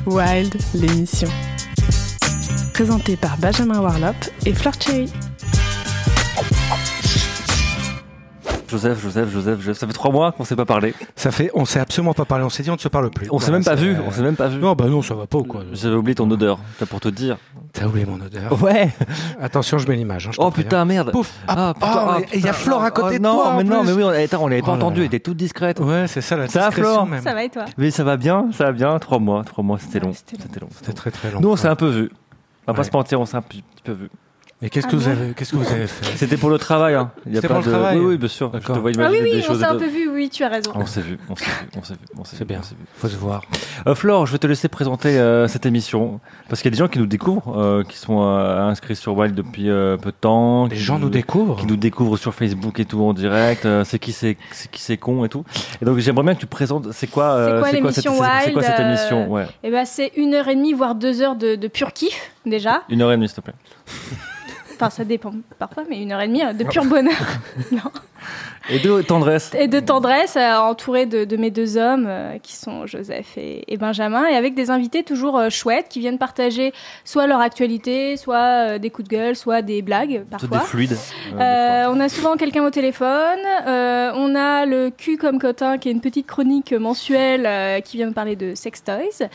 Wild, l'émission. Présentée par Benjamin Warlop et Fleur Cherry. Joseph, ça fait 3 mois qu'on s'est pas parlé. On s'est absolument pas parlé, on s'est dit on ne se parle plus. On s'est même pas vu. Non, bah non, ça va pas ou quoi. J'avais oublié ton odeur, pour te dire. T'as oublié mon odeur. Ouais. Attention, je mets l'image. Oh putain, merde. Pouf. Il y a Flore à côté de toi. Mais oui, on l'avait pas entendu, elle était toute discrète. Ouais, c'est ça la Ça va, discrétion Flore même. Ça va et toi? Mais ça va bien. 3 mois, c'était long. C'était très très long. Nous, on s'est un peu vu. On va pas Ouais. se mentir, on s'est un petit peu vu. Mais qu'est-ce que vous avez fait? C'était pour le travail, hein. C'était pour le travail? Oui, bien sûr. D'accord. Je te vois Ah imaginer oui, des choses. on s'est un peu vu, oui, tu as raison. On s'est vu. C'est bien. Faut se voir. Flore, je vais te laisser présenter cette émission parce qu'il y a des gens qui nous découvrent, qui sont inscrits sur Wild depuis peu de temps. Les gens nous découvrent. Qui nous découvrent sur Facebook et tout en direct. C'est qui c'est con et tout. Et donc j'aimerais bien que tu présentes. C'est quoi l'émission Wild, c'est quoi cette émission? Ouais. Eh ben, c'est 1h30 voire 2 heures de pur kiff déjà. 1h30 s'il te plaît. Enfin, ça dépend parfois, mais 1h30 de pur bonheur. Non. Et de tendresse. Et de tendresse, entouré de mes 2 hommes, qui sont Joseph et Benjamin, et avec des invités toujours chouettes, qui viennent partager soit leur actualité, soit des coups de gueule, soit des blagues, parfois. Des fluides. On a souvent quelqu'un au téléphone. On a le cul comme cotin, qui est une petite chronique mensuelle qui vient de parler de sex toys.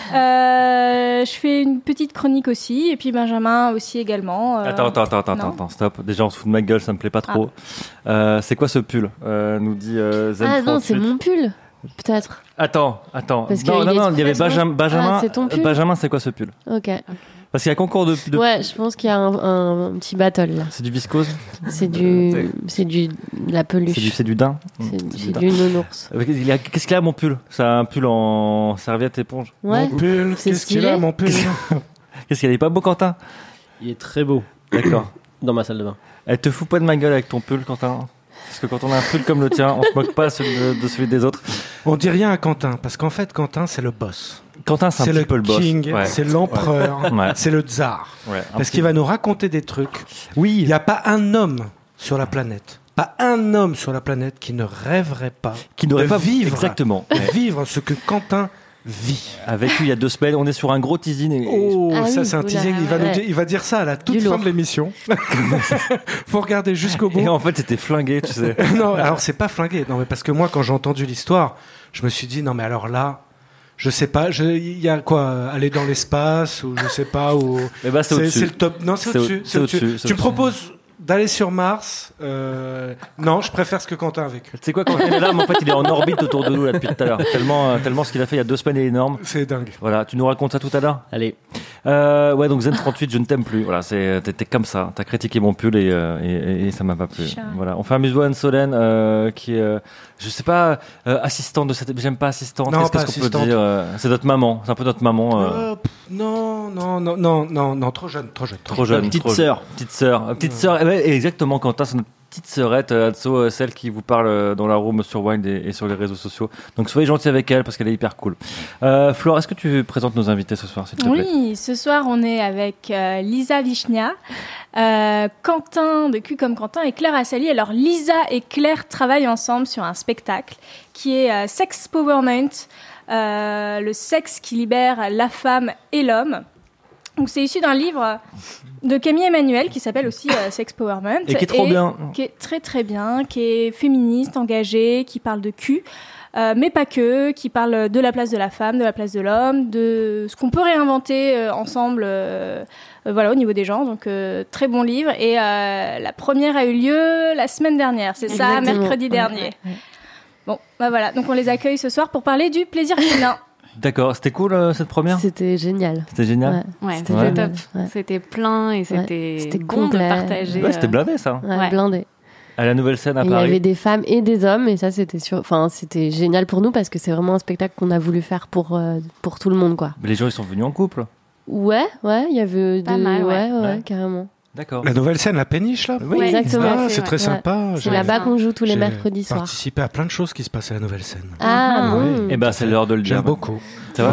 Je fais une petite chronique aussi, et puis Benjamin aussi également. Attends, stop. Déjà, on se fout de ma gueule, ça me plaît pas trop. C'est quoi ce pull nous dit Zen38. Ah non, c'est mon pull, peut-être. Attends. Parce Non, il y avait Benjamin. c'est ton pull. Benjamin, c'est quoi ce pull? Ok. Parce qu'il y a concours de... Ouais, je pense qu'il y a un petit battle là. C'est du viscose? C'est de la peluche. C'est du daim? C'est du nounours. Qu'est-ce qu'il a mon pull? C'est un pull en serviette éponge. Ouais. Mon pull, C'est qu'est-ce qu'il stylé. a mon pull? Qu'est-ce qu'il est pas beau, Quentin? Il est très beau D'accord. dans ma salle de bain. Elle te fout pas de ma gueule avec ton pull, Quentin? Parce que quand on a un pull comme le tien, on se moque pas de celui des autres. On dit rien à Quentin, parce qu'en fait, Quentin, c'est le boss. Quentin, c'est un C'est petit le peu le boss. king, Ouais. c'est l'empereur, Ouais. c'est le tsar. Ouais, Parce qu'il va nous raconter des trucs. Oui. Il n'y a pas un homme sur la planète, qui ne rêverait pas Qui n'aurait de pas vivre, exactement. de vivre ce que Quentin vit. Avec lui il y a 2 semaines, on est sur un gros teasing. Oh, Ah ça oui, c'est un oula, teasing. ouais. Il va dire ça à la toute Du fin lourd. de l'émission. Faut regarder jusqu'au bout. Et en fait, c'était flingué, tu sais. Non, alors c'est pas flingué. Non, mais parce que moi, quand j'ai entendu l'histoire, je me suis dit non, mais alors là, je sais pas. Il y a quoi, aller dans l'espace ou je sais pas où. Mais bah, c'est au-dessus. C'est le top. Non, c'est au-dessus. C'est au-dessus. Tu me proposes d'aller sur Mars. Non, je préfère ce que Quentin a vécu. Tu sais quoi, quand il est là, mais en fait, il est en orbite autour de nous là, depuis tout à l'heure. Tellement ce qu'il a fait il y a 2 semaines est énorme. C'est dingue. Voilà, tu nous racontes ça tout à l'heure? Allez, Ouais, donc Zen38, je ne t'aime plus. Voilà, t'étais comme ça. T'as critiqué mon pull et ça m'a pas plu. Chat. Voilà, on fait un museau Anne-Solène qui est, je sais pas, assistante de cette. J'aime pas assistante. Non, Qu'est-ce pas qu'on peut assistante. dire? C'est notre maman. C'est un peu notre maman. Non, trop jeune. Trop jeune. petite trop sœur. Petite sœur. Eh ben, exactement, Quentin, c'est notre petite sœurette, Atso, celle qui vous parle dans la room sur Wild et sur les réseaux sociaux. Donc soyez gentils avec elle parce qu'elle est hyper cool. Flore, est-ce que tu présentes nos invités ce soir, s'il te plaît? Oui, ce soir, on est avec Lisa Vichnia, Quentin de Cul comme Quentin et Claire Assali. Alors, Lisa et Claire travaillent ensemble sur un spectacle qui est Sex Powerment, le sexe qui libère la femme et l'homme. Donc, c'est issu d'un livre de Camille Emmanuel qui s'appelle aussi Sex Powerment. Et qui est trop bien. Qui est très très bien, qui est féministe, engagée, qui parle de cul. Mais pas que, qui parle de la place de la femme, de la place de l'homme, de ce qu'on peut réinventer ensemble voilà, au niveau des genres. Donc, très bon livre. Et la première a eu lieu la semaine dernière, c'est ça, Exactement. mercredi dernier. Ouais. Bon, bah voilà, donc on les accueille ce soir pour parler du plaisir féminin. D'accord, c'était cool cette première? C'était génial. C'était génial? Ouais, C'était c'était génial. top. Ouais. C'était plein et c'était C'était bon complet. de partager. Ouais, c'était blindé ça. Ouais, Ouais. blindé. À la nouvelle scène à Et il y Paris. avait des femmes et des hommes, et ça c'était génial pour nous parce que c'est vraiment un spectacle qu'on a voulu faire pour tout le monde, quoi. Mais les gens ils sont venus en couple. Ouais, il y avait Pas mal, ouais. Ouais. carrément. D'accord. La nouvelle scène, la péniche là. Oui, exactement. Ah, fait, c'est ouais. très sympa. C'est là-bas qu'on joue tous les mercredis soirs. Participé à plein de choses qui se passent à la nouvelle scène. Ah bon. Eh ben c'est l'heure de le dire. J'aime beaucoup. Ça va? Voilà.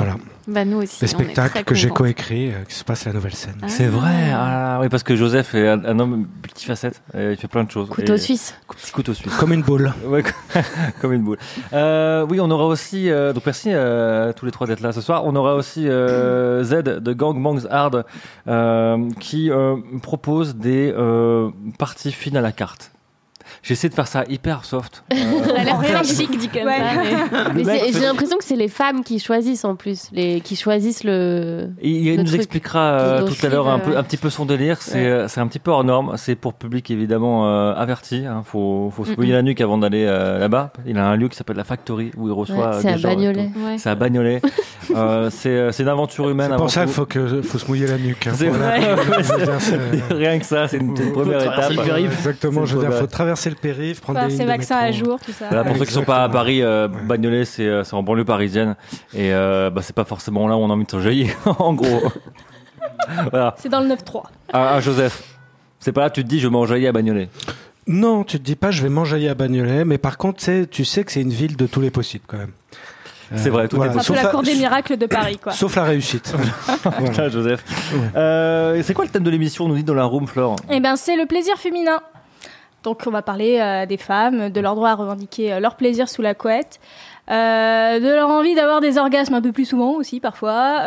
Bah nous aussi. Des on est spectacles très que j'ai contentes. coécrits qui se passent à la Nouvelle Scène. C'est vrai. Ah, oui, parce que Joseph est un homme multifacette. Il fait plein de choses. Couteau Et- suisse. Petit couteau suisse. Comme une boule. Ouais, comme une boule. Oui, on aura aussi. Donc merci tous les trois d'être là ce soir. On aura aussi Z de Gang Bangs Hard qui propose des parties fines à la carte. J'essaie de faire ça hyper soft. Ça a l'air Rien très chic dit comme Ouais. ça. Mais mec j'ai fait- l'impression que c'est les femmes qui choisissent en plus, qui choisissent le. Il Le nous truc expliquera qui tout à l'heure un ouais. petit peu son délire. C'est un petit peu hors norme. C'est pour public évidemment averti. Hein. Faut se mouiller la nuque avant d'aller là-bas. Il a un lieu qui s'appelle la Factory où il reçoit. Ouais, c'est des à gens et Bagnolet. tout. Ouais. C'est à Bagnolet. C'est une aventure humaine. C'est avant pour ça tout. qu'il faut se mouiller la nuque. Hein. C'est Voilà. vrai. Je veux dire, c'est- Rien que ça, c'est une première traverser étape. le périph'. Exactement, C'est je veux dire, une faut première- traverser le périph', prendre Faire des ses lignes de vaccins à métro. jour, tout ça. Voilà, pour ceux qui sont pas à Exactement. Paris, Bagnolet, c'est en banlieue parisienne. Et c'est pas forcément là où on a envie de s'enjailler, en gros. Voilà. C'est dans le 9-3. Joseph, c'est pas là, tu te dis, je vais m'enjailler à Bagnolet. Non, tu te dis pas, je vais m'enjailler à Bagnolet, mais par contre, tu sais que c'est une ville de tous les possibles quand même. C'est vrai, tout est C'est un peu sauf la cour des miracles de Paris, quoi. Sauf la réussite. Voilà. Putain, Joseph. C'est quoi le thème de l'émission, on nous dit dans la room, Flore? Eh ben, c'est le plaisir féminin. Donc, on va parler des femmes, de leur droit à revendiquer leur plaisir sous la couette, de leur envie d'avoir des orgasmes un peu plus souvent aussi, parfois,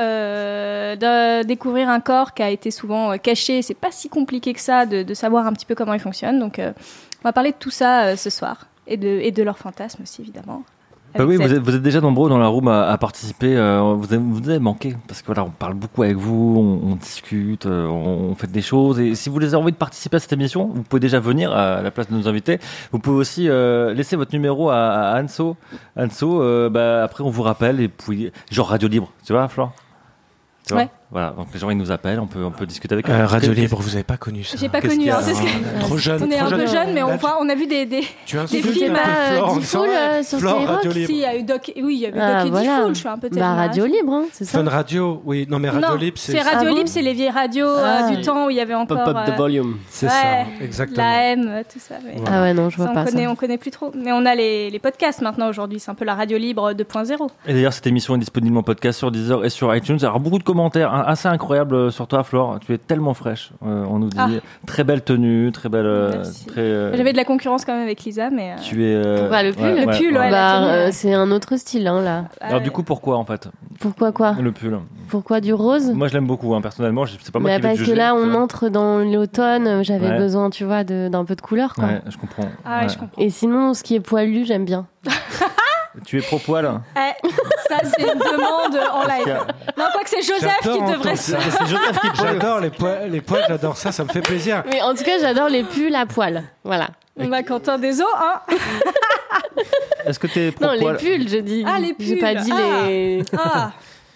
de découvrir un corps qui a été souvent caché. C'est pas si compliqué que ça de savoir un petit peu comment il fonctionne. Donc, on va parler de tout ça ce soir et de leurs fantasmes aussi, évidemment. Bah oui, Avec vous êtes déjà nombreux dans la room à participer. Vous avez manqué parce que voilà, on parle beaucoup avec vous, on discute, on fait des choses. Et si vous avez envie de participer à cette émission, vous pouvez déjà venir à la place de nos invités. Vous pouvez aussi laisser votre numéro à Anso. Anso, après on vous rappelle et puis genre radio libre, tu vois, Flore. Tu vois Ouais. Voilà, donc les gens ils nous appellent, on peut discuter avec eux. Radio Qu'est-ce- Libre, vous avez pas connu ça. J'ai pas Qu'est-ce connu. qu'il y a Hein, c'est ce que- Trop jeune. On est trop un peu jeune. jeune, mais Là, on a vu des tu des insultes films un peu pas, Flore en Diffoul, disant, sur Flore, Skyrock, Radio Si, Libre. il y a eu Doc, oui, il y avait Doc Ah, et voilà. Diffoul, je suis un peu Bah, Radio Libre, hein, c'est ça. Fun Radio, oui. Non, mais Radio Non, Libre, c'est Radio Ah bon Libre, c'est les vieilles radios Ah. du temps où il y avait Pump encore up the volume. c'est ouais, ça, exactement. la M, tout ça. Mais Voilà. Ah ouais, non, je vois ça, pas ça. on connaît plus trop. Mais on a les podcasts maintenant aujourd'hui, c'est un peu la radio libre 2.0. Et d'ailleurs, cette émission est disponible en podcast sur Deezer et sur iTunes. Alors, beaucoup de commentaires assez incroyables sur toi, Flore. Tu es tellement fraîche. On nous dit très belle tenue, très belle. Merci. Très. J'avais de la concurrence quand même avec Lisa, mais Tu es. Pourquoi, le pull Le pull, ouais. Bah, la tenue, c'est un autre style, hein, là. Alors, du coup, pourquoi en fait Pourquoi quoi le pull? Pourquoi du rose? Moi, je l'aime beaucoup, hein, personnellement. C'est pas moi Bah, qui vais te parce que juger, là, tu on vois. entre dans l'automne, j'avais Ouais. besoin, tu vois, d'un peu de couleur, quoi. Ouais, je comprends. Ah ouais, Ouais. je comprends. Et sinon, ce qui est poilu, j'aime bien. Tu es pro-poil? Ça, c'est une demande en live. Non, quoi que c'est Joseph J'adore qui devrait entendre se... ça. C'est Joseph qui poil. J'adore les poils, j'adore ça, ça me fait plaisir. Mais en tout cas, j'adore les pulls à poil. Voilà. On va Quentin des os, hein. Est-ce que t'es Non, les pro-poil? pulls, je dis. Ah, les J'ai pas pulls. dit Ah. les. Ah,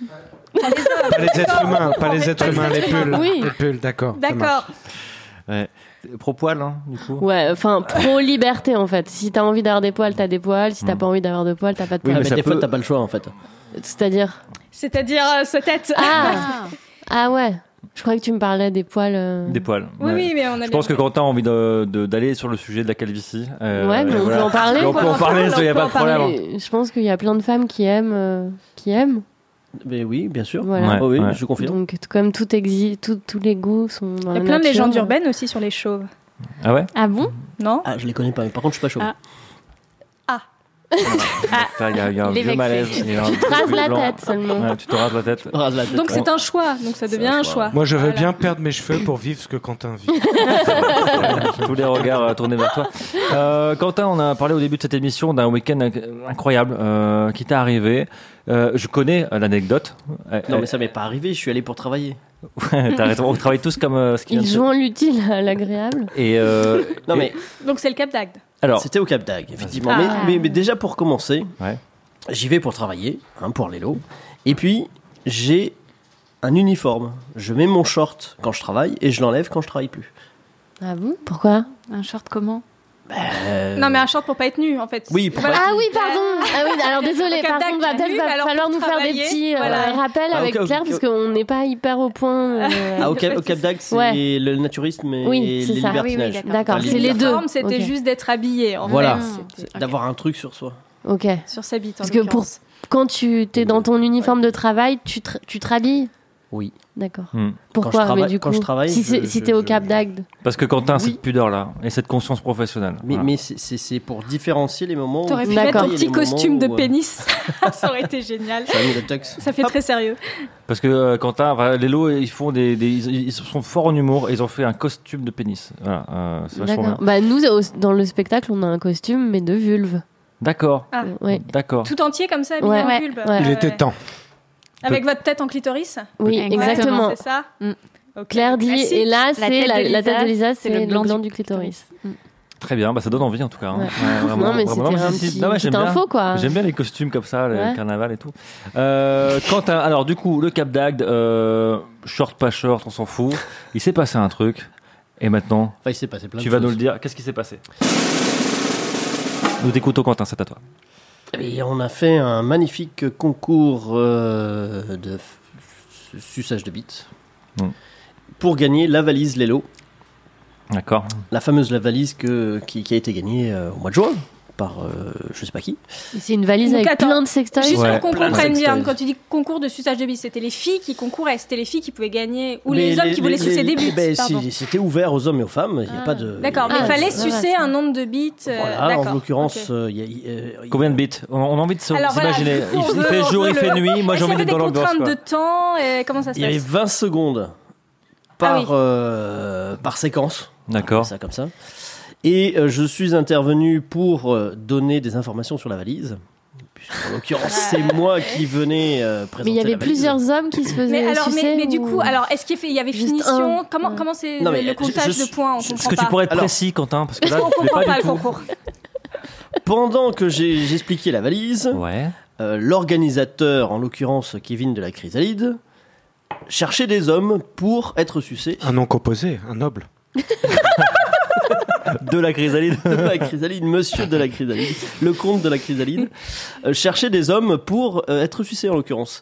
Pas les êtres humains, pas les êtres humains, les pulls. Oui. Les pulls, d'accord. ça marche. d'accord. Ouais. Pro-poil, hein, du coup? Ouais, enfin, pro-liberté, en fait. Si t'as envie d'avoir des poils, t'as des poils. Si t'as pas envie d'avoir de poils, t'as pas de Oui, poils. mais mais ça des fois, peut- t'as pas le choix en fait. C'est-à-dire. C'est-à-dire ce tête. Ah ouais. Je croyais que tu me parlais des poils. Des poils. Oui, ouais. oui, mais on a Je pense que Quentin a envie d'aller sur le sujet de la calvitie. Ouais, mais on peut en parler. On peut en parler, il n'y a On pas peut de problème. parler. Je pense qu'il y a plein de femmes qui aiment. Mais oui, bien sûr. Voilà. Ouais. Oh oui, je confirme. Donc, comme tout tous les goûts sont dans Il y a la plein de nature. légendes urbaines aussi sur les chauves. Ah ouais? Ah bon? Non? Ah, je les connais pas, mais par contre, je suis pas chaud. Ah. Il y a un Il est vieux vexé. malaise. Il y a un Tu te rases cheveu la blanc. tête seulement. Ouais, tu te rases la tête. Rase la tête. Donc c'est un choix, donc ça devient un choix. Moi, je veux Voilà. bien perdre mes cheveux pour vivre ce que Quentin vit. Tous les regards tournés vers toi. Quentin, on a parlé au début de cette émission d'un week-end incroyable qui t'est arrivé. Je connais l'anecdote. Non, mais ça m'est pas arrivé, je suis allé pour travailler. T'as raison, on travaille tous comme ce qui vient Ils de se- jouent l'utile à l'agréable. Et Non, mais Donc c'est le Cap d'Agde. alors, c'était au Cap d'Agde, effectivement. Ah. Mais déjà, pour commencer, Ouais. j'y vais pour travailler, pour l'élo. Et puis, j'ai un uniforme. Je mets mon short quand je travaille et je l'enlève quand je travaille plus. Ah bon? Pourquoi? Un short comment? Non mais un short pour pas être nu en fait. Oui, pour Voilà. pas Ah oui, pardon. Ah oui, alors désolé. Au Cap Par d'Agde, contre, va j'ai peut-être vu, va mais alors falloir pour nous faire des travailler, petits voilà. rappels Ah, avec ok, Claire ok, parce ok. qu'on n'est pas hyper au point. au Cap d'Agde, c'est Ouais. le naturisme et Oui, c'est les ça. libertinages. Oui, oui, D'accord, Enfin, c'est les deux. L'uniforme, c'était Ok. juste d'être habillé. En Voilà, fait, c'est Ok. d'avoir un truc sur soi. Ok. sur sa bite. Parce que quand tu t'es dans ton uniforme de travail, tu te rhabilles. Oui. D'accord. Hmm. Pourquoi mais du coup, quand je travaille, si t'es au Cap d'Agde. Parce que Quentin, Oui. cette pudeur-là et cette conscience professionnelle. Mais, Voilà. mais c'est pour différencier les moments. T'aurais où pu tu mettre D'accord. ton travailles et petit les moments costume de où, pénis. Ça aurait été génial. J'aurais mis le tux. Ça fait Hop. très sérieux. Parce que Quentin, enfin, Lélo, ils font ils sont forts en humour et ils ont fait un costume de pénis. Voilà, c'est vachement D'accord. bien. Bah nous, dans le spectacle, on a un costume mais de vulve. D'accord, Ah. Ouais. d'accord. Tout entier comme ça, habillé Ouais. en Ouais. bulbe. Ouais. Il était temps. Avec votre tête en clitoris. Oui, Exactement. exactement. C'est ça. Mm. Ok. Claire dit, Classique. et là, La c'est tête de la tête de Lisa, c'est le gland du clitoris. clitoris. Très bien, bah, ça donne envie en tout cas. Hein. Ouais. Vraiment, Non, mais vraiment. c'était Non, un mais petit, non, ouais, petite j'aime bien. info, quoi. J'aime bien les costumes comme ça, le Ouais. carnaval et tout. Quentin, alors du coup, le Cap d'Agde, short, pas short, on s'en fout. Il s'est passé un truc. Et maintenant, Enfin, il s'est passé plein de tu choses. vas nous le dire. Qu'est-ce qui s'est passé? Nous t'écoutons, Quentin, c'est à toi. Et on a fait un magnifique concours de suçage de bites Mm. pour gagner la valise Lelo. D'accord. La fameuse valise qui a été gagnée au mois de juin par je sais pas qui. C'est une valise Donc, avec attends, plein de sextoys. Juste Ouais. pour qu'on Plein de comprenne bien, sextoys. quand tu dis concours de suçage de bite, c'était les filles qui concouraient, c'était les filles qui pouvaient gagner, ou Mais les hommes qui voulaient sucer des bites. ben, pardon. c'était ouvert aux hommes et aux femmes. Il y a pas de. D'accord, mais Ah, il fallait ça va, sucer ça. un nombre de bites. Voilà, d'accord, en l'occurrence, ok. il y a- Combien de bits? On a envie de Alors, voilà, s'imaginer. on Il veut- fait on jour, veut il fait le- nuit. Moi, j'ai Est-ce qu'il envie y avait d'être dans des l'ambiance. contraintes quoi. de temps et comment ça se il y avait passe 20 secondes par, par séquence. D'accord. Ça comme ça. Et je suis intervenu pour donner des informations sur la valise. Puisque, en l'occurrence, c'est moi qui venais présenter Mais il y avait la valise. plusieurs hommes qui se faisaient Mais alors, sucer mais du ou- coup, alors est-ce qu'il y avait Juste finition un. Comment c'est Non, mais le comptage je- de points? On Est-ce comprend que tu pas. pourrais être Alors- précis, Quentin? Parce que là, On tu l'es comprend pas pas du le tout. concours. Pendant que j'expliquais la valise, Ouais. l'organisateur, en l'occurrence Kevin de la Chrysalide, cherchait des hommes pour être sucés. Un nom composé, un noble. De la chrysalide. De la Chrysalide, monsieur de la Chrysalide, le comte de la Chrysalide, cherchait des hommes pour être sucés en l'occurrence.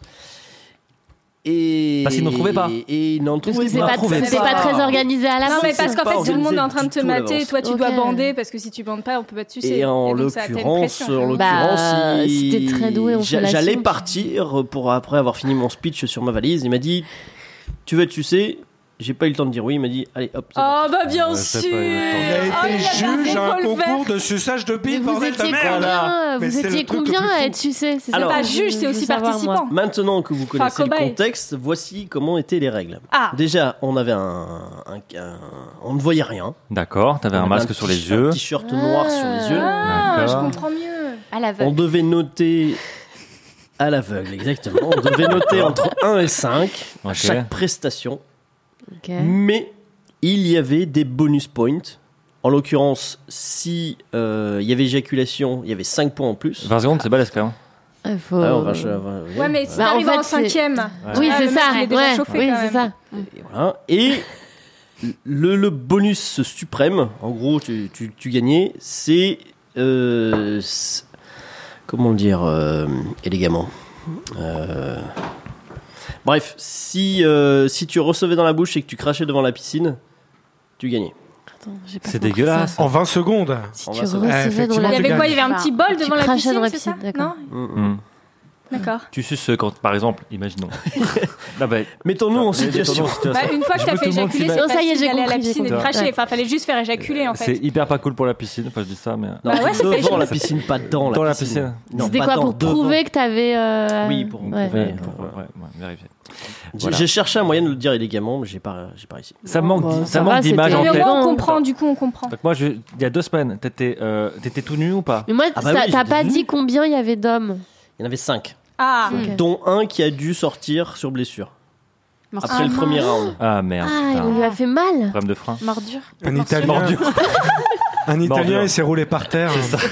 Et Parce qu'il n'en trouvait pas. Et il n'en Parce trouvait que c'est pas. pas très organisé à la Non, base. mais parce qu'en pas fait, tout le monde est en train de te organisé du tout à mater. l'avance. Toi, tu Ok. dois bander parce que si tu bandes pas, on peut pas te sucer. Et en donc, ça, t'as une l'occurrence, pression. Bah, c'était très doué en fellation. j'allais partir pour après avoir fini mon speech sur ma valise. Il m'a dit, tu veux être sucé? J'ai pas eu le temps de dire oui. Il m'a dit, allez hop. c'est Oh, parti. bah bien Ouais, sûr. c'est pas eu le temps. Oh, il a juge fait à un revolver. concours de suçage de Mais bite, vous bordel de étiez merde. combien Mais Vous c'est le étiez truc le combien plus à fou. être sucé? C'est Alors, ça Pas que juge, je c'est veux aussi savoir, moi. participant. Maintenant que vous connaissez le cobaye. contexte, voici comment étaient les règles. Ah, Déjà, on avait on ne voyait rien. D'accord. T'avais un On avait masque sur les yeux. Un t-shirt noir sur les yeux. ah, je D'accord. comprends mieux. À la On devait noter à l'aveugle, exactement. On devait noter entre 1 et 5 à Ok. chaque prestation. Ok. Mais il y avait des bonus points. En l'occurrence, si il y avait éjaculation, il y avait 5 points en plus. 20 secondes, c'est balèze quand même. Il faut... Ah, Ouais, mais si Bah, en t'arrives fait, en c'est- 5ème. Oui, Ah, c'est le mec, ça. il est déjà Ouais, chauffé, oui, quand c'est même. ça. Et voilà. Et le bonus suprême, en gros, tu gagnais, c'est comment le dire élégamment. Bref, si tu recevais dans la bouche et que tu crachais devant la piscine, tu gagnais. Attends, j'ai pas C'est compris dégueulasse. En 20 secondes. Si On tu va se- recevais dans effectivement, la Il y tu avait quoi? gagnes. Il y avait un petit bol Tu devant la crachais piscine, dans la c'est ça? piscine, d'accord. Non, Hmm. d'accord. Tu suces quand, par exemple, imaginons. Non, bah, Mettons-nous en mettons-nous situation. Bah, une fois que Je t'as veux fait tout le monde éjaculer, s'imagine. c'est Non, ça y est, facile j'ai d'aller à la compris, j'ai piscine et de compris. cracher. Enfin, fallait juste faire éjaculer, en c'est fait. hyper pas cool pour la piscine. Enfin, je dis ça, mais. Non, Bah ouais, c'est pas devant évident. la piscine, pas dans Dans la la piscine. piscine. Non, C'était pas quoi dans, pour devant. prouver que t'avais. Oui, pour Ouais. Ouais, pour- vérifier. J'ai Voilà. j'ai cherché un moyen de le dire élégamment, mais j'ai pas réussi. Ça manque, Bon, ça ça manque va, d'image c'était- en Mais au tête. moins, on Bon. comprend, du coup, on comprend. Donc moi, il y a 2 semaines, t'étais tout nu ou pas? Mais moi, Ah bah oui, t'as j'ai pas dit. dit combien il y avait d'hommes. Il y en avait 5, Ah, Ok. dont un qui a dû sortir sur blessure après Ah, le premier round. Ah merde. Ah, putain. il lui a fait mal. Problème de frein. Mordure. Un Italien. Mordure. Un Italien, Mordure. il s'est roulé par terre.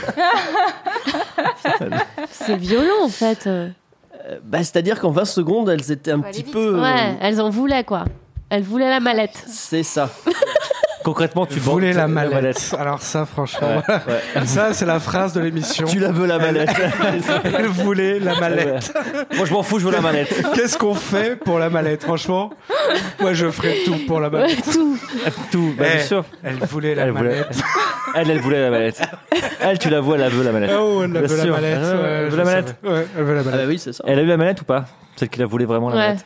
C'est violent en fait. C'est-à-dire qu'en 20 secondes, elles étaient un Faut aller petit vite. peu. Ouais, elles en voulaient quoi. Elles voulaient la mallette. C'est ça. Concrètement, tu voulais la bandes mallette. Alors ça, franchement, Ouais, ouais. ça c'est la phrase de l'émission. Tu la veux la mallette. Elle voulait la mallette. Moi, je m'en fous, je veux la mallette. Qu'est-ce qu'on fait pour la mallette, franchement? Moi, je ferais tout pour la mallette. Tout, bien sûr. Elle voulait la Elle voulait- mallette. Elle voulait la mallette. Elle, tu la vois, elle veut la mallette. Oh, elle Bien veut la sûr. mallette. Elle veut je la mallette. savais. Ouais, elle veut la Ah bah mallette. oui, c'est ça. Elle a eu la mallette ou pas? Celle qui la voulait vraiment la Ouais. mallette.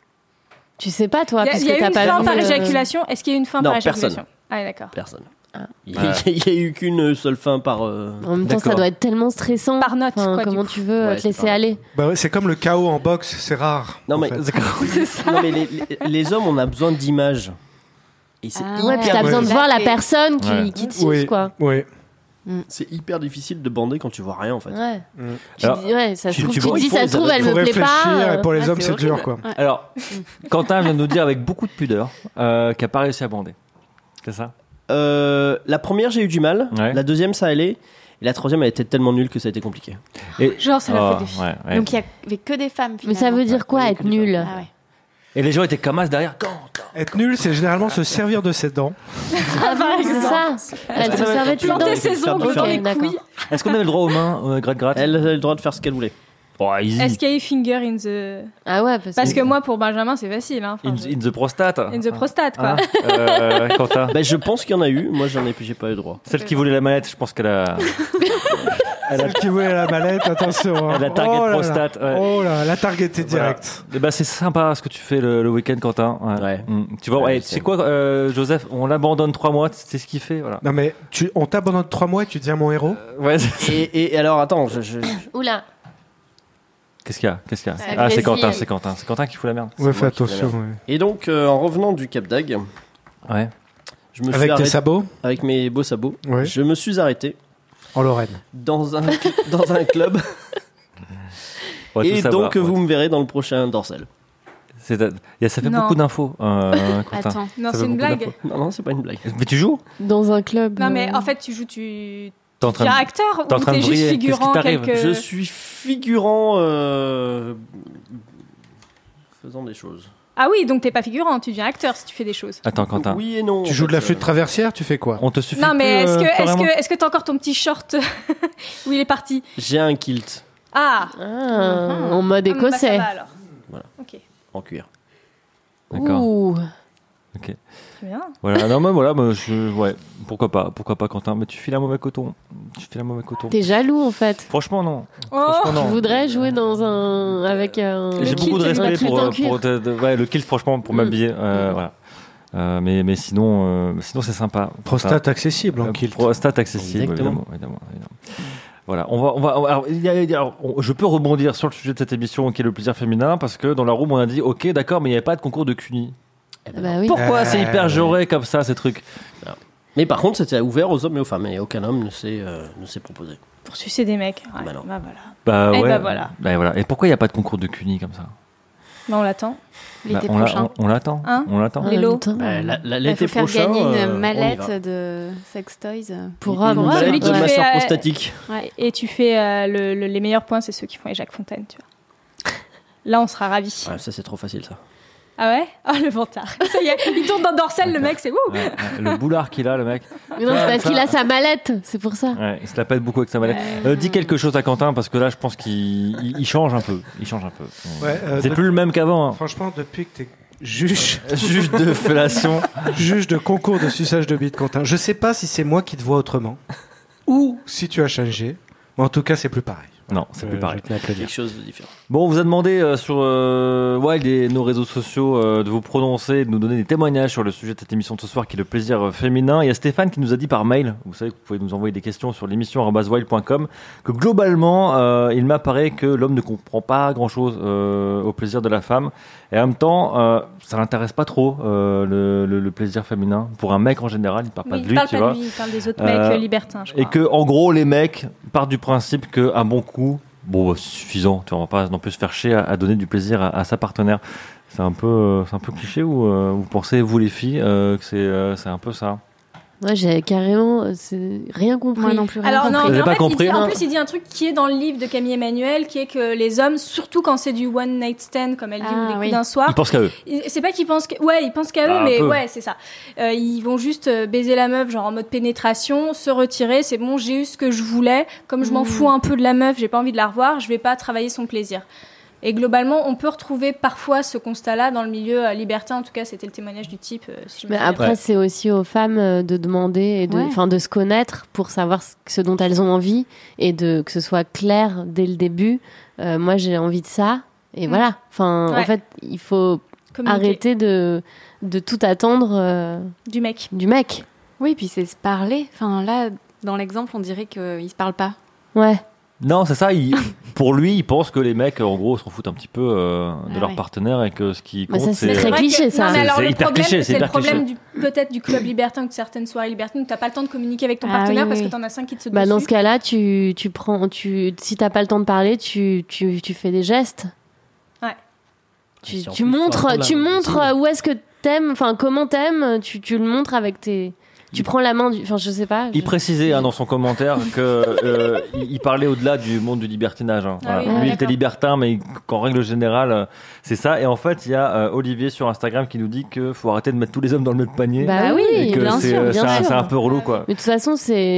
Tu sais pas, toi, Il parce y a que eu t'as une pas fin vu, par éjaculation. Est-ce qu'il y a eu une fin Non, par personne. éjaculation? Ah, d'accord. Personne. Ah. Il y a eu qu'une seule fin par. En même temps, ça D'accord. doit être tellement stressant. Par note, Enfin, quoi, du comment coup. tu veux Ouais, te c'est laisser pas- aller? Bah ouais, c'est comme le chaos en boxe, c'est rare. Non en mais, fait. non, mais les hommes, on a besoin d'images. Et c'est Ah ouais, puis t'as Ouais. besoin de voir la personne Ouais. qui tire, Oui, quoi. oui. c'est hyper difficile de bander quand tu vois rien en fait. Ouais. Mm. Tu Alors, dis, ouais, ça se tu- trouve, tu tu vois, te dis, il faut ça se trouve, les elle Faut me plaît réfléchir, pas. et pour les Ouais, hommes, c'est dur, horrible. quoi. Ouais. Alors, Quentin vient de nous dire avec beaucoup de pudeur qu'il n'a pas réussi à bander. C'est ça? La première, j'ai eu du mal. Ouais. La deuxième, ça allait. Et la troisième, elle était tellement nulle que ça a été compliqué. Genre, c'est la Oh, faute des filles. ouais, ouais. Donc il y avait que des femmes. Mais ça finalement. veut dire quoi, être nul? Ah ouais. Et les gens étaient comme as derrière. Être nul, c'est généralement se servir de ses dents. Ah bon, c'est ça. Elle se servait de ses Planter dents. ses faire ongles du dans fer. les D'accord. couilles. Est-ce qu'on avait le droit aux mains, gratte-gratte? Elle a le droit de faire ce qu'elle voulait. Oh, easy. Est-ce qu'il y a eu finger in the... Ah ouais, Parce que moi, pour Benjamin, c'est facile. Hein. Enfin, In the prostate. in the prostate, quoi. Hein, Quentin. Bah, je pense qu'il y en a eu. Moi, j'ai pas eu droit. Celle qui voulait la mallette, je pense qu'elle a. Celle qui voulait la mallette, attention. hein. Elle a target Oh là là. prostate. Ouais. Oh là, la targetée Voilà. direct. Eh ben, c'est sympa ce que tu fais le week-end, Quentin. Ouais. Tu vois, Ouais, ouais, je tu sais sais. quoi, Joseph, on l'abandonne 3 mois, c'est ce qu'il fait. Voilà. Non mais on t'abandonne 3 mois et tu deviens mon héros. Ouais, Et alors, attends, Oula. Qu'est-ce qu'il y a Ça Ah, c'est grésille. Quentin, c'est Quentin. C'est Quentin qui fout la merde. Ouais, moi fais qui attention. fais ouais. Et donc, en revenant du Cap d'Agde, Ouais. je me suis Avec tes arrêté sabots avec mes beaux sabots. Ouais. Je me suis arrêté En Lorraine. dans un club. On va tout Et savoir. donc, vous me verrez dans le prochain Dorsel. Ça fait Non. beaucoup d'infos, Quentin. Attends. Non, Ça c'est fait une beaucoup blague. d'infos. Non, c'est pas une blague. Mais tu joues? Dans un club. Non, mais en fait, tu joues, T'es en train tu es de... acteur t'es en ou train de t'es juste briller. figurant Qu'est-ce qui t'arrive quelque... Je suis figurant faisant des choses. Ah oui, donc t'es pas figurant, tu deviens acteur si tu fais des choses. Attends, Quentin. Oui et non. Tu en joues de fait, la flûte traversière, tu fais quoi? On te suffit Non, mais plus, Florian est-ce que t'as encore ton petit short où il est parti? J'ai un kilt Ah, En mode Ah, bah, ça écossais. va, alors. Voilà. Ok, en cuir. D'accord. Ouh. très bien. Voilà, non, mais voilà, ouais, pourquoi pas, Quentin. Mais tu files un mauvais coton. T'es jaloux, en fait. Franchement, non. Oh, Franchement, Tu non. voudrais jouer dans un... avec un... J'ai kilt, beaucoup de un respect kilt pour, en cuir. ouais, le kilt, franchement, pour m'habiller. Voilà. Mais sinon, c'est sympa. Prostate accessible en kilt. Prostate accessible, Exactement. évidemment. Voilà, alors, je peux rebondir sur le sujet de cette émission qui est le plaisir féminin parce que dans la room on a dit ok d'accord mais il n'y avait pas de concours de CUNY. Bah oui. Pourquoi c'est hyper joré comme ça ces trucs? Mais par contre, c'était ouvert aux hommes et aux femmes. Et aucun homme ne s'est proposé. pour sucer des mecs. Ouais, Bah non. bah voilà. Bah Eh ouais. bah voilà. Bah voilà. Et pourquoi il n'y a pas de concours de CUNY comme ça? Bah on l'attend. L'été Bah, prochain. on l'attend. Hein On l'attend. En Lélo. même temps, Bah, Il l'été faut faire prochain, gagner on y une va. mallette de sex toys. Pour Une hommes. Celui mallette qui de fait, masseur prostatique. Ouais. Et tu fais les meilleurs points, c'est ceux qui font les Jacques Fontaine, tu vois. Là, on sera ravis. Ouais, ça, c'est trop facile, ça. Ah ouais? Ah, le vantard. Ça y est, il tourne dans Dorsel, le mec, c'est ouh! Ouais, ouais. Le boulard qu'il a, le mec. Mais non, c'est parce qu'il a sa mallette, c'est pour ça. Ouais, il se la pète beaucoup avec sa mallette. Dis quelque chose à Quentin parce que là, je pense qu'il change un peu. Il change un peu. Ouais, C'est plus le même qu'avant. Hein. Franchement, depuis que t'es juge de fellation. juge de concours de suçage de bite, Quentin, je sais pas si c'est moi qui te vois autrement ou si tu as changé, mais en tout cas, c'est plus pareil. Non, c'est plus pareil. Je tenais à te le dire. Quelque chose de différent. Bon, on vous a demandé sur Wild et nos réseaux sociaux de vous prononcer, de nous donner des témoignages sur le sujet de cette émission de ce soir qui est le plaisir féminin. Il y a Stéphane qui nous a dit par mail, vous savez que vous pouvez nous envoyer des questions sur l'émission@wild.com, que globalement, il m'apparaît que l'homme ne comprend pas grand-chose au plaisir de la femme. Et en même temps, ça l'intéresse pas trop le plaisir féminin. Pour un mec en général, il parle pas Oui, de il lui, parle tu pas vois. de lui, il parle des autres mecs libertins, je crois. Et que, en gros, les mecs partent du principe qu'un bon coup, bon, c'est suffisant. Tu vois, on va pas non plus se faire chier à donner du plaisir à sa partenaire. C'est un peu cliché ou vous pensez, vous les filles, que c'est un peu ça? Moi, j'ai carrément rien compris. Moi non plus. rien Alors non, compris. Vous mais avez en pas fait, compris, en non plus il dit un truc qui est dans le livre de Camille Emmanuel, qui est que les hommes, surtout quand c'est du one night stand, comme elle dit, ou des coups d'un soir, Ils pensent qu'à eux. c'est pas qu'ils pensent ils pensent qu'à eux, Un mais peu. ouais, c'est ça. Ils vont juste baiser la meuf, genre en mode pénétration, se retirer, c'est bon, j'ai eu ce que je voulais, comme je m'en fous un peu de la meuf, j'ai pas envie de la revoir, je vais pas travailler son plaisir. Et globalement, on peut retrouver parfois ce constat-là dans le milieu libertin. En tout cas, c'était le témoignage du type. Si je me Mais souviens après, Ouais. c'est aussi aux femmes de demander et de se connaître pour savoir ce dont elles ont envie et que ce soit clair dès le début. Moi, j'ai envie de ça. Et voilà. Enfin, Ouais. en fait, il faut communiquer. arrêter de tout attendre Du mec. du mec. Oui, puis c'est se parler. Enfin, là, dans l'exemple, on dirait qu'ils se parlent pas. Ouais. Non, c'est ça. Pour lui, il pense que les mecs, en gros, s'en foutent un petit peu de leur ouais. partenaire et que ce qui Mais compte, ça, c'est très C'est vrai cliché, que- ça. Non, mais alors, C'est le hyper problème, cliché, c'est c'est le hyper problème peut-être du club libertin ou de certaines soirées libertines où t'as pas le temps de communiquer avec ton Ah partenaire oui, parce oui. que t'en as 5 qui te sautent Bah, dans dessus. ce cas-là, si t'as pas le temps de parler, tu fais des gestes. Ouais. Tu, Si en tu plus, montres, faut tu apprendre la montres routine. où est-ce que t'aimes, enfin comment t'aimes, tu le montres avec tes. Tu prends la main enfin je sais pas. Il précisait dans son commentaire que il parlait au-delà du monde du libertinage. Hein. Ah Voilà. oui, Lui, il était d'accord. libertin, mais qu'en règle générale, c'est ça. Et en fait, il y a Olivier sur Instagram qui nous dit qu'il faut arrêter de mettre tous les hommes dans le même panier. Bah oui, et que bien c'est sûr, c'est bien un, sûr. c'est un peu relou, quoi. Mais de toute façon, c'est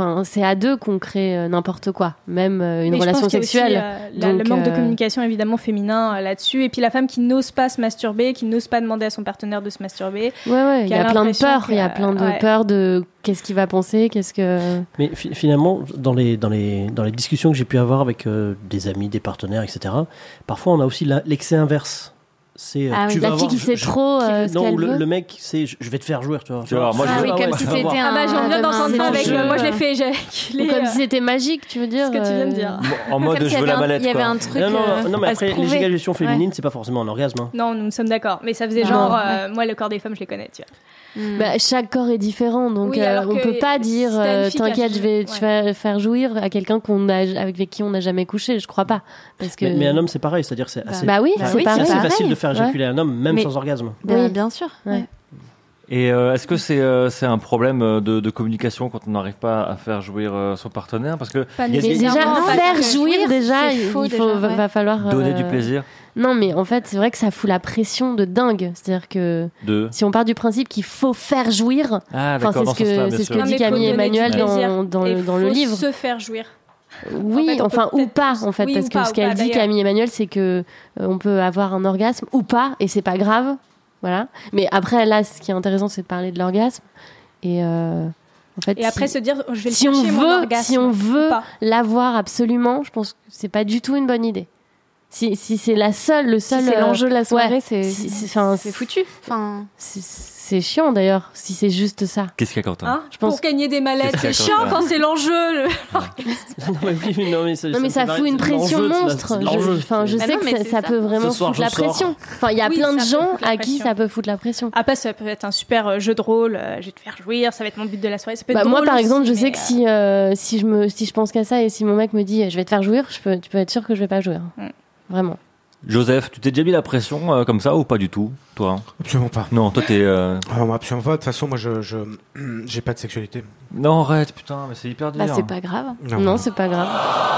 à deux qu'on crée n'importe quoi, même une Mais je relation pense qu'il y a aussi, sexuelle. le Donc, manque de communication évidemment féminin là-dessus, et puis la femme qui n'ose pas se masturber, qui n'ose pas demander à son partenaire de se masturber. Ouais, il y qui a a plein de l'impression peurs, il y a que- plein de ouais. peurs de qu'est-ce qu'il va penser, qu'est-ce que. Mais finalement, dans les discussions que j'ai pu avoir avec des amis, des partenaires, etc., parfois on a aussi l'excès inverse. C'est Ah oui, tu vas La fille avoir- qui sait trop ce non, qu'elle le veut. mec, c'est je vais te faire jouer, tu vois. Tu vois, moi, Ah je oui, veux- comme ouais, si tu vas voir. c'était Ah bah j'ai envie un d'entendre ça avec jeu. moi je l'ai fait Ou éjaculer. comme si c'était magique, tu veux dire. Ce que tu viens de dire. En mode, Comme je s'il y veux avait la un- mallette, Il y avait quoi. un truc. Non, mais à se après, prouver. l'éjaculation féminine, c'est pas forcément un orgasme. Hein. Non, nous sommes d'accord, mais ça faisait Non. genre Ouais. moi le corps des femmes je les connais, tu vois. Bah, chaque corps est différent, donc Oui, alors on que peut pas dire si t'as une fille qui a- t'inquiète, tu vas faire jouir à quelqu'un avec qui on n'a jamais couché. Je crois pas, parce que. Mais un homme, c'est pareil, c'est-à-dire que c'est assez, Bah oui, Bah c'est oui, pareil. c'est assez pareil. facile de faire éjaculer un homme, même Mais- sans orgasme. Oui. Bien sûr. Ouais. Et est-ce que c'est un problème de communication quand on n'arrive pas à faire jouir son partenaire? Parce que Pas il y a- Mais nécessairement, déjà, en fait, faire que- jouir, déjà, c'est faux, il faut, déjà, ouais. va falloir. donner du plaisir Non, mais en fait, c'est vrai que ça fout la pression de dingue. C'est-à-dire que de... si on part du principe qu'il faut faire jouir, Ah, enfin, d'accord, c'est dans ce ce sens-là, que, bien c'est ce sûr. que dit mais faut Camille donner du Emmanuel plaisir. dans Et le faut livre. se faire jouir. Oui, En fait, on enfin, peut ou peut-être pas, tous- en fait, oui, parce ou que pas, ce ou qu'elle pas, dit, d'ailleurs. Camille Emmanuel, c'est que on peut avoir un orgasme ou pas, et c'est pas grave, voilà. Mais après, là, ce qui est intéressant, c'est de parler de l'orgasme, et en fait, Et après se dire je vais le si on chercher, mon veut, orgasme, si on ou veut pas. l'avoir absolument, je pense que c'est pas du tout une bonne idée. Si c'est le seul, Si c'est l'enjeu de la soirée, ouais, c'est foutu. Enfin, c'est chiant d'ailleurs, si c'est juste ça. Qu'est-ce qu'il y a, Quentin? Hein, Je pense- pour gagner des mallettes, Qu'est-ce c'est qu'il y a chiant comme ça quand c'est l'enjeu. non, mais oui, Non mais ça fout une pression monstre. Je Bah sais non, que mais ça c'est peut ça. vraiment Ce soir, foutre la je sors. pression. Enfin, il y a Oui, plein de ça peut gens foutre la à qui pression. ça peut foutre la pression. Après, ça peut être un super jeu de rôle. Je vais te faire jouir, ça va être mon but de la soirée. Ça peut être Bah, moi, drôle par aussi, exemple, je sais mais, que si je pense qu'à ça et si mon mec me dit je vais te faire jouir, tu peux être sûr que je vais pas jouir. Vraiment. Joseph, tu t'es déjà mis la pression comme ça ou pas du tout, toi? Absolument pas. Non, toi t'es... Absolument pas. De toute façon, moi, j'ai pas de sexualité. Non, arrête, putain, mais c'est hyper dur. bah, c'est pas grave. Non, c'est pas grave.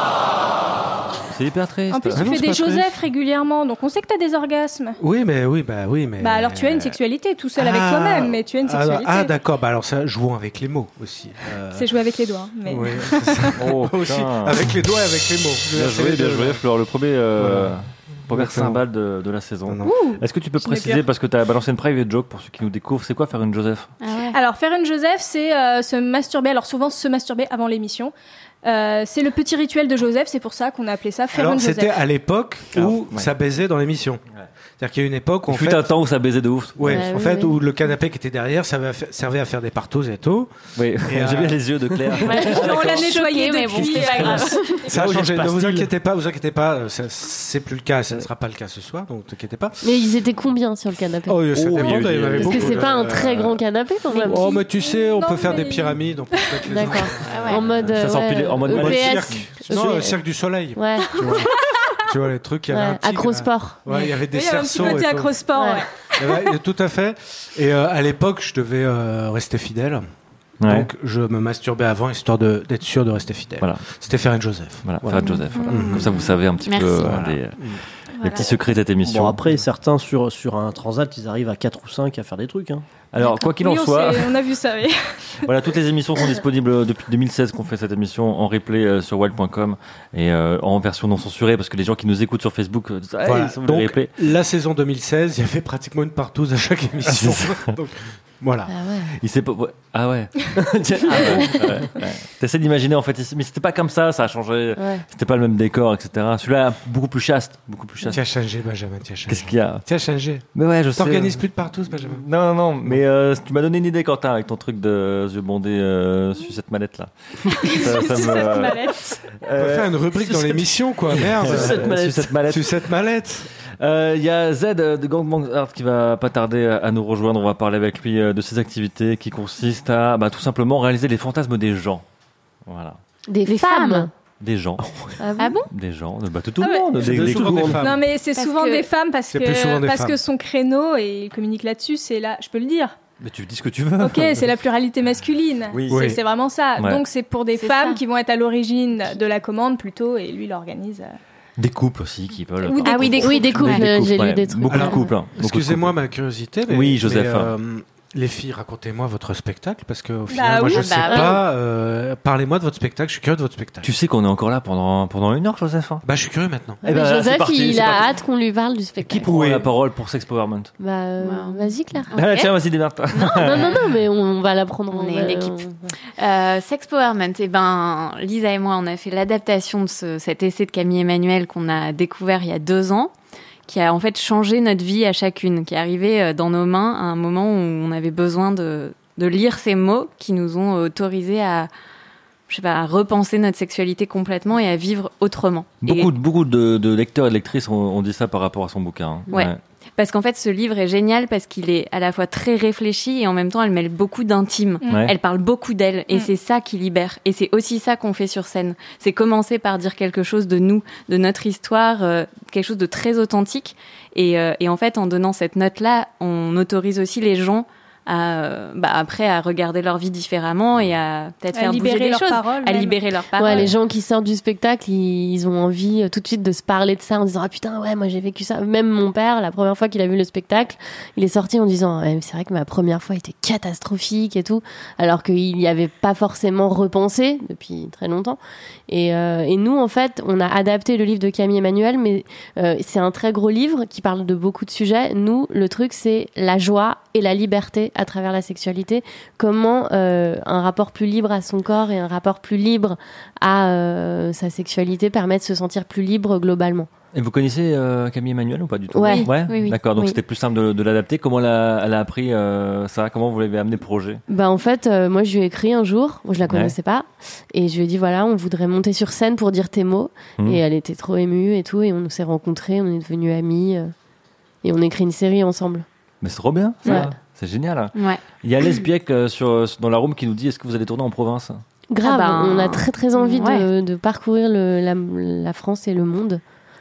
C'est hyper triste. En plus, Ah tu non, fais c'est des pas triste. Joseph régulièrement, donc on sait que t'as des orgasmes. Oui, mais. Bah alors tu as une sexualité tout seul avec Ah. toi-même, mais tu as une sexualité. Ah, d'accord. Bah alors ça, jouons avec les mots aussi. C'est jouer avec les doigts. Mais... Oui, c'est ça. Oh, aussi. putain. Avec les doigts et avec les mots. Bien joué, bien joué, Flore. Le premier... Voilà. Première Exactement. cymbale de la saison. Non, non. Est-ce que tu peux Je n'ai préciser, peur. parce que tu as balancé une private joke pour ceux qui nous découvrent, c'est quoi faire une Joseph? Ah ouais. Alors faire une Joseph, c'est se masturber. Alors souvent se masturber avant l'émission. C'est le petit rituel de Joseph, c'est pour ça qu'on a appelé ça faire Alors une c'était Joseph. à l'époque où Alors, ouais. ça baisait dans l'émission. C'est-à-dire qu'il y a une époque où Il en fut fait, un temps où ça baisait de ouf. ouais, Ouais, en oui, fait oui. où le canapé qui était derrière servait à faire des partos et tout. Oui, Et, j'ai bien les yeux de Claire. On l'a nettoyé mais bon, depuis. c'est pas grave. Ça a Là où changé. j'ai Ne pas vous style. inquiétez pas, c'est plus le cas, ça ne sera pas le cas ce soir, donc ne t'inquiétez pas. Mais ils étaient combien sur le canapé? Oh, ça Oh, dépend, il y a eu il y en des- avait Parce que beaucoup, c'est pas un euh, très grand canapé quand même. Oh, mais tu sais, on Non, peut faire mais- des pyramides, on peut se mettre les D'accord. Ah ouais. En mode Ça s'empilait en mode En mode EPS. cirque. Non, cirque du soleil. Ouais, Tu vois les trucs, il y avait un ouais. tigre. Acrosport. Ouais, il y avait des Oui, il y a un petit cerceaux. côté et tout. acrosport. Ouais. Ouais. Tout à fait. Et à l'époque, je devais rester fidèle. Ouais. Donc, je me masturbais avant, histoire d'être sûr de rester fidèle. Voilà. C'était Ferret Joseph. Voilà, Voilà. Ferret Joseph. Voilà. Mhm. Comme ça, vous savez un petit Merci. peu Voilà. les petits secrets de cette émission. Bon, après, certains sur un transat, ils arrivent à 4 ou 5 à faire des trucs. Hein. Alors, quoi qu'il en Oui, soit, on a vu ça, oui. voilà, toutes les émissions sont disponibles depuis 2016 qu'on fait cette émission en replay sur wild.com et en version non censurée parce que les gens qui nous écoutent sur Facebook disent hey, Voilà. ils sont les Donc, replays. la saison 2016, il y avait pratiquement une partouze à chaque émission. Donc, voilà. Ah ouais. Il sait pas. Ah ouais. T'essaies d'imaginer en fait, mais c'était pas comme ça a changé. Ouais. C'était pas le même décor, etc. Celui-là, beaucoup plus chaste. Tu as changé, Benjamin. Tu as changé. Qu'est-ce qu'il y a? Tu as changé. Mais ouais, je sais. T'organises plus de partouze, Benjamin. Non, mais tu m'as donné une idée, Quentin, avec ton truc de yeux bandés sur cette mallette là. ça me. Mallette. On peut faire une rubrique dans l'émission, quoi. Merde. Sur cette mallette. Sur cette mallette. Il y a Z de Gangbang Art qui va pas tarder à nous rejoindre. On va parler avec lui de ses activités qui consistent à tout simplement réaliser les fantasmes des gens. Voilà. Des Les femmes. femmes. Des gens. Ah bon? Des gens. De tout Ah le ouais. monde. C'est souvent des femmes. Non, mais c'est Parce souvent que- des femmes parce C'est plus souvent des femmes. que son créneau, et il communique là-dessus, c'est là, je peux le dire. Mais tu dis ce que tu veux. Ok, c'est la pluralité masculine. Oui. Oui. C'est vraiment ça. Ouais. Donc c'est pour des C'est femmes ça. qui vont être à l'origine de la commande plutôt, et lui il organise. Des couples aussi qui veulent. Ou des Ah oui, des Oui, des couples, j'ai ouais. lu des trucs. Beaucoup Alors, de couples. Beaucoup de Excusez-moi couples. ma curiosité. Mais, Oui, Joseph. mais, les filles, racontez-moi votre spectacle parce qu'au final, Bah moi oui. je Ah sais bah oui. pas. Parlez-moi de votre spectacle. Je suis curieux de votre spectacle. Tu sais qu'on est encore là pendant 1 heure, Joseph. Hein. Bah, je suis curieux maintenant. Eh ben, Mais c'est Joseph, parti, il c'est a parti. hâte qu'on lui parle du Qui spectacle. prend Oui. la parole pour Sexpowerment? Bah, vas-y, Claire. Ah, tiens, vas-y, démerde-toi. Non, mais on va la prendre. On est une équipe. Sexpowerment, Lisa et moi, on a fait l'adaptation de cet essai de Camille Emmanuel qu'on a découvert il y a 2 ans, qui a en fait changé notre vie à chacune, qui est arrivé dans nos mains à un moment où on avait besoin de lire ces mots qui nous ont autorisés à repenser notre sexualité complètement et à vivre autrement. Beaucoup de lecteurs et de lectrices ont dit ça par rapport à son bouquin. Hein. Ouais. Parce qu'en fait, ce livre est génial parce qu'il est à la fois très réfléchi et en même temps, elle mêle beaucoup d'intime. Ouais. Elle parle beaucoup d'elle et c'est ça qui libère. Et c'est aussi ça qu'on fait sur scène. C'est commencer par dire quelque chose de nous, de notre histoire, quelque chose de très authentique. Et en fait, en donnant cette note-là, on autorise aussi les gens après à regarder leur vie différemment et à peut-être faire bouger libérer des leurs choses, paroles, à même. libérer leurs paroles. Ouais, les gens qui sortent du spectacle, ils ont envie tout de suite de se parler de ça en disant ah putain ouais moi j'ai vécu ça. Même mon père, la première fois qu'il a vu le spectacle, il est sorti en disant c'est vrai que ma première fois était catastrophique et tout, alors qu'il n'y avait pas forcément repensé depuis très longtemps. Et nous en fait, on a adapté le livre de Camille Emmanuel, mais c'est un très gros livre qui parle de beaucoup de sujets. Nous, le truc c'est la joie et la liberté à travers la sexualité. Comment un rapport plus libre à son corps et un rapport plus libre à sa sexualité permet de se sentir plus libre globalement. Et vous connaissez Camille Emmanuel ou pas du tout? Ouais. Oui. D'accord, donc Oui. c'était plus simple de l'adapter. Comment elle a appris ça? Comment vous l'avez amené le projet? Bah en fait, moi je lui ai écrit un jour, je la connaissais pas, et je lui ai dit voilà, on voudrait monter sur scène pour dire tes mots, et elle était trop émue et tout, et on s'est rencontrés, on est devenus amis, et on écrit une série ensemble. Mais c'est trop bien, ça. Ouais. C'est génial. Hein. Ouais. Il y a Lesbiec dans la room qui nous dit est-ce que vous allez tourner en province? Grave, on a très très envie ouais. de parcourir la France et le monde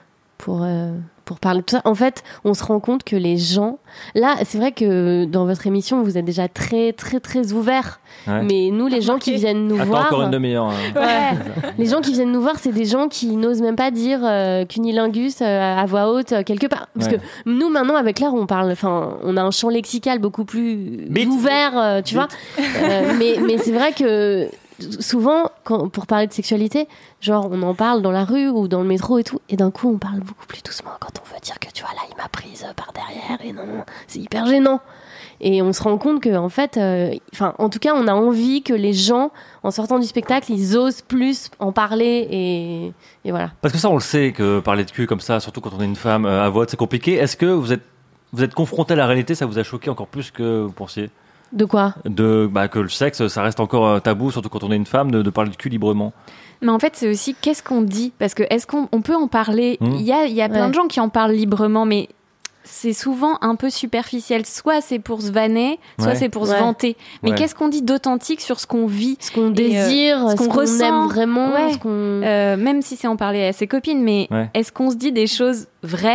pour parler de tout ça. En fait, on se rend compte que les gens... Là, c'est vrai que dans votre émission, vous êtes déjà très très très ouverts. Ouais. Mais nous, les gens qui viennent nous Attends voir... encore une demi-heure. Hein. Ouais. Les gens qui viennent nous voir, c'est des gens qui n'osent même pas dire cunilingus à voix haute quelque part. Parce Ouais. que nous, maintenant, avec Claire, on a un champ lexical beaucoup plus Bite. ouvert, tu vois. Mais c'est vrai que souvent, pour parler de sexualité, genre, on en parle dans la rue ou dans le métro et tout, et d'un coup, on parle beaucoup plus doucement quand on veut dire que, tu vois, là, il m'a prise par derrière, et non, c'est hyper gênant. Et on se rend compte que, en fait, en tout cas, on a envie que les gens, en sortant du spectacle, ils osent plus en parler et voilà. Parce que ça, on le sait que parler de cul comme ça, surtout quand on est une femme à voix haute, c'est compliqué. Est-ce que vous êtes confronté à la réalité? Ça vous a choqué encore plus que vous pensiez? De quoi? Que le sexe, ça reste encore tabou, surtout quand on est une femme, de parler de cul librement. Mais en fait, c'est aussi qu'est-ce qu'on dit? Parce que est-ce qu'on peut en parler? Il y a plein de gens qui en parlent librement, mais c'est souvent un peu superficiel. Soit c'est pour se vanner, soit c'est pour se vanter. Mais qu'est-ce qu'on dit d'authentique sur ce qu'on vit? Ce qu'on désire, ce qu'on ressent, aime vraiment, ouais. ce qu'on... Même si c'est en parler à ses copines, mais est-ce qu'on se dit des choses vraies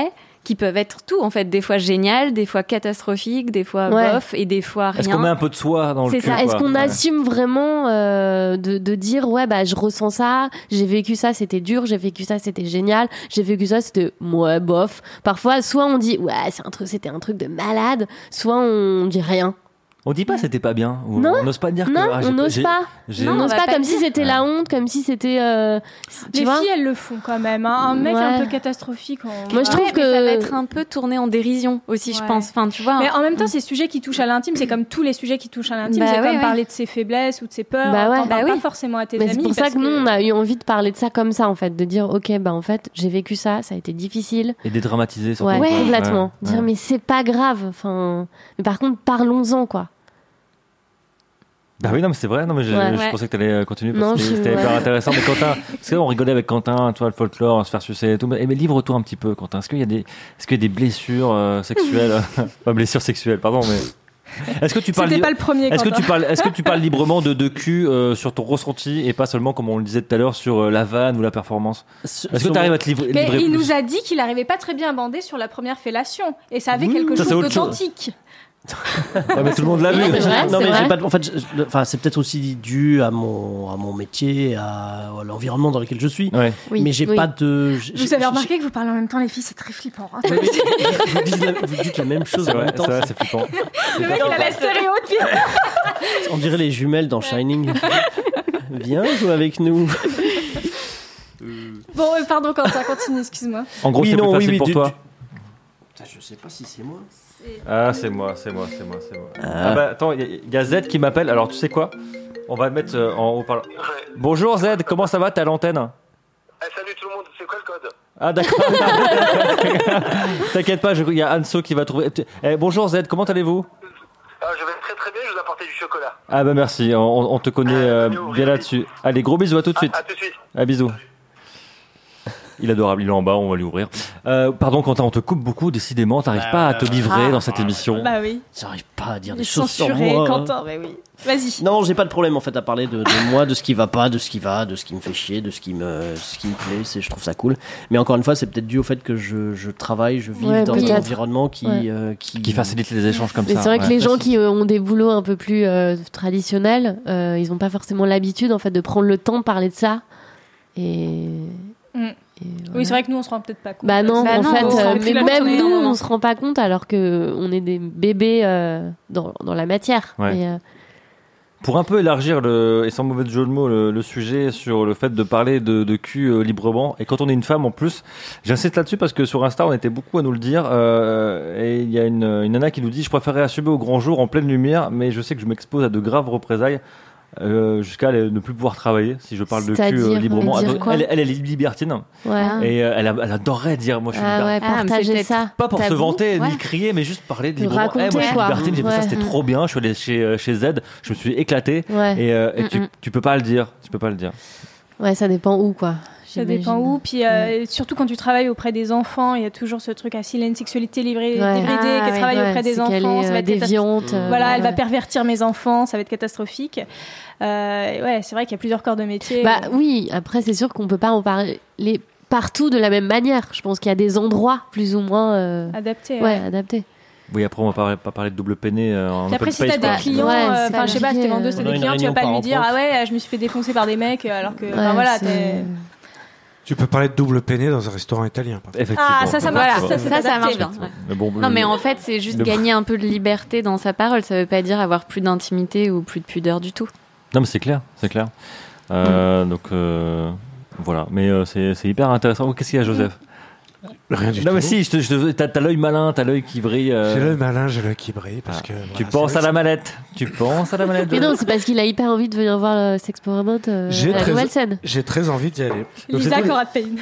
qui peuvent être tout en fait, des fois géniales, des fois catastrophiques, des fois bof et des fois rien. Est-ce qu'on met un peu de soi dans le cul? C'est ça. Est-ce qu'on assume vraiment de dire je ressens ça, j'ai vécu ça, c'était dur, j'ai vécu ça, c'était génial, j'ai vécu ça, c'était bof. Parfois, soit on dit c'était un truc de malade, soit on dit rien. On dit pas c'était pas bien. Ou Non. On n'ose pas dire que. Non, on n'ose pas. Non, On n'ose on va pas pas comme le si dire. c'était la honte, comme si c'était. Les filles, elles le font quand même. Hein. Un mec un peu catastrophique. Moi, je trouve Ouais, que mais ça va être un peu tourné en dérision aussi, je Ouais. pense. Enfin, tu vois. Mais en même temps, ces sujets qui touchent à l'intime, c'est comme tous les sujets qui touchent à l'intime. Bah c'est ouais, comme ouais. parler de ses faiblesses ou de ses peurs. Bah ouais. T'en parles Bah pas oui. forcément à tes Mais amis. c'est pour ça parce que nous, on a eu envie de parler de ça comme ça, en fait, de dire en fait, j'ai vécu ça, ça a été difficile. Et dédramatiser surtout. Ouais, quoi. complètement. Ouais. Dire mais c'est pas grave. Enfin, mais par contre, parlons-en quoi. Bah oui, non, mais c'est vrai. Non, mais je Ouais. pensais que t'allais continuer parce Non, que c'était hyper intéressant. Mais Quentin, parce qu'on rigolait avec Quentin, tu vois, le folklore, se faire sucer et tout. Mais livre-toi un petit peu, Quentin. Est-ce qu'il y a des blessures sexuelles, pas blessures sexuelles, pardon, mais. Est-ce que tu parles C'était pas le premier. Est-ce que Quentin. tu parles librement de cul sur ton ressenti et pas seulement comme on le disait tout à l'heure sur la vanne ou la performance? Est-ce que tu arrives à te livrer Mais il plus nous a dit qu'il arrivait pas très bien à bander sur la première fellation. Et ça avait quelque ça, c'est chose autre chose. d'authentique. Ouais, mais tout le monde l'a vu. Ouais, c'est vrai, non, c'est mais vrai. j'ai pas. En fait, c'est peut-être aussi dû à mon métier, à l'environnement dans lequel je suis. Ouais. Oui, Mais j'ai oui. pas de. Vous avez remarqué que vous parlez en même temps, les filles, c'est très flippant. Hein. Vous dites la même chose C'est en vrai, même temps. c'est vrai, c'est flippant. Le mec, il a la stéréo depuis. On dirait les jumelles dans Shining. Viens jouer avec nous. Bon, pardon, Quentin, continue, excuse-moi. En gros, Oui, c'est non, plus oui, facile oui, pour toi. Je sais pas si c'est moi. Ah, c'est moi. Ah bah attends, il y a Z qui m'appelle. Alors tu sais quoi? On va le mettre en haut-parleur. Bonjour Z, comment ça va? T'es à l'antenne? Salut tout le monde, c'est quoi le code? Ah d'accord. T'inquiète pas, il y a Anso qui va trouver. Bonjour Z, comment allez-vous? Je vais très très bien, je vous apporter du chocolat. Ah bah merci, on te connaît bien là-dessus. Allez, gros bisous, à tout de suite. À tout de suite. Ah bisous. Il est adorable, il est en bas, on va lui ouvrir. Pardon Quentin, on te coupe beaucoup, décidément, t'arrives pas à te livrer dans cette émission. Bah oui. J'arrive pas à dire Il des est choses sur censuré, moi. Quentin, mais oui. Vas-y. Non, j'ai pas de problème en fait à parler de moi, de ce qui va pas, de ce qui va, de ce qui me fait chier, de ce qui me plaît. Je trouve ça cool. Mais encore une fois, c'est peut-être dû au fait que je travaille, je vis dans un peut-être. environnement qui facilite les échanges comme Mais ça. c'est vrai que ouais. les gens qui ont des boulots un peu plus traditionnels, ils n'ont pas forcément l'habitude en fait de prendre le temps de parler de ça. Et voilà. Oui, c'est vrai que nous, on se rend peut-être pas compte. Bah non, Bah en non, fait, on se rend plus mais compte, même mais nous, non. on se rend pas compte alors que on est des bébés dans la matière. Ouais. Et, Pour un peu élargir, et sans mauvais jeu de mots, le sujet sur le fait de parler de cul librement, et quand on est une femme en plus, j'insiste là-dessus parce que sur Insta, on était beaucoup à nous le dire, et il y a une nana qui nous dit « Je préférerais assumer au grand jour, en pleine lumière, mais je sais que je m'expose à de graves représailles. » Jusqu'à ne plus pouvoir travailler si je parle de cul C'est-à-dire, librement. mais dire quoi Elle est libertine ouais. et elle adorerait dire moi je suis Ah ouais, libertine. Ah, mais partager c'est ça. Pas pour se tabou, vanter ouais. ni crier, mais juste parler De librement. raconter, Moi je suis quoi. libertine, j'ai fait ça, Ouais. c'était trop bien. Je suis allé chez Z, je me suis éclaté Ouais. et tu peux pas le dire. Tu peux pas le dire. Ouais, ça dépend où quoi. Ça dépend j'imagine. où. Puis surtout quand tu travailles auprès des enfants, il y a toujours ce truc s'il a une sexualité débridée, Ouais. qu'elle travaille auprès des c'est enfants, qu'elle ça va est être déviante. Voilà, elle va ouais. pervertir mes enfants, ça va être catastrophique. Ouais, c'est vrai qu'il y a plusieurs corps de métier. Bah oui, après c'est sûr qu'on peut pas en parler partout de la même manière. Je pense qu'il y a des endroits plus ou moins Adapté. ouais, adaptés. Oui, après on va pas parler de double peiné en Puis après, open si t'as space, quoi. des clients, Ouais, c'est enfin, je sais pas, compliqué, c'était vendeuse, t'as on a des une clients, tu vas réunion pas par lui dire, prof. ah ouais, je me suis fait défoncer par des mecs, alors que, enfin, Ouais, voilà, c'est- t'es. Tu peux parler de double peiné dans un restaurant italien. par exemple. Effectivement. Ah, ça Voilà, marche, c'est ça adapté. marche bien. ouais. Mais bon, Non, mais en fait, c'est juste le- gagner un peu de liberté dans sa parole. Ça veut pas dire avoir plus d'intimité ou plus de pudeur du tout. Non, mais c'est clair, c'est clair. Donc voilà, mais c'est hyper intéressant. Oh, qu'est-ce qu'il y a, Joseph? Rien du Non, tout. mais si, t'as l'œil malin, t'as l'œil qui brille. J'ai l'œil malin, j'ai l'œil qui brille. Parce que, Tu voilà, penses c'est à vrai la mallette. Tu penses à la mallette. Mais non, c'est parce qu'il a hyper envie de venir voir le Sexperiment J'ai à la très- nouvelle scène. que j'ai très envie d'y aller. Donc, Lisa c'est- Conrad Payne.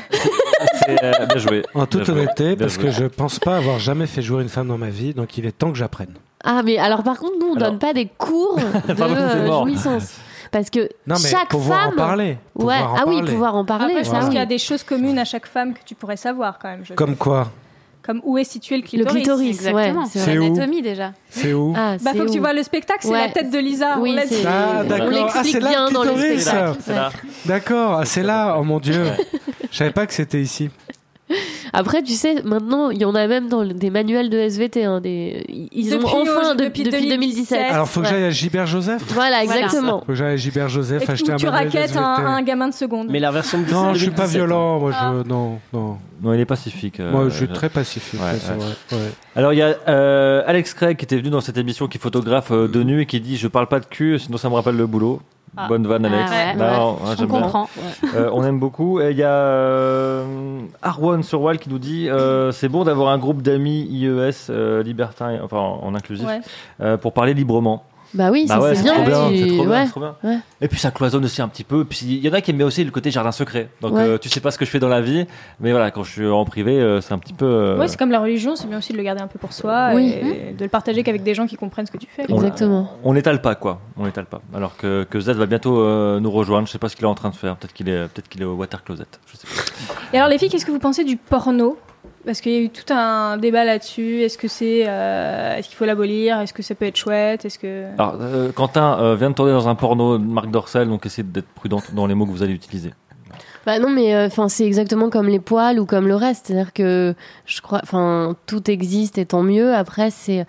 Bien joué. En toute Bien joué. honnêteté, Bien parce joué. que je pense pas avoir jamais fait jouer une femme dans ma vie, donc il est temps que j'apprenne. Ah, mais alors par contre, nous, on Alors- donne pas des cours de Pardon, c'est mort. jouissance. Parce que Non, mais chaque pouvoir femme. en parler. Ouais, pouvoir en ah oui, parler. pouvoir en parler. Après, je ça, pense oui. qu'il y a des choses communes à chaque femme que tu pourrais savoir quand même. Comme quoi? Comme où est situé le Le clitoris. clitoris, Exactement. ouais, C'est C'est où l'anatomie déjà. C'est où? Ah, Bah, c'est faut que tu où vois le spectacle, c'est Ouais. la tête de Lisa. Oui, on l'a dit. c'est- Ah, on d'accord. l'explique Ah, c'est là bien le dans le clitoris, spectacle. ça. Ouais. D'accord, ah, c'est là. Oh mon Dieu. Je savais pas que c'était ici. Après, tu sais, maintenant, il y en a même dans des manuels de SVT. Ils ont enfin depuis 2017. Alors, faut que j'aille à Gilbert Joseph. Voilà, exactement. Faut que j'aille à Gilbert Joseph Et acheter un tu manuel de raquettes SVT. un gamin de seconde. Mais la version de Non, je suis pas 2017, violent. Moi, Ah. non. Non, il est pacifique. Moi, je suis très pacifique. Ouais, c'est ouais. vrai. Ouais. Alors il y a Alex Craig qui était venu dans cette émission, qui est photographe de nu et qui dit je parle pas de cul sinon ça me rappelle le boulot. Ah. Bonne vanne Alex. Ah ouais, Bah, ouais. alors, On j'aime bien. comprend. On aime beaucoup. Et il y a Arwan sur Wall qui nous dit c'est bon d'avoir un groupe d'amis IES libertins, enfin en inclusif, Ouais. pour parler librement. Bah oui, ça ouais, c'est bien. trop bien, tu- c'est trop bien, ouais. c'est trop bien. Ouais. Et puis ça cloisonne aussi un petit peu. Puis il y en a qui aiment bien aussi le côté jardin secret. Donc Ouais. tu sais pas ce que je fais dans la vie, mais voilà, quand je suis en privé, c'est un petit peu. Ouais, c'est comme la religion, c'est bien aussi de le garder un peu pour soi Oui. et de le partager qu'avec des gens qui comprennent ce que tu fais. On- Exactement. On n'étale pas quoi, on n'étale pas. Alors que Z va bientôt nous rejoindre. Je sais pas ce qu'il est en train de faire. Peut-être qu'il est au water closet. Je sais pas. Et alors les filles, qu'est-ce que vous pensez du porno ? Parce qu'il y a eu tout un débat là-dessus. Est-ce qu'il faut l'abolir ? Est-ce que ça peut être chouette ? Est-ce que Alors Quentin vient de tourner dans un porno de Marc Dorcel, donc essayez d'être prudente dans les mots que vous allez utiliser. Bah non, mais enfin c'est exactement comme les poils ou comme le reste, c'est-à-dire que je crois, enfin tout existe et tant mieux. Après c'est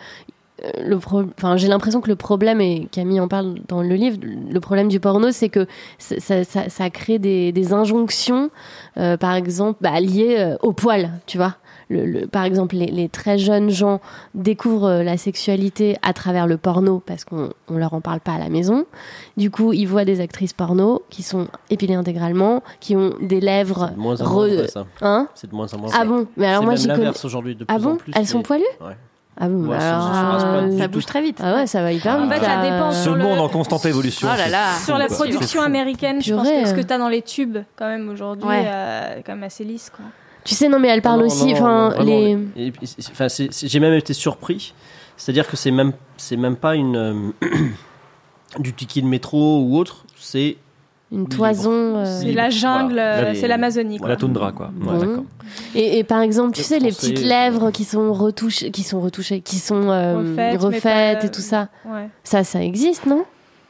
j'ai l'impression que le problème, et Camille en parle dans le livre, le problème du porno, c'est que ça crée des injonctions, par exemple, liées au poil, tu vois. Par exemple, les très jeunes gens découvrent la sexualité à travers le porno parce qu'on leur en parle pas à la maison. Du coup, ils voient des actrices porno qui sont épilées intégralement, qui ont des lèvres C'est de moins en moins vrai, ça. Hein ? C'est de moins en moins Ah vrai. bon ? Mais alors C'est moi même j'y connais. l'inverse aujourd'hui de plus Ah bon ? en plus. Elles sont poilues ? Ouais. Ah bon, Ouais, bah ça alors, se rase pas du Ça tout. bouge très vite. Ah ouais, ça va hyper En vite. fait, ça dépend Ce sur le- monde en constante évolution. Oh là là. c'est fou, sur la quoi. production américaine, je pense Purée. que ce que t'as dans les tubes, quand même aujourd'hui, Ouais. est quand même assez lisse, quoi. Tu sais, non mais elle parle Non, aussi, non, enfin vraiment, les. j'ai même été surpris. C'est-à-dire que c'est même pas une du ticket de métro ou autre. C'est Une toison. C'est la jungle, Voilà. c'est l'Amazonie, quoi. La toundra quoi. Ouais, Bon. d'accord. Et par exemple, tu Le sais, les français, petites lèvres qui sont retouchées, qui sont Refaites, refaites mais pas- et tout ça. Ouais. Ça existe, non ?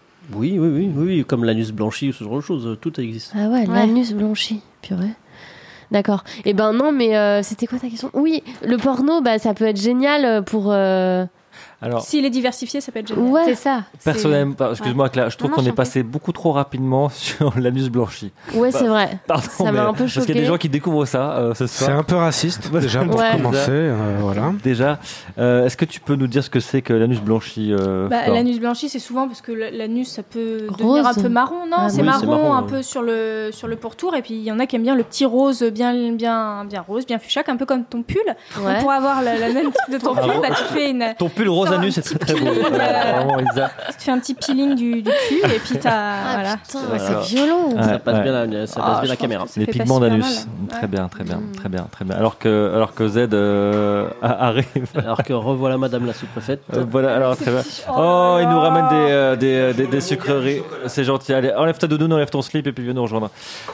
oui, comme l'anus blanchi ou ce genre de choses, tout existe. Ah ouais, l'anus blanchi, purée. D'accord. Et ben non, mais c'était quoi ta question ? Oui, le porno, ça peut être génial pour. Alors S'il est diversifié, ça peut être génial. Ouais. C'est ça. personnellement, excuse-moi Claire, je trouve Non, qu'on est je t'en passé beaucoup trop rapidement sur l'anus blanchi. Ouais, c'est vrai. Pardon, Ça m'a mais- un peu parce qu'il y a des choqué. gens qui découvrent ça ce C'est soir. un peu raciste, déjà, pour Ouais. commencer. Voilà. Déjà, est-ce que tu peux nous dire ce que c'est que l'anus blanchi Flore L'anus blanchi, c'est souvent parce que l'anus, ça peut Rose. devenir un peu marron. Non, Ah, c'est oui, marron, c'est marron, un ouais. peu sur le pourtour. Et puis, il y en a qui aiment bien le petit rose bien rose, bien fuchac, un peu comme ton pull. Ouais. Donc, pour avoir la même type de ton pull, tu te fais Ton pull rose Sors un anus, c'est petit très très beau. pull, Vraiment, Elsa. tu te fais un petit peeling du cul et puis t'as Ah voilà. putain, Voilà. c'est violent. Ouais. Ça passe bien la caméra. Ça Les fait pas pigments super d'anus. mal. Très bien, très bien, Mm. très bien, très bien. Alors que Z arrive. Alors que revoilà Madame la sous-préfète. Voilà, alors très bien. Oh, il nous ramène des sucreries. C'est gentil. Allez, enlève ta doudoune, enlève ton slip et puis viens nous rejoindre.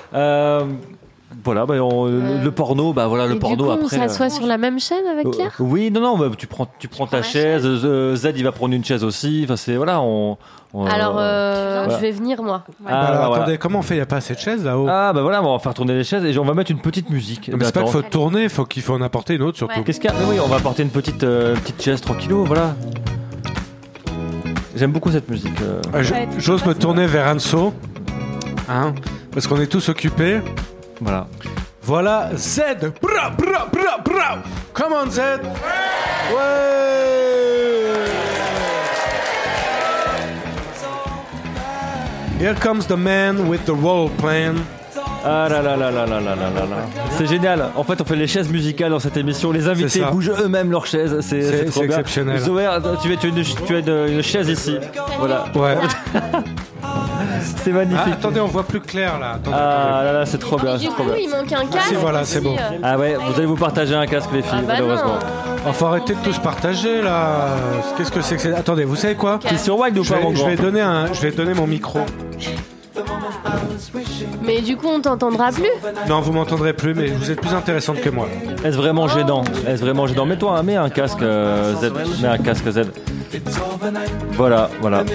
Voilà, le porno, voilà, le Et porno du coup, on après. s'assoit sur la même chaîne avec Claire ? Oui, non, tu prends ta chaise. Z, il va prendre une chaise aussi. Enfin, c'est voilà, Alors, voilà. je vais venir moi. Ah, Alors, voilà. attendez, comment on fait ? Il n'y a pas assez de chaises là-haut. Ah, voilà, on va faire tourner les chaises et on va mettre une petite musique. Non, mais c'est pas qu'il Attends. faut tourner, qu'il faut en apporter une autre surtout. Ouais. Qu'est-ce qu'il y a Oui, on va apporter une petite chaise tranquillou, voilà. J'aime beaucoup cette musique. J'ose me tourner vers Anso, hein, parce qu'on est tous occupés. Voilà. Voilà Z. Bra, bra, bra, bra. Come on Z. Ouais. Here comes the man with the role plan. Ah là là là là là là là là là. C'est génial. En fait, on fait les chaises musicales dans cette émission. Les C'est invités ça. bougent eux-mêmes leurs chaises. C'est trop bien. exceptionnel. Zoé, tu as une chaise ici. Voilà. Ouais. C'est magnifique. Ah, attendez, on voit plus clair là. Attendez, Ah là là, c'est trop bien. Du C'est trop coup, bien. il manque un casque. Si, voilà, c'est bon. Ah ouais, vous allez vous partager un casque, les filles, Ah bah malheureusement. non. Il faut arrêter de tous partager là. Qu'est-ce que c'est que c'est ? Attendez, vous savez quoi ? T'es sur Wild ou Je pas, mon vais grand donner mon micro. Mais du coup, on t'entendra plus. Non, vous m'entendrez plus, mais vous êtes plus intéressante que moi. Est-ce vraiment gênant? Est-ce vraiment gênant? Mets un casque Z. Mets un casque Z. Voilà.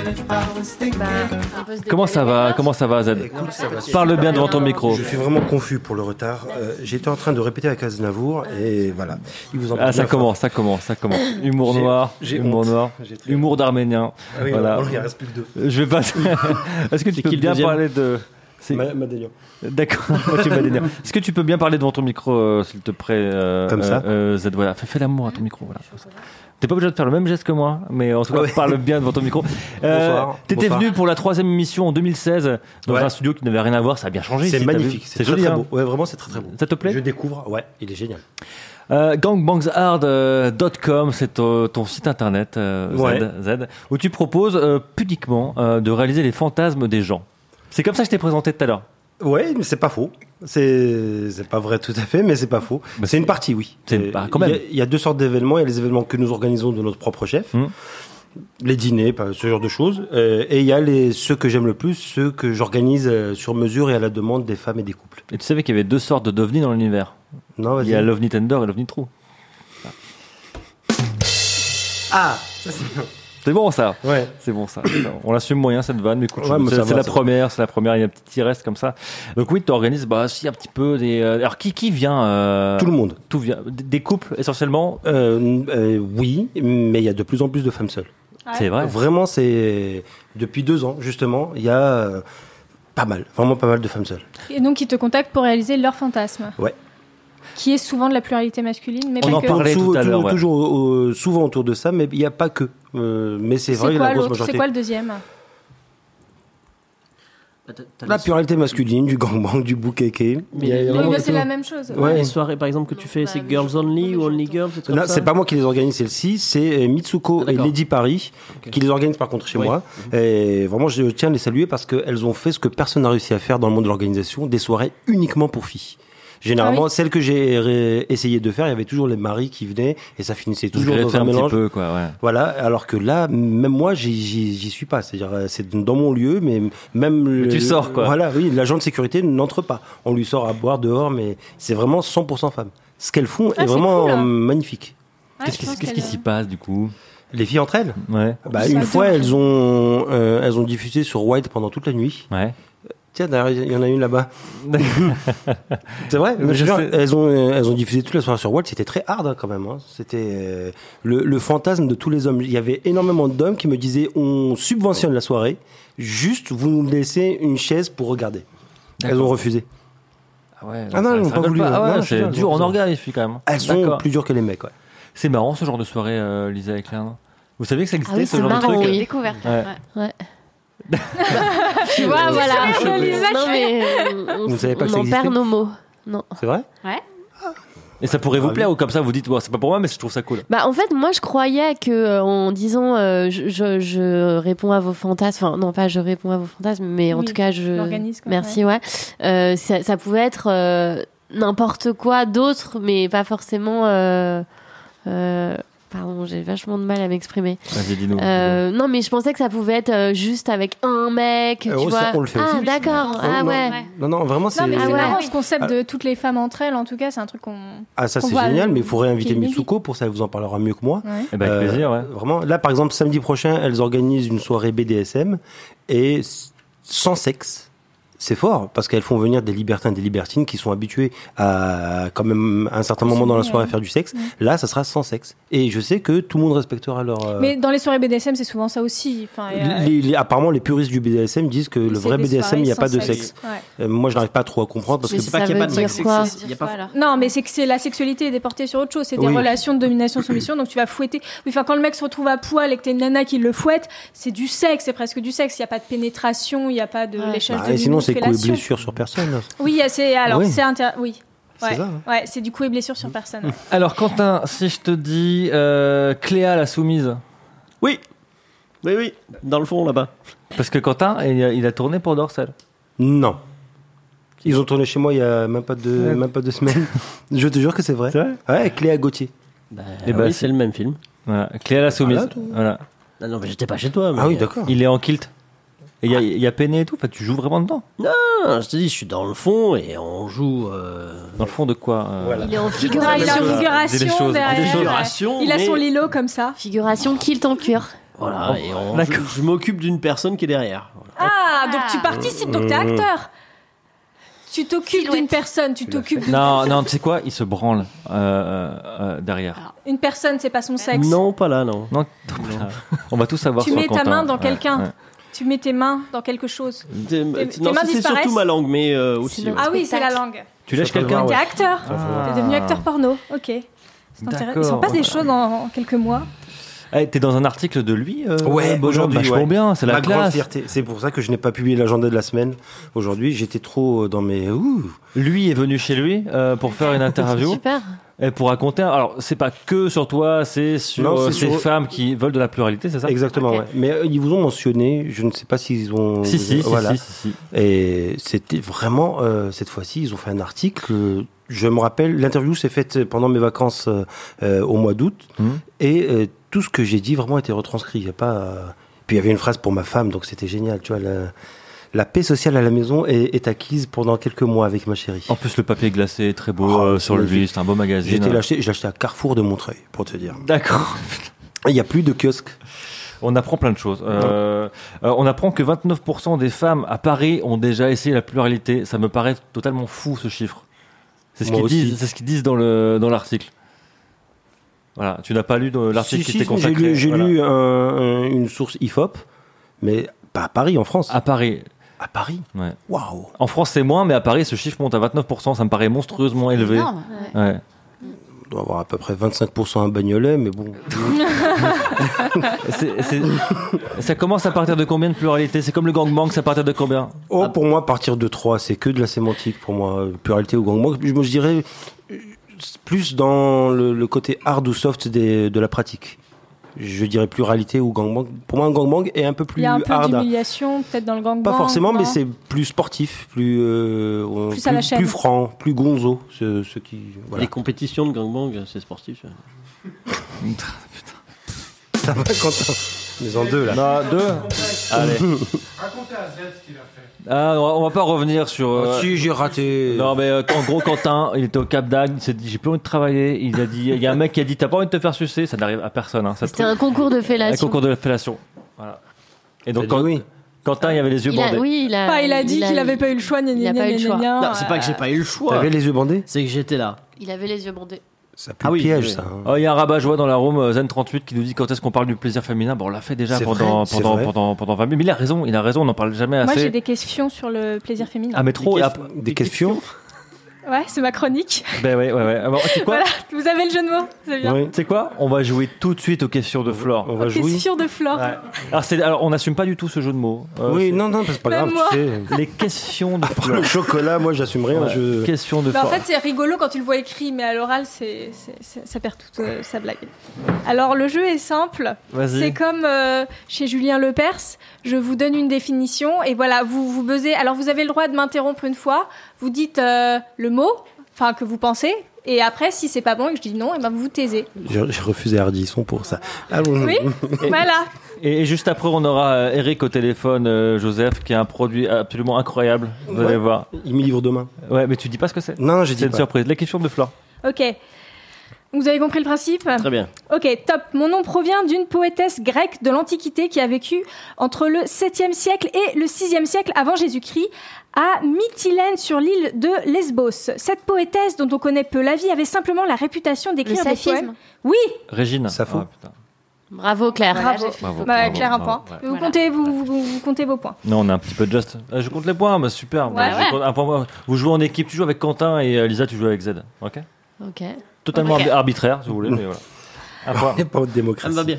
Comment ça va Z? Écoute, ça va. Parle bien devant ton micro. Je suis vraiment confus pour le retard. J'étais en train de répéter avec Aznavour et voilà. Il vous en parle Ça bien commence. Humour noir, humour honte. noir, J'ai très humour d'arménien. Ah oui, Voilà. il reste plus que 2. Je vais pas. Est-ce que tu peux qui le bien deuxième parler de. Madélian. D'accord. Tu vas dire. Est-ce que tu peux bien parler devant ton micro, s'il te plaît, Comme ça. Z, voilà. Fais l'amour à ton micro, voilà. T'es pas obligé de faire le même geste que moi, mais en tout cas, parle bien devant ton micro. Bonsoir. T'étais venu pour la 3e émission en 2016 dans un studio qui n'avait rien à voir. Ça a bien changé. C'est ici, t'as magnifique. vu C'est joli, très hein. beau. Ouais, vraiment, c'est très beau. Ça te plaît? Je découvre. Ouais, il est génial. GangbangsHard.com, c'est ton site internet, Z, où tu proposes pudiquement de réaliser les fantasmes des gens. C'est comme ça que je t'ai présenté tout à l'heure. Ouais, mais c'est pas faux. C'est pas vrai tout à fait, mais c'est pas faux. Bah, c'est une partie, oui. Quand même. Il y a 2 sortes d'événements. Il y a les événements que nous organisons de notre propre chef, les dîners, ce genre de choses. Et il y a ceux que j'aime le plus, ceux que j'organise sur mesure et à la demande des femmes et des couples. Et tu savais qu'il y avait 2 sortes d'ovnis dans l'univers. Non, vas-y. Il y a l'ovni tender et l'ovni true. Ah, ça c'est bien. C'est bon ça. Ouais. C'est bon ça. On l'assume moyen cette vanne, mais écoute, Ouais, mais ça c'est va, la ça première, il y a un petit reste comme ça. Donc oui, tu organises si un petit peu des alors qui vient Tout le monde. Tout vient des couples essentiellement. Oui, mais il y a de plus en plus de femmes seules. C'est vrai. Vraiment, c'est depuis 2 ans justement, il y a vraiment pas mal de femmes seules. Et donc, ils te contactent pour réaliser leur fantasme. Ouais. Qui est souvent de la pluralité masculine, mais On pas en que. parlait tout à l'heure, ouais. Toujours souvent autour de ça, mais il n'y a pas que. Mais c'est vrai, la grosse majorité. C'est quoi le deuxième? La pluralité masculine, du gangbang, du bouquet. C'est la même chose. Ouais. Les soirées, par exemple, que tu fais, c'est girls only ou only girls? Non, c'est pas moi qui les organise celle-ci, c'est Mitsuko et Lady Paris qui les organisent par contre chez moi. Et vraiment, je tiens à les saluer parce qu'elles ont fait ce que personne n'a réussi à faire dans le monde de l'organisation, des soirées uniquement pour filles. Généralement, celles que j'ai essayé de faire, il y avait toujours les maris qui venaient et ça finissait toujours dans un mélange. Petit peu, quoi, ouais. Voilà, alors que là, même moi, j'y suis pas. C'est-à-dire, c'est dans mon lieu, mais même. Tu sors, quoi. Voilà, oui, l'agent de sécurité n'entre pas. On lui sort à boire dehors, mais c'est vraiment 100% femmes. Ce qu'elles font est vraiment cool, hein. magnifique. Qu'est-ce qui s'y passe du coup? Les filles entre elles. Ouais. Une fois, elles ont diffusé sur Wild pendant toute la nuit. Ouais. Tiens, d'ailleurs, il y en a une là-bas. C'est vrai. Elles ont diffusé toute la soirée sur Wild. C'était très hard quand même. Hein. C'était le fantasme de tous les hommes. Il y avait énormément d'hommes qui me disaient on subventionne la soirée, juste vous nous laissez une chaise pour regarder. D'accord. Elles ont refusé. Ah ouais. Ah non, elles n'ont pas voulu. C'est dur en orga les filles quand même. Elles sont plus dures que les mecs. Ouais. C'est marrant ce genre de soirée, Lisa et Claire. Vous saviez que ça existait ce genre marrant, de truc? oui. Découverte. Ouais. Tu vois, voilà. Non, mais Vous ne savez pas que ça on en existait perd nos mots. Non. C'est vrai? Ouais. Et ça pourrait vous plaire ou comme ça vous dites c'est pas pour moi mais je trouve ça cool. Bah en fait moi je croyais que en disant je réponds à vos fantasmes, enfin non pas je réponds à vos fantasmes mais en tout cas merci ça pouvait être n'importe quoi d'autre mais pas forcément pardon, j'ai vachement de mal à m'exprimer. Vas-y, dis-nous. Non, mais je pensais que ça pouvait être juste avec un mec, tu vois. Ça, on le fait aussi. Ah, d'accord. Ah, ouais. Non, vraiment, c'est... Non, mais c'est marrant, ce concept de toutes les femmes entre elles, en tout cas, c'est un truc qu'on... Ah, ça, c'est génial, mais il faudrait inviter Mitsuko, pour ça, elle vous en parlera mieux que moi. Ouais. Eh ben, avec plaisir, ouais. Vraiment. Là, par exemple, samedi prochain, elles organisent une soirée BDSM, et sans sexe. C'est fort, parce qu'elles font venir des libertins et des libertines qui sont habitués à, quand même, à un certain moment dans la soirée à faire du sexe. Là, ça sera sans sexe. Et je sais que tout le monde respectera leur... Mais dans les soirées BDSM, c'est souvent ça aussi. Enfin, apparemment, les puristes du BDSM disent que le vrai BDSM, il n'y a pas de sexe. Ouais. Moi, je n'arrive pas trop à comprendre, parce que... C'est pas qu'il n'y a pas de sexe, c'est Non, mais c'est que c'est la sexualité est déportée sur autre chose. C'est des relations de domination-soumission, donc tu vas fouetter... Oui, enfin, quand le mec se retrouve à poil et que t'es une nana qui le fouette, c'est du sexe, c'est presque du sexe. Il n'y a pas de pénétration, il n'y a pas de léchage de sinon, c'est coups et fellation. blessures sur personne. Oui, c'est... Alors, c'est... Oui. C'est ça, hein. Ouais, c'est du coup et blessure sur personne. Ouais. Alors Quentin, si je te dis Cléa la soumise. Oui, dans le fond là-bas. Parce que Quentin, il a tourné pour Dorsal. Non. Ils ont tourné chez moi il y a même pas 2 semaines. Je te jure que c'est vrai. C'est vrai ? Ouais, Cléa Gauthier. Oui, c'est le même film. Voilà. Cléa la soumise. Voilà. Non, mais j'étais pas chez toi. Mais... Ah oui, d'accord. Il est en kilt. Et il y a Peiné et tout, enfin, tu joues vraiment dedans. Non, je te dis, je suis dans le fond et on joue. Dans le fond de quoi Voilà. Il est en Il est en figuration. Dis les choses. figuration derrière. Figuration, Il a mais- son lilo comme ça. Figuration kilt en cuir. Voilà, et D'accord. je m'occupe d'une personne qui est derrière. Voilà. Ah, donc tu participes, donc t'es acteur. Tu t'occupes d'une personne, tu t'occupes d'une Non, non, tu sais quoi, il se branle derrière. Une personne, c'est pas son sexe. Non, pas là, non. Non, on va tout savoir Tu sur mets ta Quentin. main dans Ouais, quelqu'un. ouais. Tu mets tes mains dans quelque chose. Tes mains non, c'est disparaissent. surtout ma langue, mais aussi. C'est ouais. Ah oui, c'est la Spectacle. langue. Tu lèches Ça peut le quelqu'un voir, T'es ouais. acteur. Ah. T'es devenu acteur porno. Ok. C'est intéressant. D'accord. Il se passe des choses en quelques mois. Eh, t'es dans un article de lui Ouais, aujourd'hui, vachement ouais. bien, c'est la Ma grande classe. fierté. C'est pour ça que je n'ai pas publié l'agenda de la semaine aujourd'hui. J'étais trop dans mes. Lui est venu chez lui pour faire une interview Super. et pour raconter. Alors, c'est pas que sur toi, c'est sur Non, c'est ces sur- femmes qui veulent de la pluralité, c'est ça? Exactement, Ok. ouais. Mais ils vous ont mentionné, je ne sais pas s'ils ont. Si, voilà. si. Et c'était vraiment, cette fois-ci, ils ont fait un article. Je me rappelle, l'interview s'est faite pendant mes vacances au mois d'août. Et tout ce que j'ai dit vraiment a été retranscrit. Il y a pas. Puis il y avait une phrase pour ma femme, donc c'était génial. Tu vois, la paix sociale à la maison est acquise pendant quelques mois avec ma chérie. En plus, le papier glacé est très beau Oh, sur c'est lui, magnifique. c'est un beau magazine. Je l'ai acheté à Carrefour de Montreuil, pour te dire. D'accord. Il n'y a plus de kiosque. On apprend plein de choses. On apprend que 29% des femmes à Paris ont déjà essayé la pluralité. Ça me paraît totalement fou, ce chiffre. C'est ce Moi qu'ils aussi. disent, c'est ce qu'ils disent dans l'article. Voilà, tu n'as pas lu l'article qui était consacré. J'ai voilà. lu une source IFOP, mais pas à Paris, en France. À Paris. À Paris. Ouais. Waouh. En France, c'est moins, mais à Paris, ce chiffre monte à 29%. Ça me paraît monstrueusement élevé. énorme. Ouais. On doit avoir à peu près 25% à Bagnolet, mais bon. Ça commence à partir de combien de pluralité? C'est comme le gangbang, c'est à partir de combien? Oh, pour moi, à partir de 3, c'est que de la sémantique pour moi. Pluralité ou gangbang. Je dirais plus dans le côté hard ou soft de la pratique. Je dirais pluralité ou gangbang. Pour moi, un gangbang est un peu plus Il y a un peu hard. d'humiliation, peut-être dans le gangbang. Pas forcément, non mais c'est plus sportif, plus à la chaîne. plus franc, plus gonzo. Ce qui, voilà. Les compétitions de gangbang, c'est sportif. Ça va, Quentin. Mais en deux, là. Non, 2. Allez. Racontez à Z ce qu'il a fait. Ah, on va pas revenir sur. Si, j'ai raté. Non, mais en gros, Quentin, il était au Cap d'Agde, il s'est dit j'ai plus envie de travailler. Il a dit, il y a un mec qui a dit t'as pas envie de te faire sucer, ça n'arrive à personne. Hein, C'était un concours de un fellation. concours de fellation. Voilà. Et donc, T'as dit oui. Quentin, il avait les yeux bandés. Il a dit qu'il avait pas eu le choix. il a pas eu le choix. Non, c'est pas que j'ai pas eu le choix. T'avais les yeux bandés? C'est que j'étais là. Il avait les yeux bandés. Ça pue Ah oui, le piège, oui. ça. hein. Oh, il y a un rabat-joie dans la room Zen38 qui nous dit quand est-ce qu'on parle du plaisir féminin. Bon, on l'a fait déjà C'est pendant vrai, c'est vrai. 20 minutes. Mais il a raison, on n'en parle jamais Moi, assez. j'ai des questions sur le plaisir féminin. Ah, mais trop. Des questions? Ouais, c'est ma chronique. Ben ouais. Alors, c'est quoi? Voilà, vous avez le jeu de mots, c'est bien. Oui. Tu sais quoi? On va jouer tout de suite aux questions de Flore. On va jouer. Question de Flore. Ouais. Alors, on n'assume pas du tout ce jeu de mots. Oui, non, c'est pas Même grave. moi. Tu sais. Les questions de Après Flore. le chocolat, moi, j'assume rien. Ouais. Questions de Bah, en Flore. fait, c'est rigolo quand tu le vois écrit, mais à l'oral, ça perd toute sa blague. Alors, le jeu est simple. Vas-y. C'est comme chez Julien Lepers. Je vous donne une définition et voilà, vous buzzez. Alors, vous avez le droit de m'interrompre une fois. Vous dites le mot, enfin que vous pensez, et après, si c'est pas bon et que je dis non, et ben vous vous taisez. J'ai refusé Ardisson pour ça. Allons. Oui, voilà. Et juste après, on aura Eric au téléphone, Joseph, qui a un produit absolument incroyable. Vous allez voir. Il me livre demain. Ouais, mais tu dis pas ce que c'est. Non, j'ai dit C'est une pas. surprise. Les questions de Flore. Ok. Vous avez compris le principe ? Très bien. Ok, top. Mon nom provient d'une poétesse grecque de l'Antiquité qui a vécu entre le 7e siècle et le 6e siècle avant Jésus-Christ à Mytilène sur l'île de Lesbos. Cette poétesse, dont on connaît peu la vie, avait simplement la réputation d'écrire des saphisme. poèmes. Oui, Régine. Sappho. Ah, putain. Bravo Claire. Voilà, bravo. j'ai fait. Bravo, Bah, bravo, Claire, un bravo, point. ouais. Vous, Voilà. comptez, vous comptez vos points. Non, on a un petit peu de just. Je compte les points, bah, super. Ouais, Je compte un point. Vous jouez en équipe, tu joues avec Quentin et Lisa, tu joues avec Z. Ok. Ok. Totalement Ok. arbitraire, si vous voulez, mais voilà. Un point. Il n'y a pas de Ça démocratie. me va bien.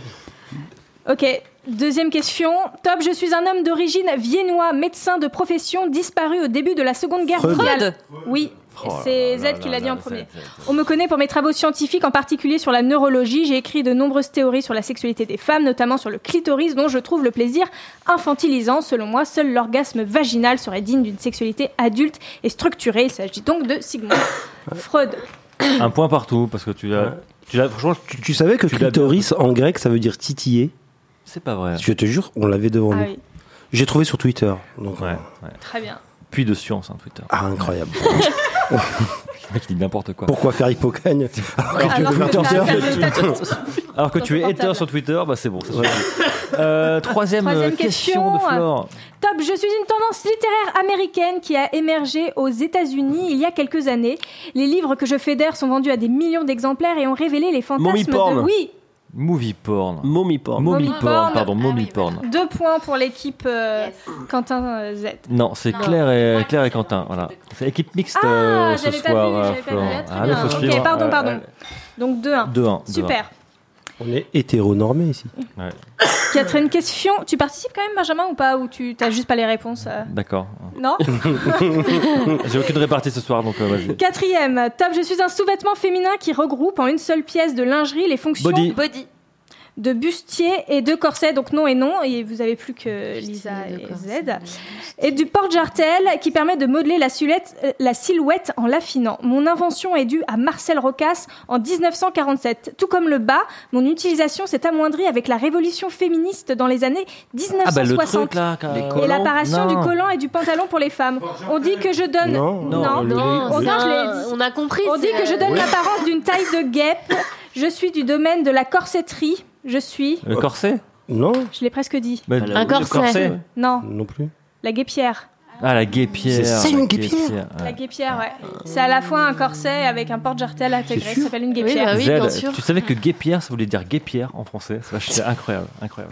Ok, deuxième question. Top, je suis un homme d'origine viennois, médecin de profession, disparu au début de la Seconde Guerre Freud. mondiale. Oui, Oh c'est là là Z qui là l'a dit là, en premier. Z. On me connaît pour mes travaux scientifiques, en particulier sur la neurologie. J'ai écrit de nombreuses théories sur la sexualité des femmes, notamment sur le clitoris, dont je trouve le plaisir infantilisant. Selon moi, seul l'orgasme vaginal serait digne d'une sexualité adulte et structurée. Il s'agit donc de Sigmund Freud. Un point partout, parce que tu l'as. Franchement, Tu savais que Tu l'as clitoris en grec ça veut dire titiller? c'est pas vrai. Je te jure, on l'avait devant Ah nous. oui. J'ai trouvé sur Twitter. Donc, Ouais. Très bien. Puis de science, Twitter. Ah, incroyable. Le mec, il dit n'importe quoi. Pourquoi faire hypocagne Alors Alors que tu es hater sur Twitter, bah c'est bon. Troisième question de Flore. Top, je suis une tendance littéraire américaine qui a émergé aux États-Unis il y a quelques années. Les livres que je fédère sont vendus à des millions d'exemplaires et ont révélé les fantasmes Mommy porn. de... Oui, Movie porn. Mommy porn. Mommy porn, pardon, Ah mommy oui, porn. 2 points pour l'équipe Quentin Z. Non, c'est Claire et Quentin. Voilà. C'est équipe mixte ce j'avais pas soir. vu, j'avais pas vu. Florent. Très Ah, bien. là, faut Ok, suivre. pardon. Donc 2-1. 2-1. Super. On est hétéronormé ici. Ouais. Quatrième question. Tu participes quand même, Benjamin, ou pas? Ou tu t'as juste pas les réponses D'accord. Non. J'ai aucune répartie ce soir, donc vas-y. Quatrième. Top, je suis un sous-vêtement féminin qui regroupe en une seule pièce de lingerie les fonctions Body. de bustier et de corset, donc non et non, et vous avez plus que Lisa et Z, et du porte-jartel qui permet de modeler la silhouette en l'affinant. Mon invention est due à Marcel Rocasse en 1947. Tout comme le bas, mon utilisation s'est amoindrie avec la révolution féministe dans les années 1960 Ah bah le truc là. et l'apparition Non. du collant et du pantalon pour les femmes. On dit que je donne... Non. On dit que je l'ai dit. On a compris. On dit que je donne l'apparence d'une taille de guêpe. Je suis du domaine de la corsetterie. Je suis... Le corset. Non, Je l'ai presque dit. Bah, Un corset. Non, non plus. la guêpière. Ah, la guépière. C'est ça, une guêpière Ouais. La guêpière, ouais. C'est à la fois un corset avec un porte-jartel intégré. Ça s'appelle une guêpière. bah oui, bien sûr. Tu savais que guépière, ça voulait dire guépière en français. C'est incroyable, incroyable.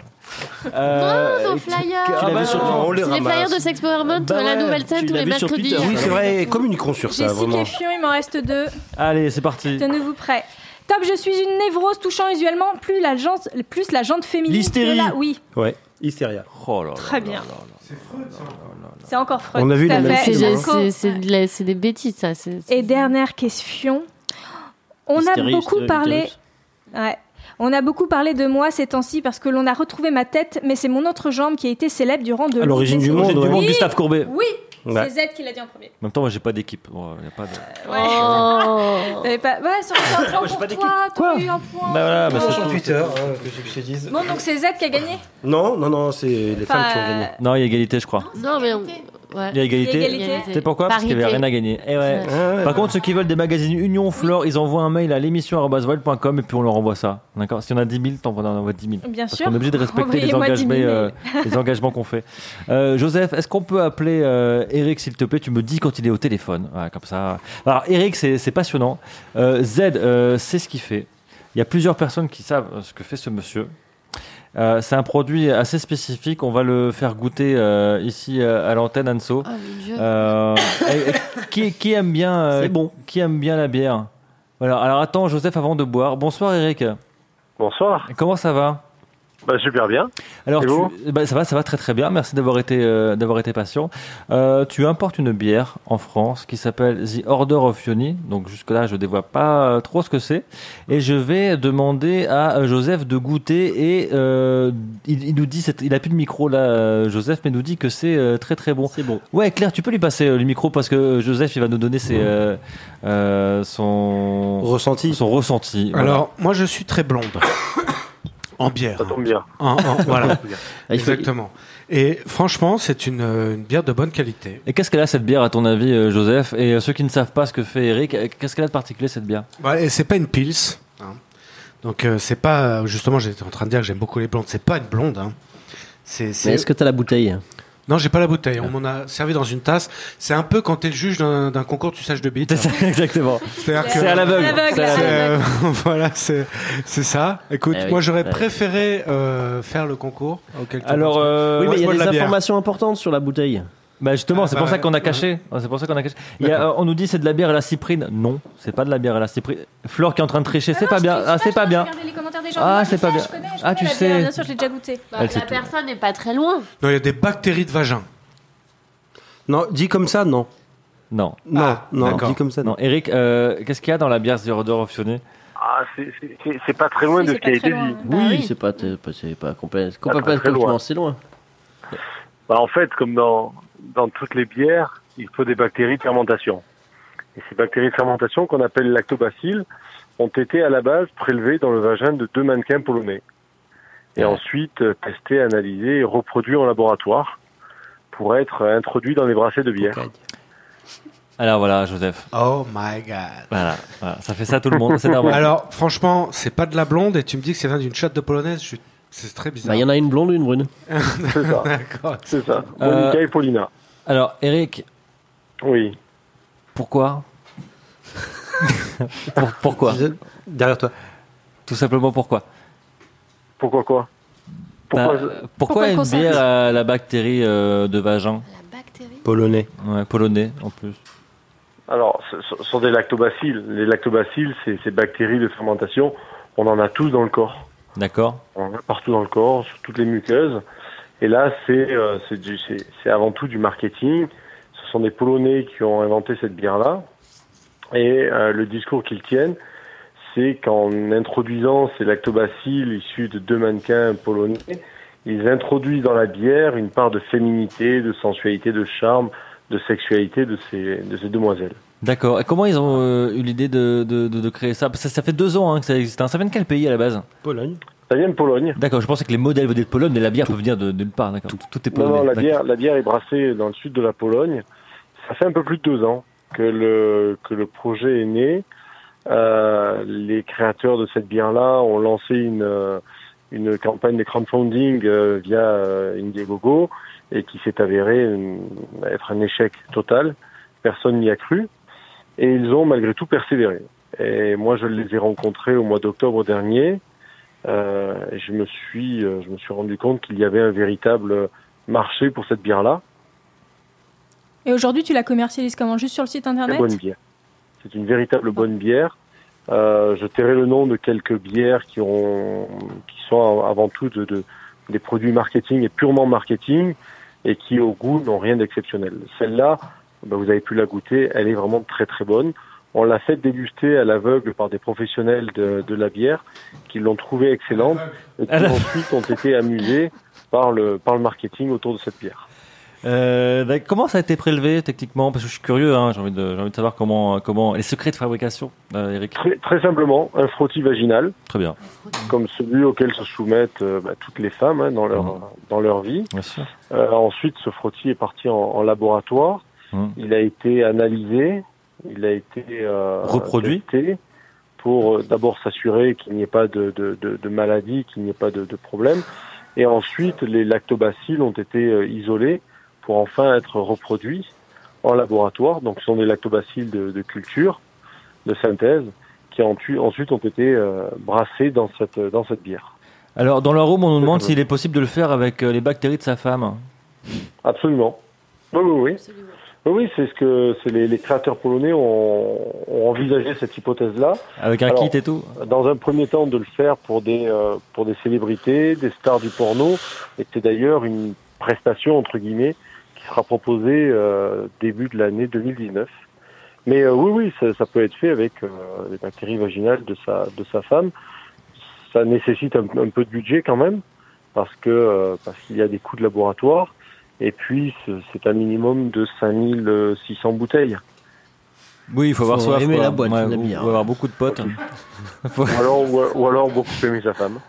Nos flyers. Tu l'avais sur on les C'est les flyers de Sex Power Month, Bah la ouais, nouvelle scène tu tous les l'avais sur mercredis. Twitter. Oui, c'est vrai, communiquons sur ça, J'ai 6 vraiment. questions, il m'en reste 2. Allez, c'est parti. Tenez-vous prêts. Top, je suis une névrose touchant usuellement plus la jante féminine L'hystérie. que la... Oui, Ouais, hystéria. Oh là là très là bien. là là. C'est encore Freud. On a vu tout à les mêmes fait. films, C'est des bêtises, ça. Et dernière question. On a beaucoup parlé... Ouais. On a beaucoup parlé de moi ces temps-ci parce que l'on a retrouvé ma tête, mais c'est mon autre jambe qui a été célèbre durant de À l'origine du longues monde, J'ai du ouais. monde, Oui. Gustave Courbet. Oui, Ouais. c'est Z qui l'a dit en premier. En même temps, moi, j'ai pas d'équipe. Bon, y a pas de... Oh. T'avais pas... Ouais, c'est un point pour toi. T'as eu un point. Bah voilà, bah, Oh. c'est tout. Twitter, que je te dise. Bon, donc c'est Z qui a gagné. Non, c'est les femmes qui ont gagné. Non, il y a égalité, je crois. Non, mais ouais. Il y a égalité. Il y a égalité. Tu sais pourquoi? Parce qu'il n'y avait rien à gagner. Et ouais. Par contre, ceux qui veulent des magazines Union Flore, ils envoient un mail à l'émission@voile.com et puis on leur envoie ça. D'accord? Si on a 10 000, on envoie 10 000. Bien Parce sûr. qu'on est obligé de respecter les Envoyez-moi 10 000 engagements, les engagements qu'on fait. Joseph, est-ce qu'on peut appeler Eric, s'il te plaît? Tu me dis quand il est au téléphone. Ouais, comme ça. Alors, Eric, c'est passionnant. Z, c'est ce qu'il fait. Il y a plusieurs personnes qui savent ce que fait ce monsieur. C'est un produit assez spécifique. On va le faire goûter ici à l'antenne, Anso. Oh mon Dieu. Qui aime bien C'est bon. Qui aime bien la bière? Voilà. Alors attends, Joseph, avant de boire. Bonsoir, Eric. Bonsoir. Comment ça va? Bah, super bien. Alors, Et vous ça va très très bien. Merci d'avoir été patient. Tu importes une bière en France qui s'appelle The Order of Yoni. Donc jusque là, je ne dévoile pas trop ce que c'est. Et je vais demander à Joseph de goûter. Et il nous dit, il a plus de micro là, Joseph, mais il nous dit que c'est très très bon. C'est bon. Ouais, Claire, tu peux lui passer le micro parce que Joseph, il va nous donner son ressenti. Voilà. Alors, moi, je suis très blonde. En bière. Ça tombe bien. Voilà. Ah, il faut- Exactement. Et franchement, c'est une bière de bonne qualité. Et qu'est-ce qu'elle a cette bière à ton avis, Joseph? Et ceux qui ne savent pas ce que fait Eric, qu'est-ce qu'elle a de particulier cette bière? Et c'est pas une pils. Hein. Donc, c'est pas. Justement, j'étais en train de dire que j'aime beaucoup les blondes. C'est pas une blonde. Hein. Mais est-ce que t'as la bouteille? Non, j'ai pas la bouteille. On m'en a servi dans une tasse. C'est un peu quand t'es le juge d'un concours tu sages de bite. C'est ça, exactement. C'est-à-dire que C'est à l'aveugle. C'est à l'aveugle. voilà, c'est ça. Écoute, Eh oui. moi j'aurais Ouais. préféré faire le concours. Auquel tu Alors, penses. Oui, moi, mais il je y a bois de des la bière. informations importantes sur la bouteille. bah justement, Ah, c'est pour bah, ça qu'on a ouais. caché. C'est pour ça qu'on a caché. On nous dit c'est de la bière à la cyprine. Non, c'est pas de la bière à la cyprine. Flore qui est en train de tricher, c'est pas bien. Ah, c'est pas bien. Regardez les commentaires des gens. Ah, Moi, c'est je pas sais, bien. je connais Ah, tu la sais. bière, bien sûr, je l'ai déjà goûté. Bah, Elle sait la tout. personne n'est pas très loin. Non, il y a des bactéries de vagin. Non, dit comme ça, non. Non, Non, d'accord. dit comme ça, non. non. Eric, qu'est-ce qu'il y a dans la bière The Order of Yoni? Ah, c'est pas très loin Oui, de c'est ce qui a pas été très loin. dit. Bah oui, oui. c'est pas complètement très loin. c'est loin. Bah, en fait, comme dans toutes les bières, il faut des bactéries de fermentation. Et ces bactéries de fermentation, qu'on appelle lactobacilles, ont été à la base prélevées dans le vagin de 2 mannequins polonais. Et ensuite testées, analysées et reproduits en laboratoire. pour être introduit dans les brassées de bière. Alors voilà, Joseph. Oh my god. Voilà, ça fait ça tout le monde, c'est normal. Alors, franchement, c'est pas de la blonde et tu me dis que c'est vient d'une chatte de polonaise. C'est très bizarre. Il y en a une blonde et une brune. C'est ça. D'accord. C'est ça. Monica et Paulina. Alors, Eric. Oui. Pourquoi Pourquoi Derrière toi. Tout simplement pourquoi Pourquoi quoi Pourquoi une bière à la bactérie de vagin? La bactérie Polonais. Ouais, polonais en plus. Alors, ce sont des lactobacilles. Les lactobacilles, c'est ces bactéries de fermentation. On en a tous dans le corps. D'accord. On en a partout dans le corps, sur toutes les muqueuses. Et là, c'est avant tout du marketing. Ce sont des Polonais qui ont inventé cette bière-là. Et le discours qu'ils tiennent, c'est qu'en introduisant ces lactobacilles issus de 2 mannequins polonais, ils introduisent dans la bière une part de féminité, de sensualité, de charme, de sexualité de ces demoiselles. D'accord. Et comment ils ont eu l'idée de créer ça? Parce que ça fait 2 ans que ça existe. Ça vient de quel pays à la base? Pologne. Ça vient de Pologne. D'accord, je pensais que les modèles venaient de Pologne, mais la bière peut venir de nulle part. D'accord. Tout est polonais. Non, la bière est brassée dans le sud de la Pologne. Ça fait un peu plus de 2 ans que le projet est né. Les créateurs de cette bière-là ont lancé une campagne de crowdfunding via Indiegogo et qui s'est avérée être un échec total. Personne n'y a cru. Et ils ont malgré tout persévéré. Et moi, je les ai rencontrés au mois d'octobre dernier. Et je me suis rendu compte qu'il y avait un véritable marché pour cette bière-là. Et aujourd'hui, tu la commercialises comment? Juste sur le site internet? Très bonne bière. C'est une véritable bonne bière. Je tairai le nom de quelques bières qui sont avant tout des produits marketing et purement marketing et qui au goût n'ont rien d'exceptionnel. Celle-là, vous avez pu la goûter, elle est vraiment très très bonne. On l'a fait déguster à l'aveugle par des professionnels de la bière qui l'ont trouvée excellente et qui ensuite ont été amusés par le marketing autour de cette bière. Comment ça a été prélevé techniquement? Parce que je suis curieux, j'ai envie de savoir comment les secrets de fabrication, Eric. Très simplement, un frottis vaginal. Très bien. Comme celui auquel se soumettent toutes les femmes dans leur vie. Bien sûr. Ensuite, ce frottis est parti en laboratoire. Il a été analysé, il a été reproduit testé pour d'abord s'assurer qu'il n'y ait pas de maladie, qu'il n'y ait pas de problème. Et ensuite, les lactobacilles ont été isolés pour enfin être reproduits en laboratoire. Donc, ce sont des lactobacilles de culture, de synthèse, qui ensuite ont été brassés dans cette bière. Alors, dans l'arôme, on nous demande s'il est possible de le faire avec les bactéries de sa femme. Absolument. Oui. Oui, c'est les créateurs polonais ont envisagé cette hypothèse-là. Avec un kit et tout. Dans un premier temps, de le faire pour des célébrités, des stars du porno, et c'est d'ailleurs une prestation entre guillemets qui sera proposée début de l'année 2019. Mais oui, ça peut être fait avec les bactéries vaginales de sa femme. Ça nécessite un peu de budget quand même, parce qu'il y a des coûts de laboratoire. Et puis, c'est un minimum de 5600 bouteilles. Oui, il faut avoir soif. Aimer quoi. la boîte, Ouais, la ou bière. avoir beaucoup de potes. Ou alors beaucoup aimer sa femme.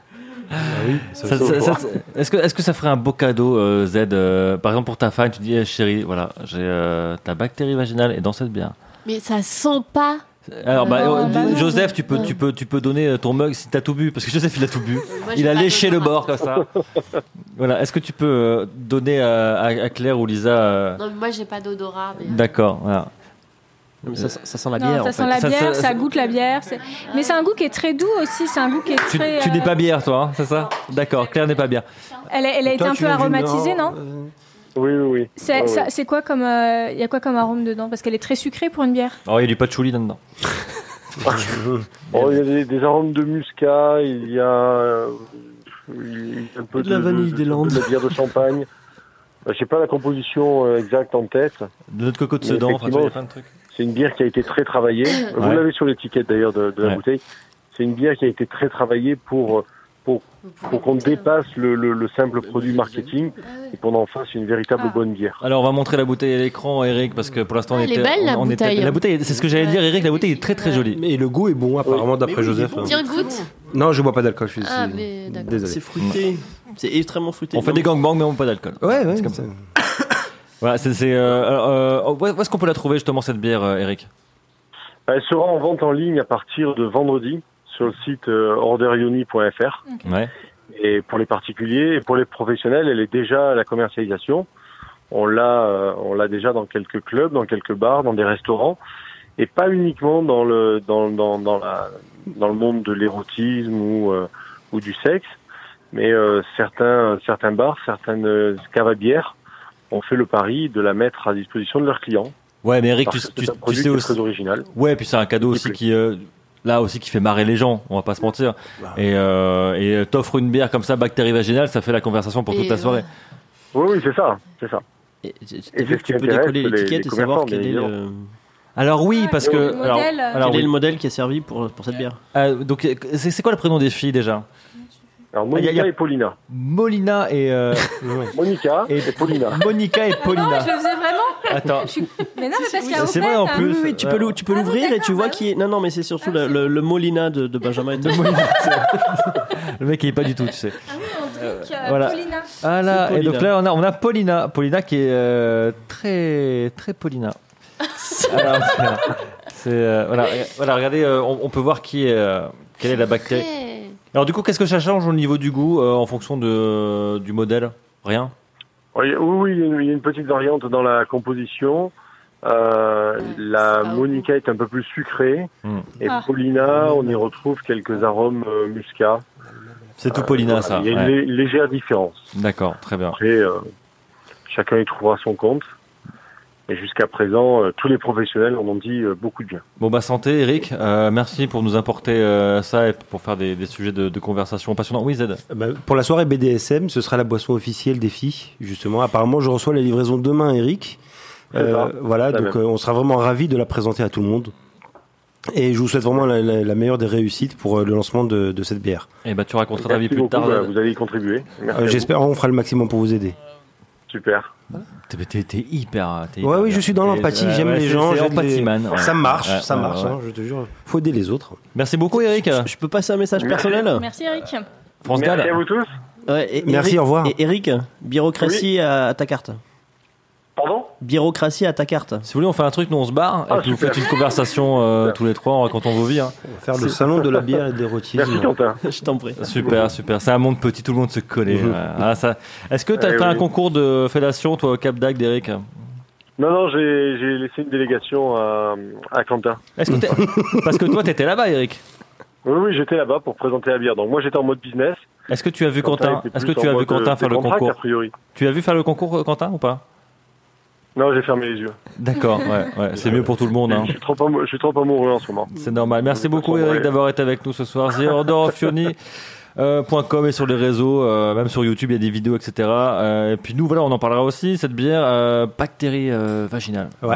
Est-ce que ça ferait un beau cadeau, Z par exemple, pour ta femme, tu dis, hey, chérie, voilà, j'ai ta bactérie vaginale est dans cette bière. Mais ça sent pas. Alors, Non, Joseph, tu peux donner ton mug si t'as tout bu, parce que Joseph, il a tout bu. Moi, Il j'ai a pas léché besoin. le bord comme ça. Voilà. Est-ce que tu peux donner à Claire ou Lisa Non, mais moi j'ai pas d'odorat. Mais... D'accord. Voilà. Mais ça sent la Non, bière. ça en sent fait. la bière, Ça- ça goûte la bière. Mais c'est un goût qui est très doux aussi. C'est un goût qui est Tu très. n'es pas bière, toi, c'est ça? D'accord. Claire n'est pas bière. Elle a été Toi, un tu peu viens du aromatisée, Nord, non? Oui. C'est quoi comme. Il y a quoi comme arôme dedans? Parce qu'elle est très sucrée pour une bière. Oh, il y a du patchouli là-dedans. Il y a des arômes de muscat, il y a un peu de la vanille des Landes. de la bière de champagne. Je sais pas la composition exacte en tête. De notre coco de Mais Sedan, enfin, tu vois, il y a effectivement, plein de trucs. C'est une bière qui a été très travaillée. Vous Ouais. l'avez sur l'étiquette d'ailleurs de la Ouais. bouteille. C'est une bière qui a été très travaillée pour qu'on dépasse le simple produit marketing et qu'on en fasse une véritable bonne bière. Alors, on va montrer la bouteille à l'écran, Eric, parce que pour l'instant, Ah, elle est belle, la bouteille. La bouteille, c'est ce que j'allais dire, Eric, la bouteille est très très jolie. Et le goût est bon, apparemment, d'après Joseph. Tiens, goûte. Non, je bois pas d'alcool, je suis Ah, mais d'accord. désolé. C'est fruité. C'est extrêmement fruité. On fait des gangbangs, mais on n'a pas d'alcool. Ouais, C'est comme ça. Voilà, où est-ce qu'on peut la trouver justement cette bière, Eric? Elle sera en vente en ligne à partir de vendredi sur le site orderyoni.fr. Ouais. Et pour les particuliers et pour les professionnels, elle est déjà à la commercialisation. On l'a déjà dans quelques clubs, dans quelques bars, dans des restaurants, et pas uniquement dans le monde de l'érotisme ou du sexe, mais certains bars, certaines caves à bière ont fait le pari de la mettre à disposition de leurs clients. Ouais, mais Eric, tu sais aussi. Très original. Ouais, puis c'est un cadeau aussi qui fait marrer les gens, on va pas se mentir. Et t'offres une bière comme ça, bactérie vaginale, ça fait la conversation pour toute la soirée. Oui, c'est ça. Et vu que tu peux décoller l'étiquette et savoir quel est le... Alors oui, parce que... Quel est le modèle qui est servi pour cette bière? Donc, c'est quoi le prénom des filles déjà? Alors Monica et Paulina. Monica et... Monica et Paulina. Monica et Paulina. Non, je le faisais vraiment. Attends. Mais non, mais parce qu'il y a C'est vrai en plus. Oui, tu peux l'ouvrir et tu vois qui est... Non, mais c'est surtout le Molina de Benjamin. Le mec il est pas du tout, tu sais. Ah oui, on dit voilà. Paulina. Ah là, et donc là on a Paulina. Paulina qui est très très Paulina. Alors, voilà, regardez, on peut voir quelle est la bactérie. Alors du coup, qu'est-ce que ça change au niveau du goût en fonction du modèle? Rien? Oui, il y a une petite variante dans la composition. La Monica est un peu plus sucrée et Paulina, on y retrouve quelques arômes muscat. C'est tout Paulina, ça. Il y a une légère différence. D'accord, très bien. Après, chacun y trouvera son compte. Et jusqu'à présent, tous les professionnels en ont dit beaucoup de bien. Bon bah santé Eric, merci pour nous apporter ça et pour faire des sujets de conversation passionnants. Oui Z. Pour la soirée BDSM, ce sera la boisson officielle des filles, justement. Apparemment, je reçois la livraison demain, Eric. Voilà, donc on sera vraiment ravis de la présenter à tout le monde. Et je vous souhaite vraiment la meilleure des réussites pour le lancement de cette bière. Et bah tu raconteras ta vie plus tard. Vous allez y contribuer. J'espère, on fera le maximum pour vous aider. Super. T'es hyper. Oui, je suis dans l'empathie, j'aime les gens. Man. Ça marche, hein, je te jure. Faut aider les autres. Merci beaucoup, Eric. Je peux passer un message personnel? Merci, Eric. France Gall. Merci à vous tous. Merci, au revoir. Et Eric, bureaucratie à ta carte. Pardon? Bureaucratie à ta carte. Si vous voulez, on fait un truc, nous on se barre, et puis vous faites une conversation tous les trois en racontant vos vies. Hein. On va faire le salon de la bière et de l'érotisme. Merci Quentin. Je t'en prie. Super. C'est un monde petit, tout le monde se connaît. Est-ce que tu as fait un concours de fellation, toi, au Cap d'Agde, Eric? Non, j'ai laissé une délégation à Quentin. Parce que toi, t'étais là-bas, Eric. Oui, j'étais là-bas pour présenter la bière. Donc moi, j'étais en mode business. Est-ce que tu as vu Quentin faire le concours? Tu as vu faire le concours, Quentin, ou pas? Non, j'ai fermé les yeux. D'accord, ouais, c'est mieux pour tout le monde. Hein. Je suis trop amoureux en ce moment. C'est normal. Merci beaucoup, Eric, d'avoir été avec nous ce soir. theorderoffioni.com et sur les réseaux, même sur YouTube, il y a des vidéos, etc. Et puis nous, voilà, on en parlera aussi. Cette bière, bactérie vaginale. Ouais.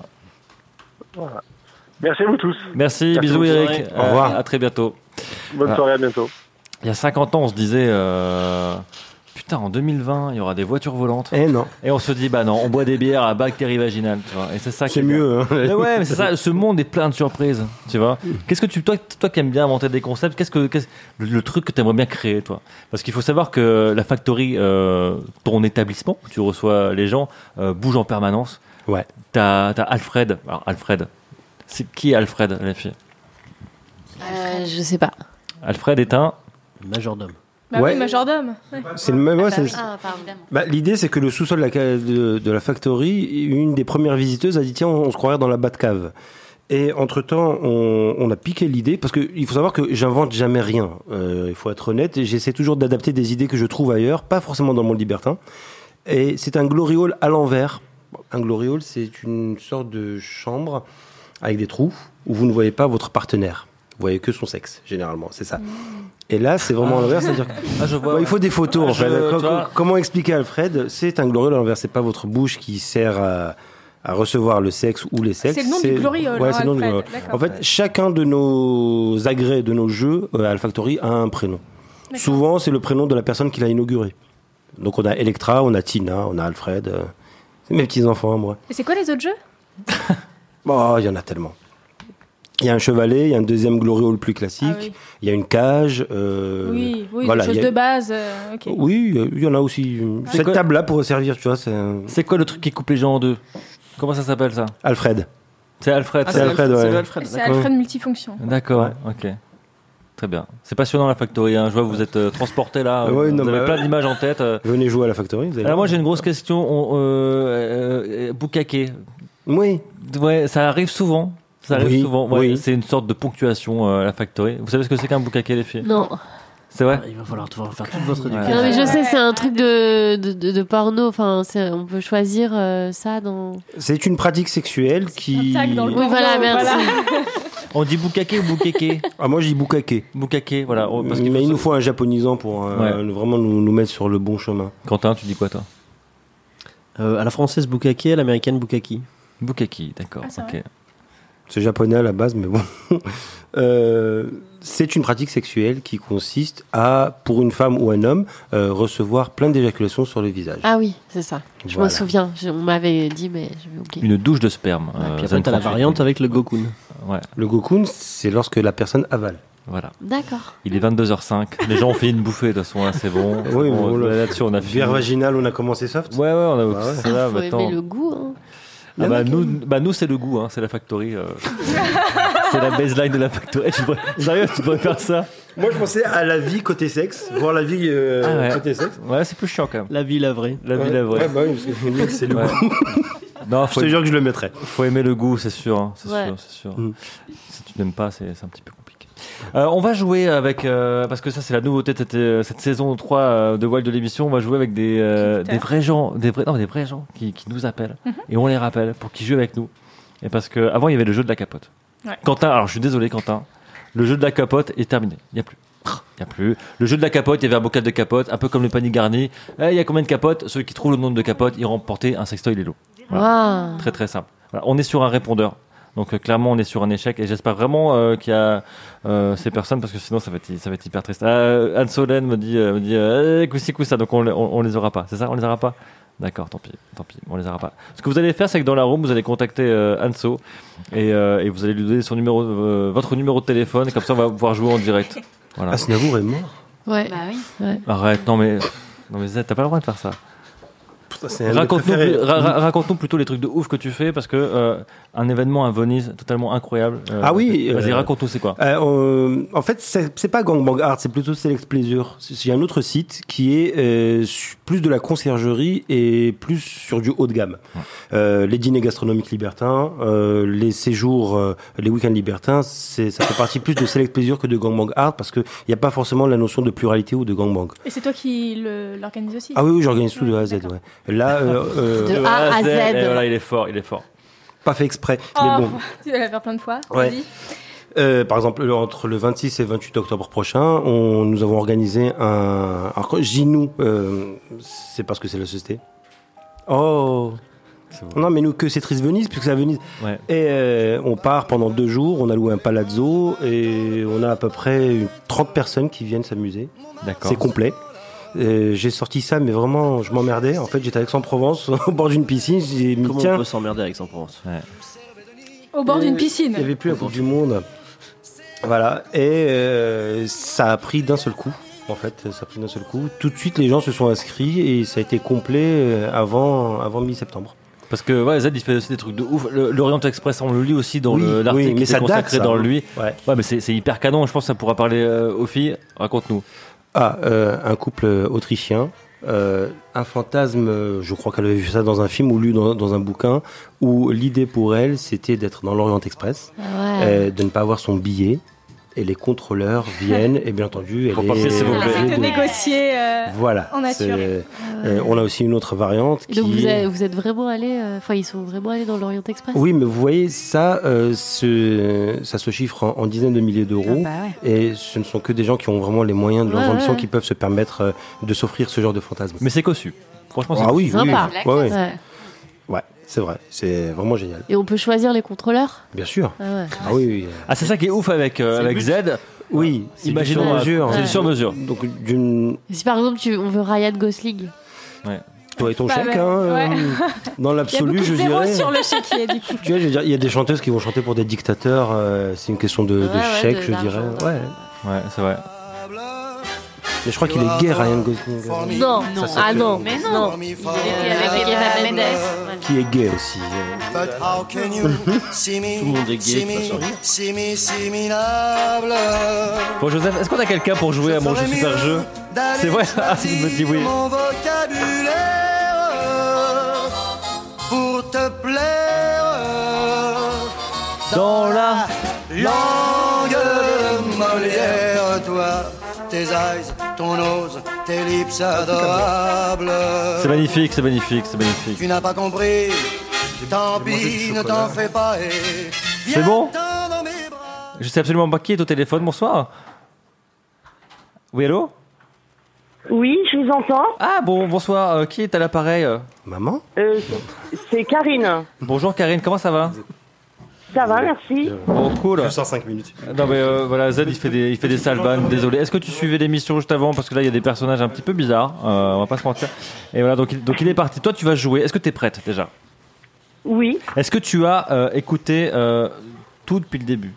Voilà. Merci à vous tous. Merci bisous, Eric. Au revoir. À très bientôt. Bonne soirée, à bientôt. Il y a 50 ans, on se disait... Putain, en 2020, il y aura des voitures volantes. Et non. Et on se dit, bah non, on boit des bières à bactéries vaginales, tu vois. Et c'est ça qui c'est mieux. Hein. Mais ouais, mais c'est ça. Ce monde est plein de surprises, tu vois. Qu'est-ce que toi qui aimes bien inventer des concepts, qu'est-ce le truc que tu aimerais bien créer, toi? Parce qu'il faut savoir que la factory, ton établissement, où tu reçois les gens, bouge en permanence. Ouais. T'as Alfred. Alors Alfred, c'est qui est Alfred, la fille? Je sais pas. Alfred est un majordome. Bah oui, majordome. Ouais. C'est le même. L'idée, c'est que le sous-sol de la factory, une des premières visiteuses a dit tiens, on se croirait dans la Batcave. Et entre-temps, on a piqué l'idée, parce qu'il faut savoir que j'invente jamais rien. Il faut être honnête, et j'essaie toujours d'adapter des idées que je trouve ailleurs, pas forcément dans le monde libertin. Et c'est un glory hall à l'envers. Un glory hall, c'est une sorte de chambre avec des trous où vous ne voyez pas votre partenaire. Vous voyez que son sexe, généralement, c'est ça. Et là, c'est vraiment à l'envers, c'est-à-dire il faut des photos, en fait. Comment expliquer à Alfred? C'est un glory hall à l'envers, c'est pas votre bouche qui sert à recevoir le sexe ou les sexes. C'est le nom du glory hall. Ouais, c'est le nom du glory hall. En fait, chacun de nos agrès, de nos jeux à la factory a un prénom. D'accord. Souvent, c'est le prénom de la personne qui l'a inauguré. Donc, on a Electra, on a Tina, on a Alfred. C'est mes petits-enfants, moi. Et c'est quoi les autres jeux? Oh, il y en a tellement. Il y a un chevalet, il y a un deuxième glory hall plus classique, il y a une cage. Oui, voilà, des choses de base. Ok. Oui, il y en a aussi. Cette table-là pour servir, tu vois. C'est quoi le truc qui coupe les gens en deux? Comment ça s'appelle ça? Alfred. C'est Alfred. C'est Alfred, ouais. C'est Alfred multifonction. D'accord, ok. Très bien. C'est passionnant la Factory. Hein. Je vois que vous êtes transporté là. Ouais, vous avez plein d'images en tête. Venez jouer à la Factory. Alors moi j'ai une grosse question. Bukake. Oui. Ouais, ça arrive souvent. Ça arrive souvent. Ouais, oui. C'est une sorte de ponctuation à la Factory. Vous savez ce que c'est qu'un bukake, les filles? Non. C'est vrai? Il va falloir faire toute votre éducation. Non, mais je sais, c'est un truc de porno. Enfin, on peut choisir ça dans. C'est une pratique sexuelle qui. Un tag dans le Oui, voilà, merci. On dit bukake ou bukake? Ah, moi je dis bukake. Bukake, voilà. Parce mais il nous faut un japonisant pour vraiment nous mettre sur le bon chemin. Quentin, tu dis quoi toi? À la française bukake, à l'américaine bukaki. Bukaki, d'accord. Ok. C'est japonais à la base, mais bon. C'est une pratique sexuelle qui consiste à, pour une femme ou un homme, recevoir plein d'éjaculations sur le visage. Ah oui, c'est ça. Je Voilà. me souviens. On m'avait dit, mais j'avais oublié. Une douche de sperme. Puis après, t'as la variante avec le gokun. Ouais. Le gokun, c'est lorsque la personne avale. Voilà. D'accord. Il est 22h05. Les gens ont fait une bouffée, de toute façon, là, c'est bon. Oui, Bon, bon, là-dessus, on a fini. Bière vaginale, on a commencé soft. Ouais, on a ouais. c'est là, Faut maintenant. aimer le goût. Hein. Ah nous c'est le goût, hein, c'est la Factory. C'est la baseline de la Factory. Sérieux, tu devrais faire ça. Moi, je pensais à la vie côté sexe, voir la vie côté sexe. Ouais, c'est plus chiant quand même. La vie, la vraie. La vie, la vraie. Ouais, bah oui, parce que lui, c'est le goût. Non, Je te jure que je le mettrais. faut aimer le goût, c'est sûr. Hein, c'est sûr. Si tu n'aimes pas, c'est un petit peu compliqué. On va jouer avec, parce que ça c'est la nouveauté de cette saison 3 de Wild de l'émission, on va jouer avec des vrais gens, des vrais gens qui nous appellent et on les rappelle pour qu'ils jouent avec nous. Et parce que avant il y avait le jeu de la capote. Ouais. Quentin, alors je suis désolé Quentin, le jeu de la capote est terminé, il n'y a plus. Le jeu de la capote, il y avait un bocal de capote, un peu comme le panier garni. Il y a combien de capotes? Ceux qui trouvent le nombre de capotes, ils remportaient un sextoy Lelo. Voilà. Wow. Très très simple. Voilà. On est sur un répondeur. Donc clairement on est sur un échec et j'espère vraiment qu'il y a ces personnes parce que sinon ça va être hyper triste. Anne Solène me dit coup-ci, donc on les aura pas. C'est ça, on les aura pas. D'accord, tant pis, on les aura pas. Ce que vous allez faire, c'est que dans la room, vous allez contacter Anso et vous allez lui donner son numéro, votre numéro de téléphone et comme ça on va pouvoir jouer en direct. Voilà. Aznavour est mort. Ouais. Bah oui. Ouais. Arrête, non mais Zed, t'as pas le droit de faire ça. C'est un de mes préférés. Raconte-nous plutôt les trucs de ouf que tu fais parce que un événement à Venise totalement incroyable. Ah oui. Vas-y, raconte-nous c'est quoi. En fait, c'est pas Gangbang Art, c'est plutôt Select Pleasure. C'est un autre site qui est plus de la conciergerie et plus sur du haut de gamme. Les dîners gastronomiques libertins, les séjours, les week-ends libertins, ça fait partie plus de Select Pleasure que de Gangbang Art parce que il y a pas forcément la notion de pluralité ou de gangbang. Et c'est toi qui l'organise aussi? Ah oui, j'organise tout de A à Z. Ouais. Là, De A à Z. Et voilà, il est fort. pas fait exprès, Oh, mais bon. tu vas la faire plein de fois. Ouais. Vas-y. Par exemple, entre le 26 et 28 octobre prochain, nous avons organisé un... Alors, quand je dis nous, c'est parce que c'est la société. Oh non, mais nous, que c'est triste Venise, puisque c'est à Venise. Ouais. Et on part pendant 2 jours, on a loué un palazzo, et on a à peu près 30 personnes qui viennent s'amuser. D'accord. C'est complet. J'ai sorti ça, mais vraiment, je m'emmerdais. En fait, j'étais à Aix-en-Provence, au bord d'une piscine. J'ai mis, Comment tiens, on peut s'emmerder avec Aix-en-Provence? Au bord d'une piscine. il n'y avait plus la Coupe du Monde. Voilà. Et ça a pris d'un seul coup. En fait, ça a pris d'un seul coup. Tout de suite, les gens se sont inscrits et ça a été complet avant mi-septembre. Parce que Zed il fait aussi des trucs de ouf. L'Orient Express, on le lit aussi dans l'article mais qui ça est consacré date, ça. dans lui. Ouais. Mais c'est hyper canon. Je pense que ça pourra parler aux filles. Raconte-nous. Un couple autrichien. Un fantasme, je crois qu'elle avait vu ça dans un film ou lu dans un bouquin, où l'idée pour elle, c'était d'être dans l'Orient Express, de ne pas avoir son billet, et les contrôleurs viennent, et bien entendu, elle Pour est s'il vous plaît. Essaye de obligée de- négocier Voilà. en nature. On a aussi une autre variante. Et donc qui est- vous êtes vraiment allés, enfin ils sont vraiment allés dans l'Orient Express. Oui, mais vous voyez, ça se chiffre en dizaines de milliers d'euros. Ah bah ouais. Et ce ne sont que des gens qui ont vraiment les moyens de leurs Ouais, ambitions ouais. qui peuvent se permettre de s'offrir ce genre de fantasme. Mais c'est cossu. Franchement, c'est Ah oui, oui, Sympa. oui. Ouais, ouais. Ouais. Ouais, c'est vrai. C'est vraiment génial. Et on peut choisir les contrôleurs. Bien sûr. Ah ouais. Ah oui, oui. Ah, c'est ça qui est ouf avec Z. Oui, c'est du Imaginons sur-mesure. C'est du sur-mesure. Donc d'une... Et si par exemple on veut Ryan Gosling. Toi et ton Bah, chèque, ouais. hein, Ouais. dans Il y a l'absolu, beaucoup je de zéros dirais. sur le chéquier, du coup. Tu vois, je veux dire, il y a des chanteuses qui vont chanter pour des dictateurs. C'est une question de chèque, je dirais. Ouais. Ouais, c'est vrai. Mais je crois qu'il est gay, Ryan Gosling. Non, Ça, c'est ah fait. non, Mais non. non. Il était avec Eva Mendes. Qui est gay aussi. Tout le monde est gay, de toute façon. Bon, Joseph, est-ce qu'on a quelqu'un pour jouer à mon jeu super jeu? C'est vrai? Ah, il me dit oui. Mon vocabulaire pour te plaire Dans la langue Molière, toi, tes eyes, ton nose, tes lips adorables. C'est magnifique, c'est magnifique, c'est magnifique. Tu n'as pas compris, tant pis, ne t'en fais pas. C'est bon? Je sais absolument pas qui est au téléphone. Bonsoir. Oui, allô? Oui, je vous entends. Ah bon, bonsoir. Qui est à l'appareil? Maman? C'est Karine. Bonjour Karine, comment ça va? Ça va, merci. Bon, cool. Juste en 5 minutes. Non mais voilà, Z il fait des sales vannes, désolé. Est-ce que tu suivais l'émission juste avant? Parce que là il y a des personnages un petit peu bizarres, on va pas se mentir. Et voilà, donc il est parti. Toi tu vas jouer, est-ce que tu es prête déjà? Oui. Est-ce que tu as écouté tout depuis le début?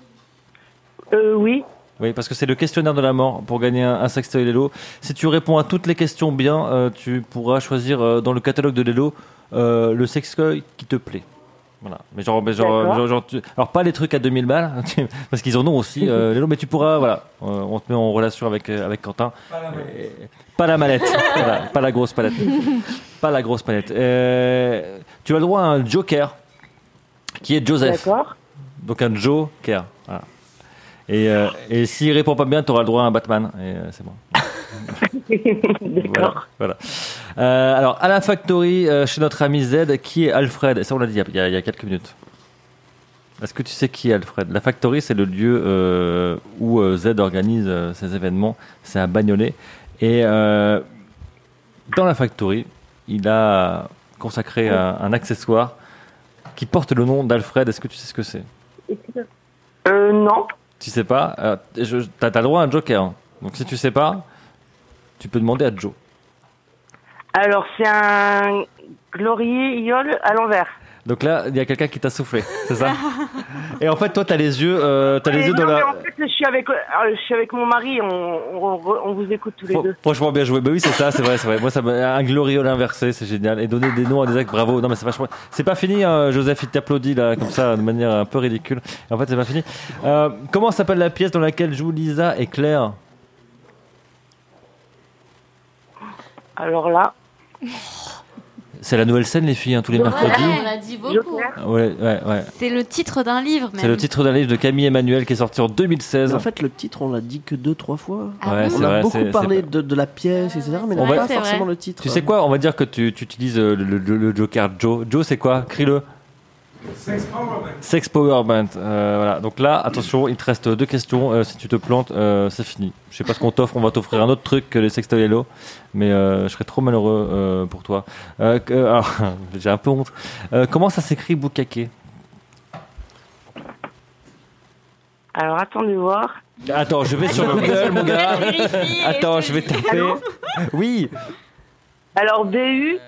Oui. Oui, parce que c'est le questionnaire de la mort pour gagner un sextoy Lelo. Si tu réponds à toutes les questions bien, tu pourras choisir dans le catalogue de Lelo le sextoy qui te plaît. Voilà. Mais alors pas les trucs à 2000 balles, parce qu'ils en ont aussi, Lelo, mais tu pourras, voilà, on te met en relation avec Quentin. Pas la mallette. Voilà, pas la grosse palette. Pas la grosse palette. Tu as le droit à un joker, qui est Joseph. D'accord. Donc un joker. Voilà. Et s'il répond pas bien, tu auras le droit à un Batman. Et c'est bon. D'accord. Voilà. Alors, à la Factory, chez notre ami Z, qui est Alfred? Et ça, on l'a dit il y a quelques minutes. Est-ce que tu sais qui est Alfred? La Factory, c'est le lieu où Z organise ses événements. C'est à Bagnolet. Et dans la Factory, il a consacré un accessoire qui porte le nom d'Alfred. Est-ce que tu sais ce que c'est? Non. Tu sais pas, t'as le droit à un joker. Hein. Donc si tu sais pas, tu peux demander à Joe. Alors, c'est un glorieux iole à l'envers. Donc là, il y a quelqu'un qui t'a soufflé, c'est ça? Et en fait, toi, t'as les yeux dans la... En fait, je suis avec mon mari, on vous écoute tous les deux. Franchement, bien joué. Bah oui, c'est ça, c'est vrai. Moi, un gloriole inversé, c'est génial. Et donner des noms à des actes, bravo. Non, mais c'est vachement... C'est pas fini, hein, Joseph, il t'applaudit, là, comme ça, de manière un peu ridicule. Et en fait, c'est pas fini. Comment s'appelle la pièce dans laquelle jouent Lisa et Claire? Alors là... C'est la nouvelle scène, les filles, hein, tous les mercredis. On l'a dit beaucoup. Ouais. C'est le titre d'un livre, même. C'est le titre d'un livre de Camille Emmanuel qui est sorti en 2016. Mais en fait, le titre, on l'a dit que 2-3 fois. Ouais, On a beaucoup parlé de la pièce, etc. Mais on pas forcément le titre. Tu sais quoi? On va dire que tu utilises le joker Joe. Joe, c'est quoi? Crie-le. Sex Power Band. Voilà. Donc là, attention, il te reste 2 questions. Si tu te plantes, c'est fini. Je sais pas ce qu'on t'offre. On va t'offrir un autre truc que les Sextoy Hello, mais je serais trop malheureux pour toi. Alors, j'ai un peu honte. Comment ça s'écrit Bukake? Alors, attendez voir. Attends, je vais sur Google, mon gars. Attends, je vais taper. Allô? Oui. Alors, B-U-K-A-K-E.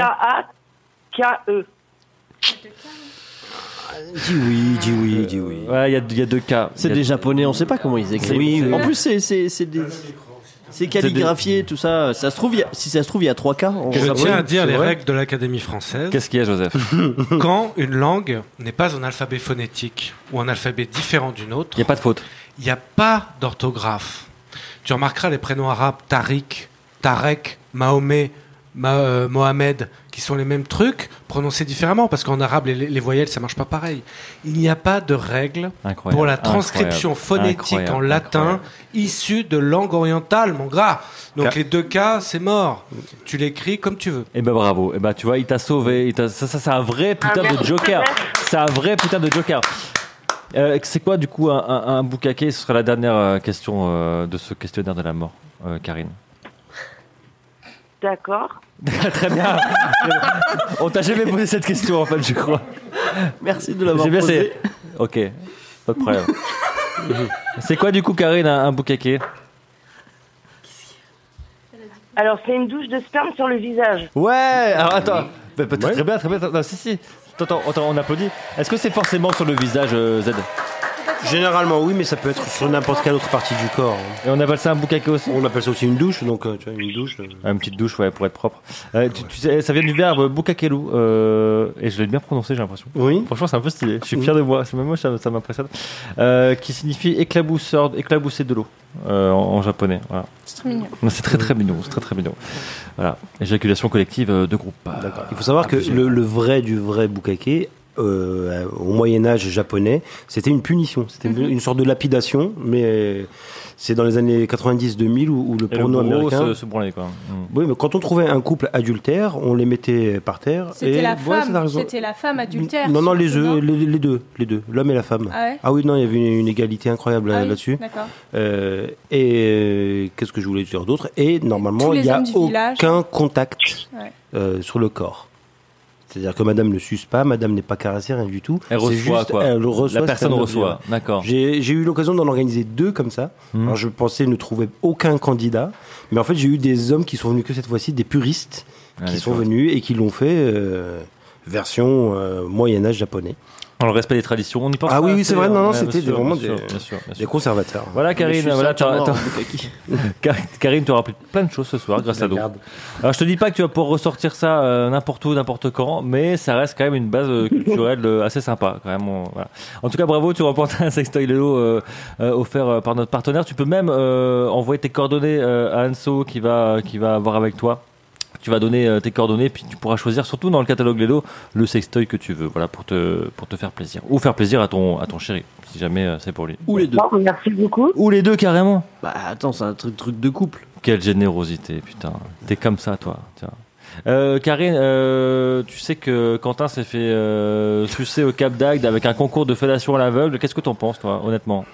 Dis oui. Ouais, il y a 2 cas. C'est des japonais, on sait pas comment ils écrivent. En plus, c'est calligraphié, tout ça. Si ça se trouve, il y a 3 cas. Je tiens à dire les règles de l'Académie française. Qu'est-ce qu'il y a, Joseph? Quand une langue n'est pas un alphabet phonétique ou un alphabet différent d'une autre, il n'y a pas de faute. Il n'y a pas d'orthographe. Tu remarqueras les prénoms arabes Tariq, Tarek, Mahomet, Mohamed, qui sont les mêmes trucs, prononcés différemment, parce qu'en arabe, les voyelles, ça marche pas pareil. Il n'y a pas de règle pour la transcription phonétique en latin issue de langue orientale, mon gars. Donc les 2 cas, c'est mort. Tu l'écris comme tu veux. Eh ben bravo. Eh ben tu vois, il t'a sauvé. Ça, c'est un vrai putain de joker. C'est un vrai putain de joker. C'est quoi du coup un bukake? Ce sera la dernière question de ce questionnaire de la mort, Karine. D'accord. Très bien. On t'a jamais posé cette question en fait, je crois. Merci de l'avoir posée. Ok, pas de problème. C'est quoi du coup, Karine, un bukake? Alors, c'est une douche de sperme sur le visage. Ouais, alors attends. Peut-être très bien, très bien. Non, si. Attends, on applaudit. Est-ce que c'est forcément sur le visage, Z? Généralement oui, mais ça peut être sur n'importe quelle autre partie du corps. Et on appelle ça un bukake aussi? On appelle ça aussi une douche, donc tu vois, une douche. Une petite douche, ouais, pour être propre. Tu sais, ça vient du verbe bukakelu, et je l'ai bien prononcé, j'ai l'impression. Oui. Franchement, c'est un peu stylé. Je suis fier de moi. Même moi, ça m'impressionne. Qui signifie éclabousser de l'eau en japonais. Voilà. C'est très mignon. C'est très mignon. C'est très mignon. Voilà. Éjaculation collective de groupe. D'accord. Il faut savoir que le vrai du vrai bukake. Au Moyen-Âge japonais, c'était une punition, c'était une sorte de lapidation, mais c'est dans les années 90-2000 où le porno américain se branlait, quoi. Oui, mais quand on trouvait un couple adultère, on les mettait par terre. C'était la femme adultère. Non, les deux, l'homme et la femme. Ah ouais. Oui, non, il y avait une égalité incroyable là-dessus. D'accord. Et qu'est-ce que je voulais dire d'autre? Et normalement, il n'y a aucun contact sur le corps. C'est-à-dire que madame ne suce pas, madame n'est pas caressée, rien du tout. Elle reçoit, quoi. La personne reçoit, d'accord. J'ai eu l'occasion d'en organiser 2 comme ça. Alors je pensais ne trouver aucun candidat, mais en fait j'ai eu des hommes qui sont venus que cette fois-ci, des puristes, qui sont venus et qui l'ont fait version Moyen-Âge japonais. Dans le respect des traditions, on y pense. Ah oui, c'est vrai, non, c'était vraiment bien sûr. des conservateurs. Voilà, Karine, Karine, tu auras appris plein de choses ce soir grâce à nous. Alors, je te dis pas que tu vas pouvoir ressortir ça n'importe où, n'importe quand, mais ça reste quand même une base culturelle assez sympa, quand même. Voilà. En tout cas, bravo, tu remportes un sextoy Lelo offert par notre partenaire. Tu peux même envoyer tes coordonnées à Anso qui va voir avec toi. Tu vas donner tes coordonnées, puis tu pourras choisir, surtout dans le catalogue Lelo, le sextoy que tu veux, voilà, pour te faire plaisir. Ou faire plaisir à ton chéri, si jamais c'est pour lui. Ou les deux. Bon, merci beaucoup. Ou les deux, carrément. Bah attends, c'est un truc de couple. Quelle générosité, putain. T'es comme ça, toi. Tiens. Karine, tu sais que Quentin s'est fait sucer au Cap d'Agde avec un concours de fellation à l'aveugle. Qu'est-ce que t'en penses, toi, honnêtement?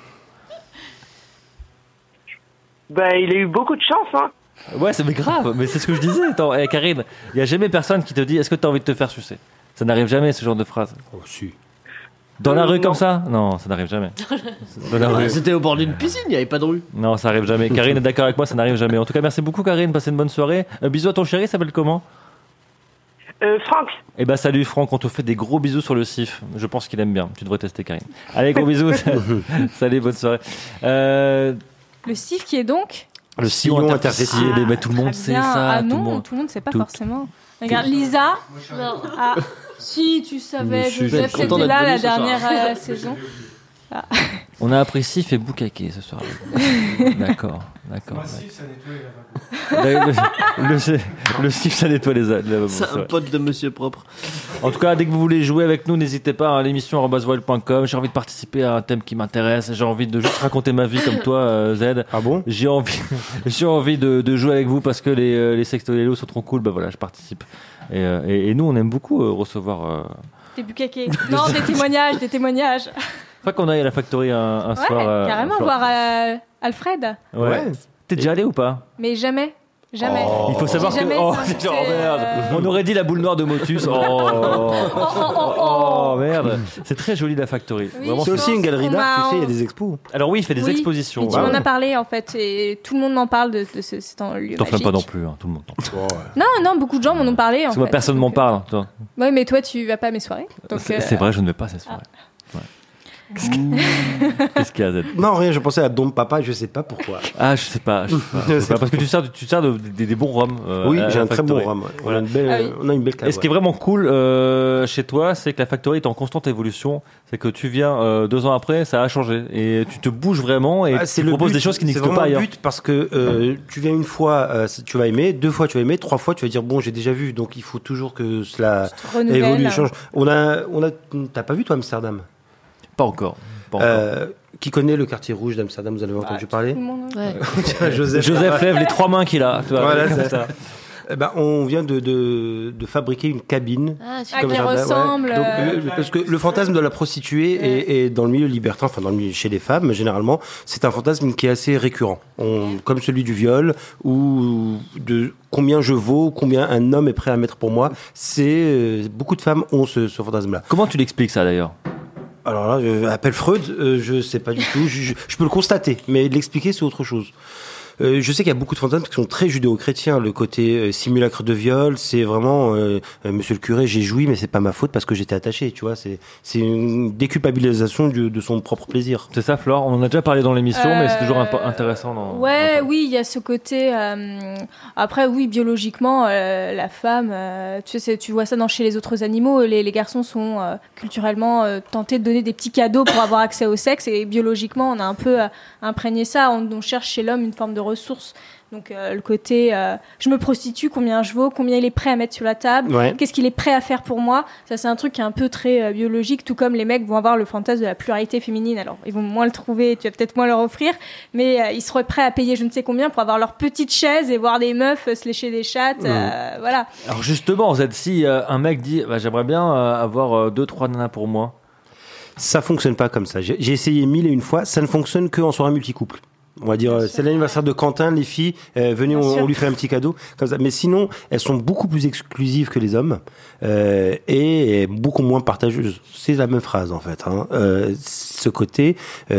Bah, il a eu beaucoup de chance, hein. Ouais, c'est grave, mais c'est ce que je disais. Attends, Karine, il n'y a jamais personne qui te dit est-ce que tu as envie de te faire sucer? Ça n'arrive jamais, ce genre de phrase. Oh, si. Dans la rue comme ça? Non, ça n'arrive jamais. Dans la rue. C'était au bord d'une piscine, il n'y avait pas de rue. Non, ça n'arrive jamais. Karine est d'accord avec moi, ça n'arrive jamais. En tout cas, merci beaucoup, Karine. Passez une bonne soirée. Bisous à ton chéri, il s'appelle comment? Franck. Eh ben salut Franck, on te fait des gros bisous sur le CIF. Je pense qu'il aime bien. Tu devrais tester, Karine. Allez, gros bisous. Salut, bonne soirée. Le CIF qui est donc le sillon interstitiel, mais tout le monde sait ça. Ah non, tout le monde ne sait pas forcément. Regarde, Lisa. Ah, si, tu savais. Joseph, c'était là la dernière saison. Ah. On a appris Sif et Bukake ce soir. D'accord. Moi, Sif, ça nettoie les lavabos. Le Sif, ça nettoie les lavabos. C'est un pote de Monsieur Propre. En tout cas, dès que vous voulez jouer avec nous, n'hésitez pas à l'émission @voile.com. J'ai envie de participer à un thème qui m'intéresse. J'ai envie de juste raconter ma vie comme toi, Z. Ah bon? J'ai envie de jouer avec vous parce que les sextolélos sont trop cool. Bah voilà, je participe. Et nous, on aime beaucoup recevoir. Des bukake. Non, des témoignages. Faut qu'on aille à la Factory un soir. Carrément, voir Alfred. Ouais. T'es déjà allé ou pas? Mais jamais. Il faut savoir que. Merde. On aurait dit la boule noire de Motus. Merde. C'est très joli la Factory. Oui, c'est aussi une galerie d'art, tu sais, il y a des expos. Alors oui, il fait des expositions. Tu m'en as parlé en fait, et tout le monde m'en parle de ce lieu. T'en fais pas non plus, hein, tout le monde. Non, beaucoup de gens m'en ont parlé. Parce que moi, personne m'en parle. Toi. Oui, mais toi, tu vas pas à mes soirées. C'est vrai, je ne vais pas à ces soirées. Qu'est-ce qu'il y a, Z? Non, rien, je pensais à Dom Papa, je sais pas pourquoi. Ah, je sais pas. Parce que tu sers des bons rhums. Oui, j'ai un très bon rhum. On a une belle cave. Et ce qui est vraiment cool chez toi, c'est que la Factory est en constante évolution. C'est que tu viens 2 ans après, ça a changé. Et tu te bouges vraiment et tu proposes des choses qui n'existent pas ailleurs. C'est le but parce que tu viens une fois, tu vas aimer, 2 fois tu vas aimer, 3 fois tu vas dire bon, j'ai déjà vu. Donc il faut toujours que cela évolue, change. T'as pas vu toi Amsterdam? Pas encore. Qui connaît le quartier rouge d'Amsterdam? Vous avez entendu parler? Joseph lève les 3 mains qu'il a. Voilà, c'est ça. On vient de fabriquer une cabine qui ressemble. Donc, parce que le fantasme de la prostituée est dans le milieu libertin, enfin chez les femmes généralement, c'est un fantasme qui est assez récurrent, comme celui du viol ou de combien je vaux, combien un homme est prêt à mettre pour moi. Beaucoup de femmes ont ce fantasme-là. Comment tu l'expliques ça d'ailleurs? Alors là, appelle Freud, je sais pas du tout. Je peux le constater, mais l'expliquer c'est autre chose. Je sais qu'il y a beaucoup de fantasmes qui sont très judéo-chrétiens. Le côté simulacre de viol, c'est vraiment Monsieur le curé, j'ai joui, mais c'est pas ma faute parce que j'étais attaché. Tu vois, c'est une déculpabilisation de son propre plaisir. C'est ça, Flore. On en a déjà parlé dans l'émission, mais c'est toujours intéressant. Oui, il y a ce côté. Après, oui, biologiquement, la femme, tu vois ça chez les autres animaux. Les garçons sont culturellement tentés de donner des petits cadeaux pour avoir accès au sexe, et biologiquement, on a un peu imprégné ça. On cherche chez l'homme une forme de ressource. Donc le côté je me prostitue, combien je vaux, combien il est prêt à mettre sur la table, qu'est-ce qu'il est prêt à faire pour moi, ça c'est un truc qui est un peu très biologique, tout comme les mecs vont avoir le fantasme de la pluralité féminine. Alors ils vont moins le trouver, tu vas peut-être moins leur offrir, mais ils seraient prêts à payer je ne sais combien pour avoir leur petite chaise et voir des meufs se lécher des chattes. Voilà. Alors justement, si un mec dit j'aimerais bien avoir 2-3 nanas pour moi, ça fonctionne pas comme ça. J'ai essayé 1001 fois, ça ne fonctionne que en soirée multicouple. On va dire, c'est l'anniversaire de Quentin, les filles, venez, on lui fait un petit cadeau, comme ça. Mais sinon, elles sont beaucoup plus exclusives que les hommes, et beaucoup moins partageuses. C'est la même phrase, en fait, hein. Ce côté,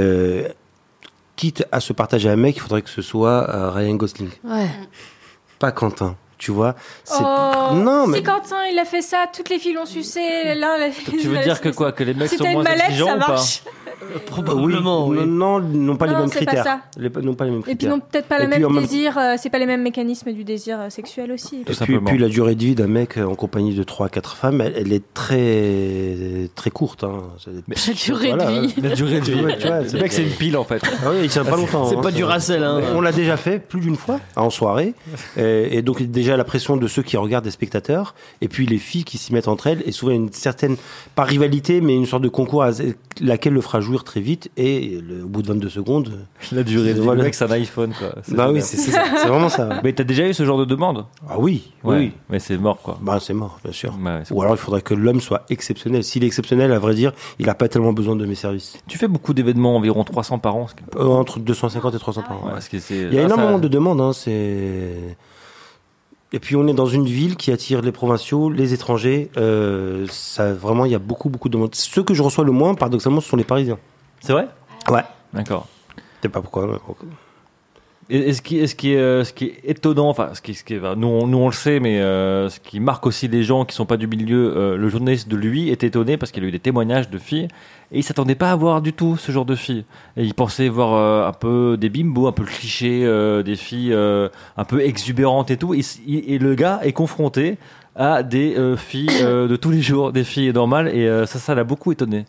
quitte à se partager un mec, il faudrait que ce soit Ryan Gosling. Ouais. Pas Quentin. Tu vois, non, mais si Quentin il a fait ça, toutes les filles l'ont sucé. Tu veux dire que quoi, que les mecs sont moins exigeants ou pas? Probablement. Oui. Non, n'ont pas les mêmes critères. N'ont pas les mêmes critères. Et puis n'ont peut-être pas le même désir. C'est pas les mêmes mécanismes du désir sexuel aussi. Et puis la durée de vie d'un mec en compagnie de 3-4 femmes, elle est très très courte. Hein. La durée de vie. La durée de vie. Tu vois, le mec c'est une pile en fait. Ah oui, il tient pas longtemps. C'est pas du Racel. Hein. On l'a déjà fait plus d'une fois en soirée, et donc déjà la pression de ceux qui regardent, des spectateurs, et puis les filles qui s'y mettent entre elles, et souvent une certaine, pas rivalité, mais une sorte de concours à laquelle le fera jouir très vite, et au bout de 22 secondes... La durée de vie, le mec c'est un iPhone, quoi. Oui, c'est ça, c'est vraiment ça. Mais t'as déjà eu ce genre de demande? Ah oui, oui. Mais c'est mort, quoi. C'est mort, bien sûr. Ou alors il faudrait que l'homme soit exceptionnel. S'il est exceptionnel, à vrai dire, il n'a pas tellement besoin de mes services. Tu fais beaucoup d'événements, environ 300 par an? Entre 250 et 300 par an. Il y a énormément de demandes, hein, c'est... Et puis on est dans une ville qui attire les provinciaux, les étrangers. Ça, vraiment, il y a beaucoup de demandes. Ceux que je reçois le moins, paradoxalement, ce sont les Parisiens. C'est vrai? Ouais. D'accord. Je sais pas pourquoi. Et ce qui est étonnant, enfin, nous on le sait, mais ce qui marque aussi les gens qui sont pas du milieu, le journaliste de lui est étonné parce qu'il a eu des témoignages de filles et il s'attendait pas à voir du tout ce genre de filles. Et il pensait voir un peu des bimbos, un peu le cliché, des filles un peu exubérantes et tout. Et le gars est confronté à des filles de tous les jours, des filles normales, et ça l'a beaucoup étonné.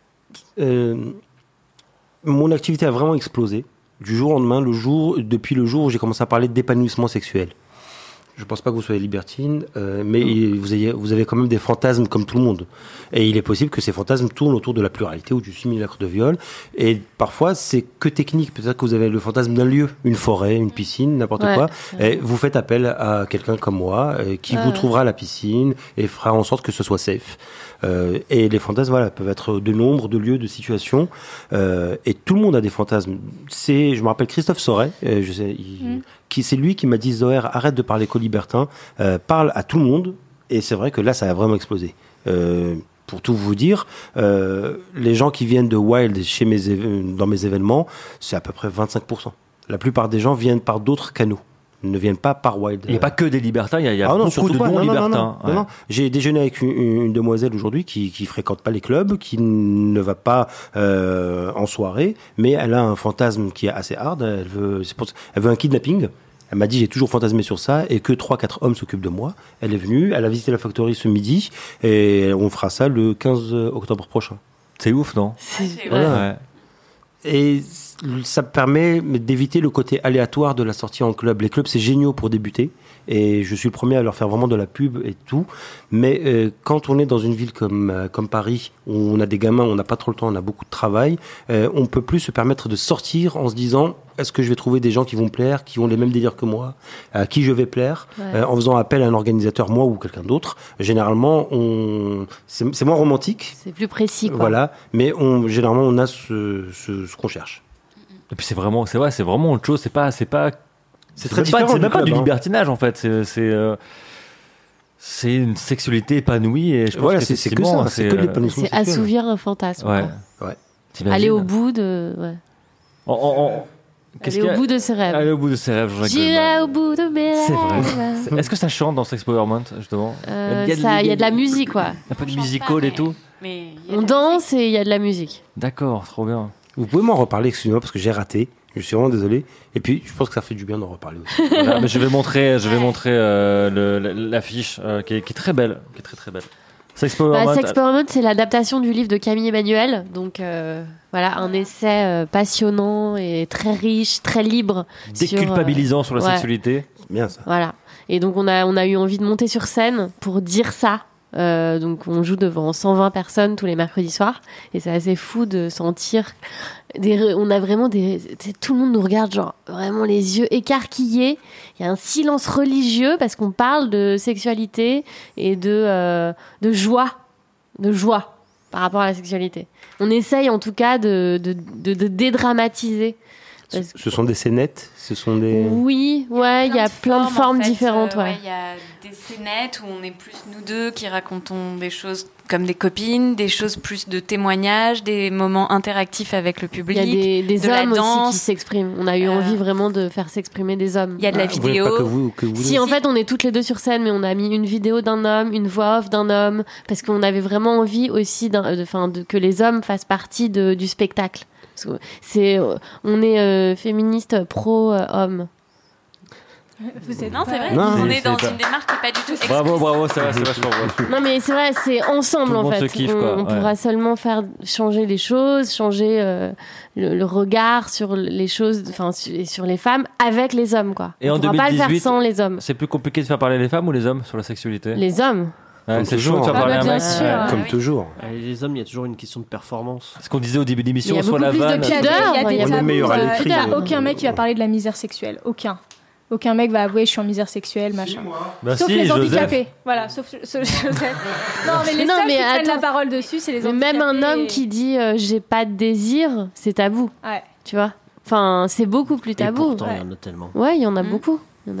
Mon activité a vraiment explosé. Du jour au lendemain, depuis le jour où j'ai commencé à parler d'épanouissement sexuel. Je ne pense pas que vous soyez libertine, mais vous avez quand même des fantasmes comme tout le monde. Et il est possible que ces fantasmes tournent autour de la pluralité ou du simulacre de viol. Et parfois, c'est que technique. Peut-être que vous avez le fantasme d'un lieu, une forêt, une piscine, n'importe quoi. Et vous faites appel à quelqu'un comme moi qui vous trouvera à la piscine et fera en sorte que ce soit safe. Et les fantasmes, peuvent être de nombre, de lieux, de situations. Et tout le monde a des fantasmes. Je me rappelle Christophe Soret, c'est lui qui m'a dit: Zoher, arrête de parler qu'aux libertins, parle à tout le monde. Et c'est vrai que là, ça a vraiment explosé. Pour tout vous dire, les gens qui viennent de Wild dans mes événements, c'est à peu près 25%. La plupart des gens viennent par d'autres canaux. Ne viennent pas par Wild. Il n'y a pas que des libertins, il y a beaucoup de non-libertins. Non. J'ai déjeuné avec une demoiselle aujourd'hui qui fréquente pas les clubs, qui ne va pas en soirée, mais elle a un fantasme qui est assez hard. Elle veut un kidnapping. Elle m'a dit: j'ai toujours fantasmé sur ça et que 3-4 hommes s'occupent de moi. Elle est venue, elle a visité la factory ce midi et on fera ça le 15 octobre prochain. C'est ouf, non? Voilà. Et ça permet d'éviter le côté aléatoire de la sortie en club. Les clubs, c'est génial pour débuter. Et je suis le premier à leur faire vraiment de la pub et tout. Mais quand on est dans une ville comme Paris, où on a des gamins, on n'a pas trop le temps, on a beaucoup de travail, on peut plus se permettre de sortir en se disant: est-ce que je vais trouver des gens qui vont me plaire, qui ont les mêmes délires que moi, à qui je vais plaire, en faisant appel à un organisateur, moi ou quelqu'un d'autre. Généralement, c'est moins romantique. C'est plus précis, quoi. Voilà, mais généralement, on a ce qu'on cherche. Et puis c'est vraiment autre chose. C'est très différent. C'est même pas du libertinage en fait. C'est une sexualité épanouie et je pense que c'est que ça. C'est que l'épanouissement sexuel. C'est assouvir un fantasme. Ouais. Aller au bout de. Aller au bout de ses rêves. Aller au bout de ses rêves, Jean-Jacques J'irai Goldman. au bout de mes rêves. C'est vrai. Est-ce que ça chante dans Sex Powerment, justement? Il y a de la musique, quoi. Un peu de musical et tout. On danse et il y a de la musique. D'accord, trop bien. Vous pouvez m'en reparler, excusez-moi, parce que j'ai raté. Je suis vraiment désolé. Et puis, je pense que ça fait du bien d'en reparler aussi. Voilà, mais je vais montrer l'affiche qui est très belle, qui est très très belle. Sex Powerment. Sex Powerment, c'est l'adaptation du livre de Camille Emmanuel. Donc voilà, un essai passionnant et très riche, très libre. Déculpabilisant sur la sexualité. C'est bien ça. Voilà. Et donc on a eu envie de monter sur scène pour dire ça. Donc on joue devant 120 personnes tous les mercredis soirs. Et c'est assez fou de sentir... on a vraiment tout le monde nous regarde genre vraiment les yeux écarquillés. Il y a un silence religieux parce qu'on parle de sexualité et de joie par rapport à la sexualité. On essaye en tout cas de dédramatiser. Ce sont des scénettes, ce sont des... Oui, ouais, il y a plein de formes différentes. Ouais. Il y a des scénettes où on est plus nous deux qui racontons des choses comme des copines, des choses plus de témoignages, des moments interactifs avec le public. Il y a des de hommes la danse. aussi qui s'expriment. On a eu envie vraiment de faire s'exprimer des hommes. Il y a de la vidéo. Si, en fait, on est toutes les deux sur scène, mais on a mis une vidéo d'un homme, une voix off d'un homme, parce qu'on avait vraiment envie aussi que les hommes fassent partie du spectacle. On est féministe pro-homme. Non, c'est vrai. On est dans une démarche qui n'est pas du tout exclusive. Bravo, c'est vachement vrai. Non, mais c'est vrai, c'est ensemble en fait. On pourra seulement faire changer les choses, changer le regard sur les choses, enfin sur les femmes avec les hommes, quoi. Et on en pourra 2018, pas le faire sans les hommes. C'est plus compliqué de faire parler les femmes ou les hommes sur la sexualité? Les hommes. C'est chaud de faire parler un mec. Comme toujours. Les hommes, il y a toujours une question de performance. Ce qu'on disait au début de l'émission, soit la vanne. Il y a des On est meilleur à l'écrit. aucun mec qui va parler de la misère sexuelle. Aucun mec va avouer je suis en misère sexuelle, machin. Sauf les handicapés. Voilà, sauf Joseph. Non, mais les seuls qui prennent la parole dessus, c'est les handicapés. Même un homme qui dit j'ai pas de désir, c'est tabou. Ouais. Tu vois? Enfin, c'est beaucoup plus tabou. Et pourtant, il y en a tellement. Ouais, il y en a beaucoup.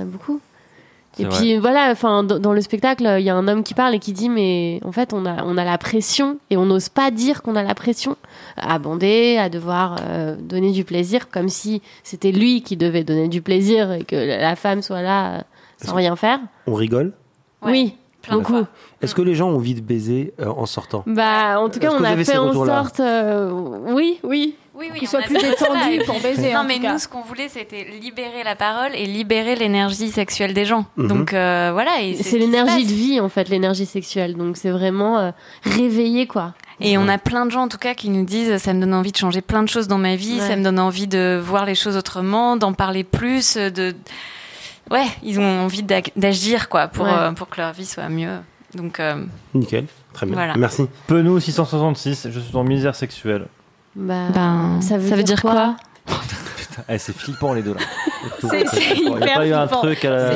Et puis voilà, enfin dans le spectacle, il y a un homme qui parle et qui dit mais en fait on a la pression et on n'ose pas dire qu'on a la pression à bander, à devoir donner du plaisir comme si c'était lui qui devait donner du plaisir et que la femme soit là sans rien faire. On rigole? Oui, beaucoup. Est-ce que les gens ont envie de baiser en sortant? Bah en tout cas on a fait en sorte oui. Qu'ils soient plus détendus pour baiser. Non, mais nous, ce qu'on voulait, c'était libérer la parole et libérer l'énergie sexuelle des gens. Donc voilà. Et c'est l'énergie de vie, en fait, l'énergie sexuelle. Donc c'est vraiment réveiller, quoi. Et on a plein de gens, en tout cas, qui nous disent ça me donne envie de changer plein de choses dans ma vie, ça me donne envie de voir les choses autrement, d'en parler plus, Ouais, ils ont envie d'agir, quoi, pour que leur vie soit mieux. Donc. Nickel, très bien. Voilà. Merci. Penou 666, je suis en misère sexuelle. Ça veut dire quoi? Putain, c'est flippant les deux là. C'est il n'y a pas eu un truc à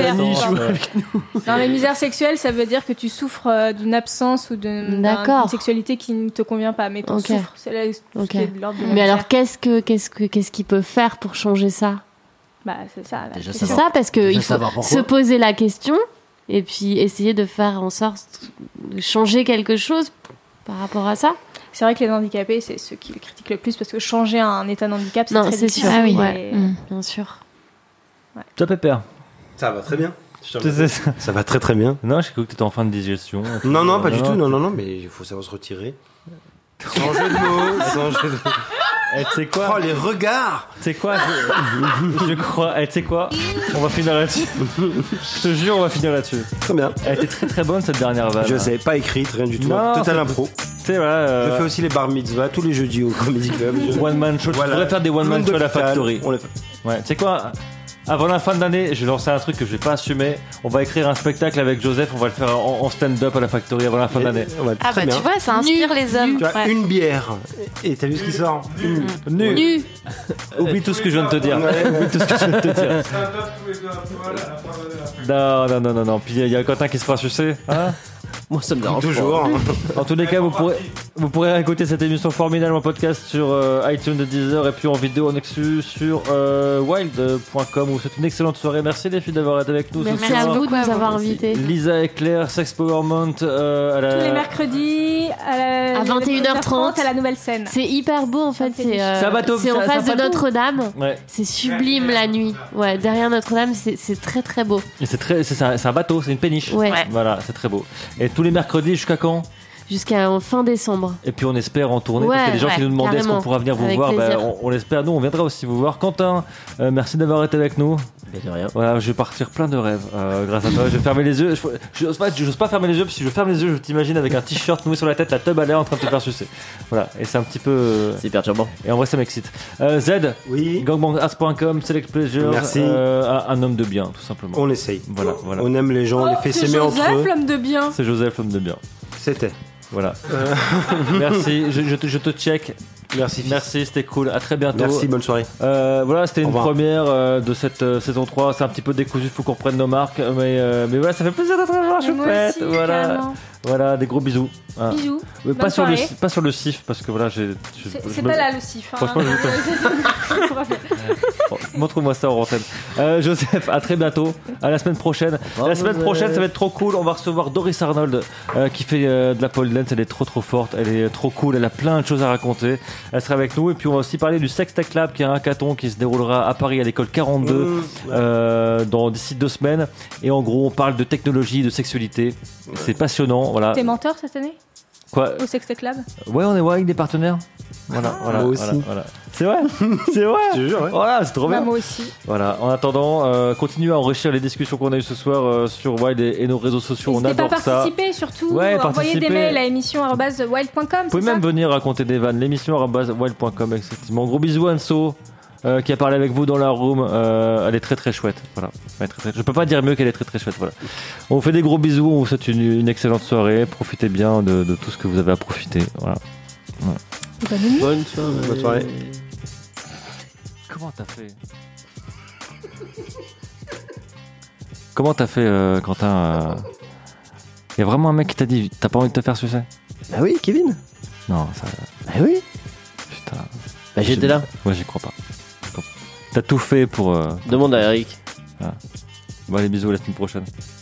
Non, mais misère sexuelle, ça veut dire que tu souffres d'une absence ou d'une sexualité qui ne te convient pas. Mais tu souffres, c'est là qui est de l'ordre de la Mais misère. alors, qu'est-ce qu'il peut faire pour changer ça? C'est ça. C'est ça, parce qu'il faut se poser la question et puis essayer de faire en sorte de changer quelque chose par rapport à ça. C'est vrai que les handicapés, c'est ceux qui le critiquent le plus parce que changer un état de handicap, c'est très difficile. Ah oui, bien sûr. Toi, Pépère? Ça va très bien. Ça va très très bien. Non, j'ai cru que tu étais en fin de digestion. Non, pas du tout. Non, mais il faut savoir se retirer. Sans jeu de mots. Tu sais quoi? Oh, les regards! Tu sais quoi? Je crois. Tu sais quoi? On va finir là-dessus. Je te jure, on va finir là-dessus. Très bien. Elle était très très bonne cette dernière vanne. Je sais, pas écrite, rien du tout. Non, Total impro. C'est vrai. Je fais aussi les bar mitzvahs tous les jeudis au Comedy Club. One man show. Voilà. Tu devrais faire des one man show à la Factory. On les fait. Ouais. Tu sais quoi? Avant la fin de l'année, j'ai lancé un truc que je vais pas assumer. On va écrire un spectacle avec Joseph. On va le faire en stand-up à la Factory avant la fin de l'année. Ah bah tu vois, ça inspire les hommes. Tu as une bière. Et t'as vu ce qui sort? Nu. Oublie tout ce que je viens de te dire. Oublie tout ce que je viens de te dire. Non. Puis il y a Quentin qui se fera sucer. Hein? Moi, ça me dérange toujours. En tous les cas, vous pourrez écouter cette émission formidable en podcast sur iTunes de Deezer et puis en vidéo en exclu sur wild.com vous souhaite une excellente soirée. Merci les filles d'avoir été avec nous. Merci ce soir. à vous de nous avoir invités. Lisa et Claire, Sex Powerment Tous les mercredis à 21h30 à la nouvelle scène. C'est hyper beau en fait. C'est un bateau, c'est en c'est face un de bateau. Notre-Dame. Ouais. C'est sublime la nuit. Ouais, derrière Notre-Dame, c'est très très beau. Et c'est un bateau, c'est une péniche. Ouais. Voilà, c'est très beau. Et tous les mercredis jusqu'à quand? Jusqu'à fin décembre. Et puis on espère en tournée, parce Ouais, qu'il y a des gens qui nous demandaient est-ce qu'on pourra venir vous Avec voir. plaisir. On l'espère, nous on viendra aussi vous voir. Quentin, merci d'avoir été avec nous. De rien. Voilà, je vais partir plein de rêves grâce à toi. Je vais fermer les yeux. J'ose pas fermer les yeux, parce que si je ferme les yeux, je t'imagine avec un t-shirt noué sur la tête, la tub à l'air en train de te faire sucer. Voilà, et c'est un petit peu. C'est perturbant. Et en vrai, ça m'excite. Z, Oui. gangbangars.com, Select Pleasure. Merci. Un homme de bien, tout simplement. On essaye. Voilà. On aime les gens, on les fait c'est s'aimer entre Joseph, eux. l'homme de bien. C'est Joseph, l'homme de bien. C'était. Voilà. Merci, je te check. Merci. Merci, c'était cool. À très bientôt. Merci, bonne soirée. Voilà, c'était Au une revoir. première de cette saison 3. C'est un petit peu décousu, faut qu'on reprenne nos marques. Mais voilà, ça fait plaisir d'être là, Moi choupette. aussi, Voilà. carrément. Voilà, des gros bisous. Ah. Bisous. Mais Bonne soirée. pas sur le CIF, parce que voilà, C'est pas là le CIF. Hein. Franchement, montre-moi ça en antenne. Joseph, à très bientôt. À la semaine prochaine. La semaine prochaine, ça va être trop cool. On va recevoir Doris Arnold qui fait de la pole dance. Elle est trop forte. Elle est trop cool. Elle a plein de choses à raconter. Elle sera avec nous. Et puis, on va aussi parler du Sex Tech Lab, qui est un hackathon qui se déroulera à Paris à l'école 42 d'ici 2 semaines. Et en gros, on parle de technologie, de sexualité. C'est passionnant. Voilà. T'es mentor cette année Quoi au Sex Tech Lab? Ouais, on est avec des partenaires. Voilà. Moi aussi. Voilà. C'est vrai. C'est vrai. Je te jure, ouais. Voilà, c'est trop bien. Bah, moi aussi. Voilà, en attendant, continuez à enrichir les discussions qu'on a eues ce soir sur Wild et nos réseaux sociaux. On N'hésitez pas adore à ça. participer, surtout. Ouais, Envoyez participer. des mails à émission@wild.com. Vous pouvez même venir raconter des vannes. L'émission@wild.com, effectivement. Gros bisous, Anso, qui a parlé avec vous dans la room. Elle est très chouette. Voilà. Elle est très. Je peux pas dire mieux qu'elle est très chouette. Voilà. On vous fait des gros bisous. On vous souhaite une excellente soirée. Profitez bien de tout ce que vous avez à profiter. Voilà. Ouais. Bonne soirée. Bonne soirée. Comment t'as fait, Quentin y a vraiment un mec qui t'a dit t'as pas envie de te faire sucer? Bah oui, Kevin. Non, ça. Bah oui. Putain. Bah j'étais là. Moi, j'y crois pas. T'as tout fait pour. Demande à Eric. Bon, allez, bisous, à la semaine prochaine.